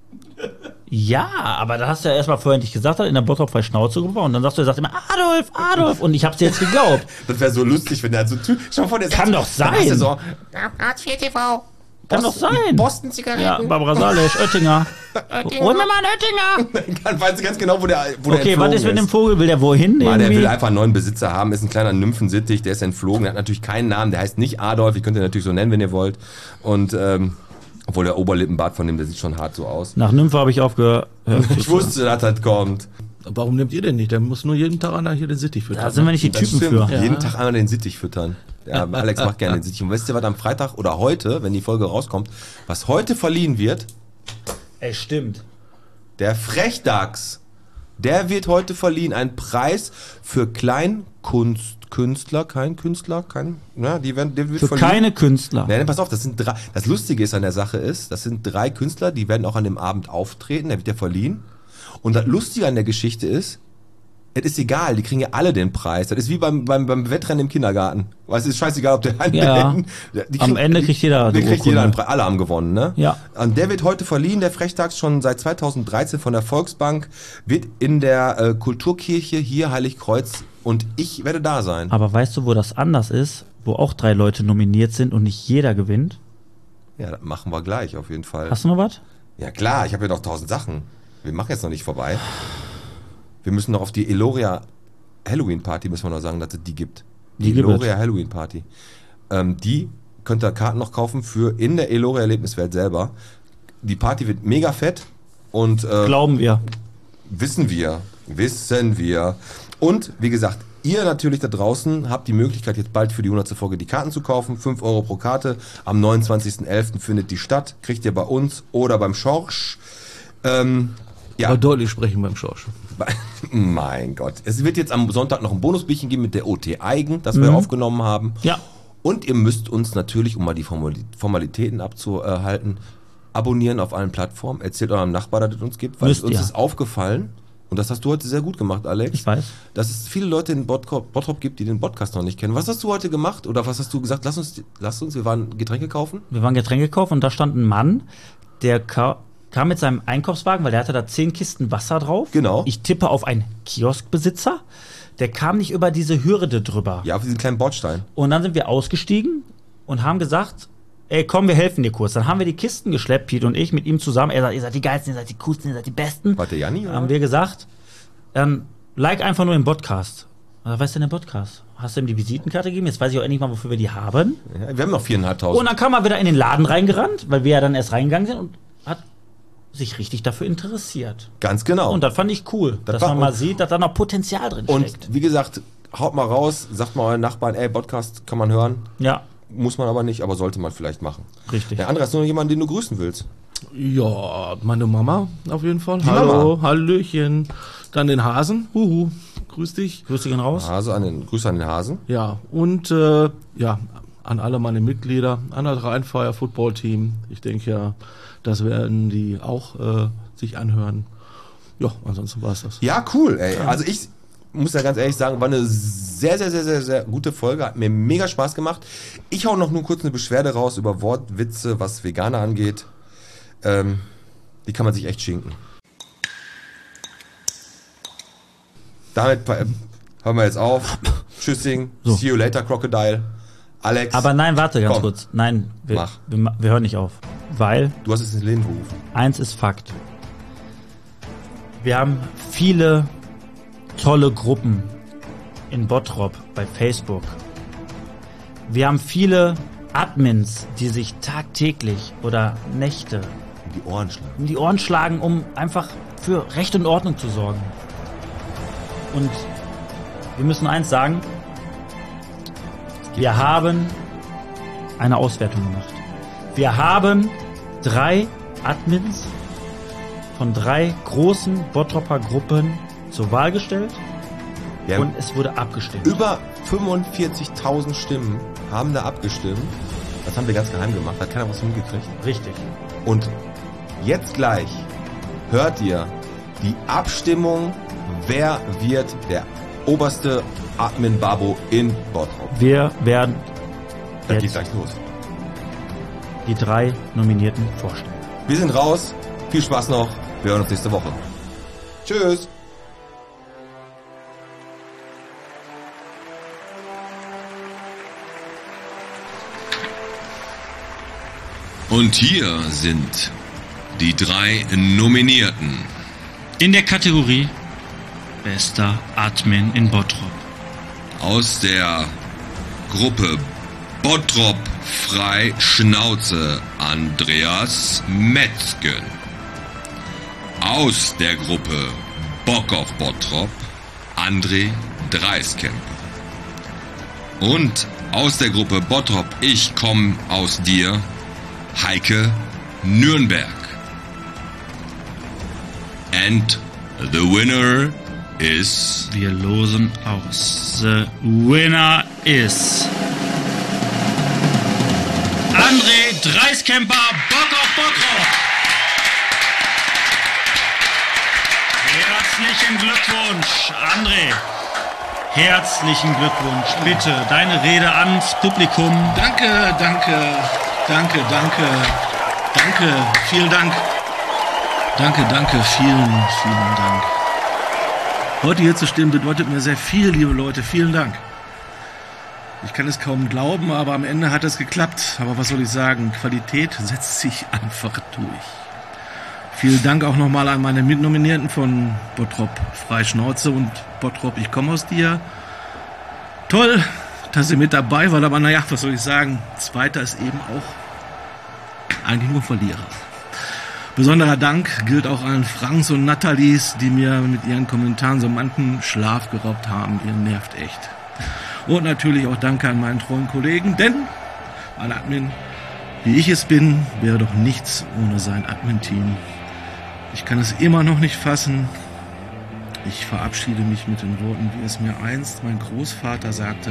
Ja, aber da hast du ja erstmal vorher nicht gesagt, in der Bottrop frei Schnauze gebracht und dann sagst du, er sagt immer Adolf, Adolf und ich hab's dir jetzt geglaubt. Das wäre so lustig, wenn der so, schau mal vor, der Kann sagt, doch sein. dann hast du so, Hartz vier T V. Kann doch sein. Boston-Zigaretten. Ja, Barbara Salisch, Oettinger. Oettinger. Hol mir mal einen Oettinger. dann weißt du ganz genau, wo der, wo der Okay, entflogen was ist mit dem ist. Vogel? Will der wohin? Mann, der irgendwie? will einfach einen neuen Besitzer haben, ist ein kleiner Nymphensittich, der ist entflogen, der hat natürlich keinen Namen, der heißt nicht Adolf, ihr könnt ihn natürlich so nennen, wenn ihr wollt. Und, ähm, obwohl der Oberlippenbart von dem, der sieht schon hart so aus. Nach Nymphe habe ich aufgehört. Ich wusste, dass das kommt. Warum nehmt ihr den nicht? Der muss nur jeden Tag einer hier den Sittich füttern. Da sind wir nicht die Das Typen stimmt. für. Jeden Tag einmal den Sittich füttern. Ja, Alex macht gerne den Sittich. Und wisst ihr, was am Freitag oder heute, wenn die Folge rauskommt, was heute verliehen wird? Ey, stimmt. Der Frechdachs. Der wird heute verliehen. Ein Preis für Kleinkunstkünstler. Kein Künstler, kein, na, die werden, der wird Für verliehen. keine Künstler. Nein, pass auf, das sind drei. Das Lustige ist an der Sache ist, das sind drei Künstler, die werden auch an dem Abend auftreten, der wird ja verliehen. Und das Lustige an der Geschichte ist, es ist egal, die kriegen ja alle den Preis. Das ist wie beim, beim, beim Wettrennen im Kindergarten. Weißt du, ist scheißegal, ob der eine Ja. die Am Ende kriegt jeder der eine kriegt jeder einen Urkunde. Preis. Alle haben gewonnen, ne? Ja. Und der wird heute verliehen, der Frechdachs, schon seit zweitausenddreizehn von der Volksbank, wird in der äh, Kulturkirche hier Heiligkreuz und ich werde da sein. Aber weißt du, wo das anders ist? Wo auch drei Leute nominiert sind und nicht jeder gewinnt? Ja, das machen wir gleich auf jeden Fall. Hast du noch was? Ja klar, ich habe ja noch tausend Sachen. Wir machen jetzt noch nicht vorbei. Wir müssen noch auf die Eloria Halloween Party, müssen wir noch sagen, dass es die gibt. Die, Die gibt Eloria es. Halloween Party. Ähm, die könnt ihr Karten noch kaufen für in der Eloria Erlebniswelt selber. Die Party wird mega fett und äh, Glauben wir. wissen wir, wissen wir. Und wie gesagt, ihr natürlich da draußen habt die Möglichkeit, jetzt bald für die hundertste Folge die Karten zu kaufen. fünf Euro pro Karte. Am neunundzwanzigsten elften findet die statt. Kriegt ihr bei uns oder beim Schorsch. Ähm, ja. Aber deutlich sprechen beim Schorsch. Mein Gott. Es wird jetzt am Sonntag noch ein Bonusbierchen geben mit der O T Eigen, das wir Mhm. aufgenommen haben. Ja. Und ihr müsst uns natürlich, um mal die Formali- Formalitäten abzuhalten, abonnieren auf allen Plattformen. Erzählt eurem Nachbar, dass es uns gibt, weil Müsst uns ihr. ist aufgefallen, und das hast du heute sehr gut gemacht, Alex. Ich weiß. Dass es viele Leute in Bottrop, Bottrop gibt, die den Podcast noch nicht kennen. Was hast du heute gemacht? Oder was hast du gesagt? Lass uns, lass uns, wir waren Getränke kaufen. Wir waren Getränke kaufen und da stand ein Mann, der ka kam mit seinem Einkaufswagen, weil der hatte da zehn Kisten Wasser drauf. Genau. Ich tippe auf einen Kioskbesitzer. Der kam nicht über diese Hürde drüber. Ja, auf diesen kleinen Bordstein. Und dann sind wir ausgestiegen und haben gesagt, ey, komm, wir helfen dir kurz. Dann haben wir die Kisten geschleppt, Pete und ich, mit ihm zusammen. Er sagt, ihr seid die Geilsten, ihr seid die Coolsten, ihr seid die Besten. War der Janni? Dann Oder? haben wir gesagt, ähm, like einfach nur den Podcast. Was ist denn der Podcast? Hast du ihm die Visitenkarte gegeben? Jetzt weiß ich auch endlich mal, wofür wir die haben. Ja, wir haben noch viereinhalbtausend. Und dann kam er wieder in den Laden reingerannt, weil wir ja dann erst reingegangen sind und hat sich richtig dafür interessiert. Ganz genau. Und das fand ich cool, Das dass war- man mal sieht, dass da noch Potenzial drin Und steckt. wie gesagt, haut mal raus, sagt mal euren Nachbarn, ey, Podcast kann man hören. Ja, Muss man aber nicht, aber sollte man vielleicht machen. richtig. Der andere ist nur jemand, den du grüßen willst. Ja, meine Mama auf jeden Fall. Die Hallo, Mama. Hallöchen. Dann den Hasen. Huhu. Grüß dich. Grüße gehen raus. Hase an den, Grüße an den Hasen. Ja, und äh, ja, an alle meine Mitglieder, an das Rheinfire Football Team. Ich denke ja, das werden die auch äh, sich anhören. Ja, ansonsten war es das. Ja, cool, ey. Also ich muss ja ganz ehrlich sagen, war eine sehr, sehr, sehr, sehr, sehr gute Folge. Hat mir mega Spaß gemacht. Ich hau noch nur kurz eine Beschwerde raus über Wortwitze, was Veganer angeht. Ähm, die kann man sich echt schinken. Damit äh, hören wir jetzt auf. Tschüssing. So. See you later, Crocodile. Alex, Aber nein, warte ganz Komm. kurz. Nein, wir, Mach. wir, ma- wir hören nicht auf. Weil du hast es ins Leben gerufen. eins ist Fakt. Wir haben viele tolle Gruppen in Bottrop bei Facebook. Wir haben viele Admins, die sich tagtäglich oder Nächte Um die Ohren schlagen. um die Ohren schlagen, um einfach für Recht und Ordnung zu sorgen. Und wir müssen eins sagen, Wir haben eine Auswertung gemacht. Wir haben drei Admins von drei großen Bottropper Gruppen zur Wahl gestellt Ja. und es wurde abgestimmt. Über fünfundvierzigtausend Stimmen haben da abgestimmt. Das haben wir ganz geheim gemacht, hat keiner was mitgekriegt. Richtig. Und jetzt gleich hört ihr die Abstimmung, wer wird der oberste Admin Babo in Bottrop. Wir werden Da jetzt geht's gleich los. die drei Nominierten vorstellen. Wir sind raus. Viel Spaß noch. Wir hören uns nächste Woche. Tschüss. Und hier sind die drei Nominierten. In der Kategorie Bester Admin in Bottrop. Aus der Gruppe Bottrop frei Schnauze Andreas Metzgen. Aus der Gruppe Bock auf Bottrop André Dreiskemper. Und aus der Gruppe Bottrop Ich komm aus dir Heike Nürnberg. And the winner is... Wir losen aus. The winner is André Dreiskemper, Bock auf Bottrop. Herzlichen Glückwunsch, André. Herzlichen Glückwunsch. Bitte, deine Rede ans Publikum. Danke, danke, danke, danke, danke, vielen Dank. Danke, danke, vielen, vielen Dank. Heute hier zu stehen bedeutet mir sehr viel, liebe Leute, vielen Dank. Ich kann es kaum glauben, aber am Ende hat es geklappt. Aber was soll ich sagen? Qualität setzt sich einfach durch. Vielen Dank auch nochmal an meine Mitnominierten von Bottrop Freischnauze und Bottrop Ich komme aus dir. Toll, dass ihr mit dabei wart, aber naja, was soll ich sagen? Zweiter ist eben auch eigentlich nur Verlierer. Besonderer Dank gilt auch allen Franks und Nathalies, die mir mit ihren Kommentaren so manchen Schlaf geraubt haben. Ihr nervt echt. Und natürlich auch danke an meinen treuen Kollegen, denn ein Admin, wie ich es bin, wäre doch nichts ohne sein Admin-Team. Ich kann es immer noch nicht fassen. Ich verabschiede mich mit den Worten, wie es mir einst mein Großvater sagte.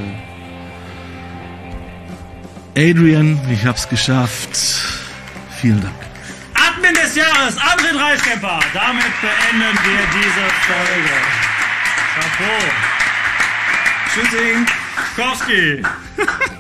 Adrian, ich hab's geschafft. Vielen Dank. Admin des Jahres, André Dreiskemper. Damit beenden wir diese Folge. Chapeau. Tschüssing. Kowski.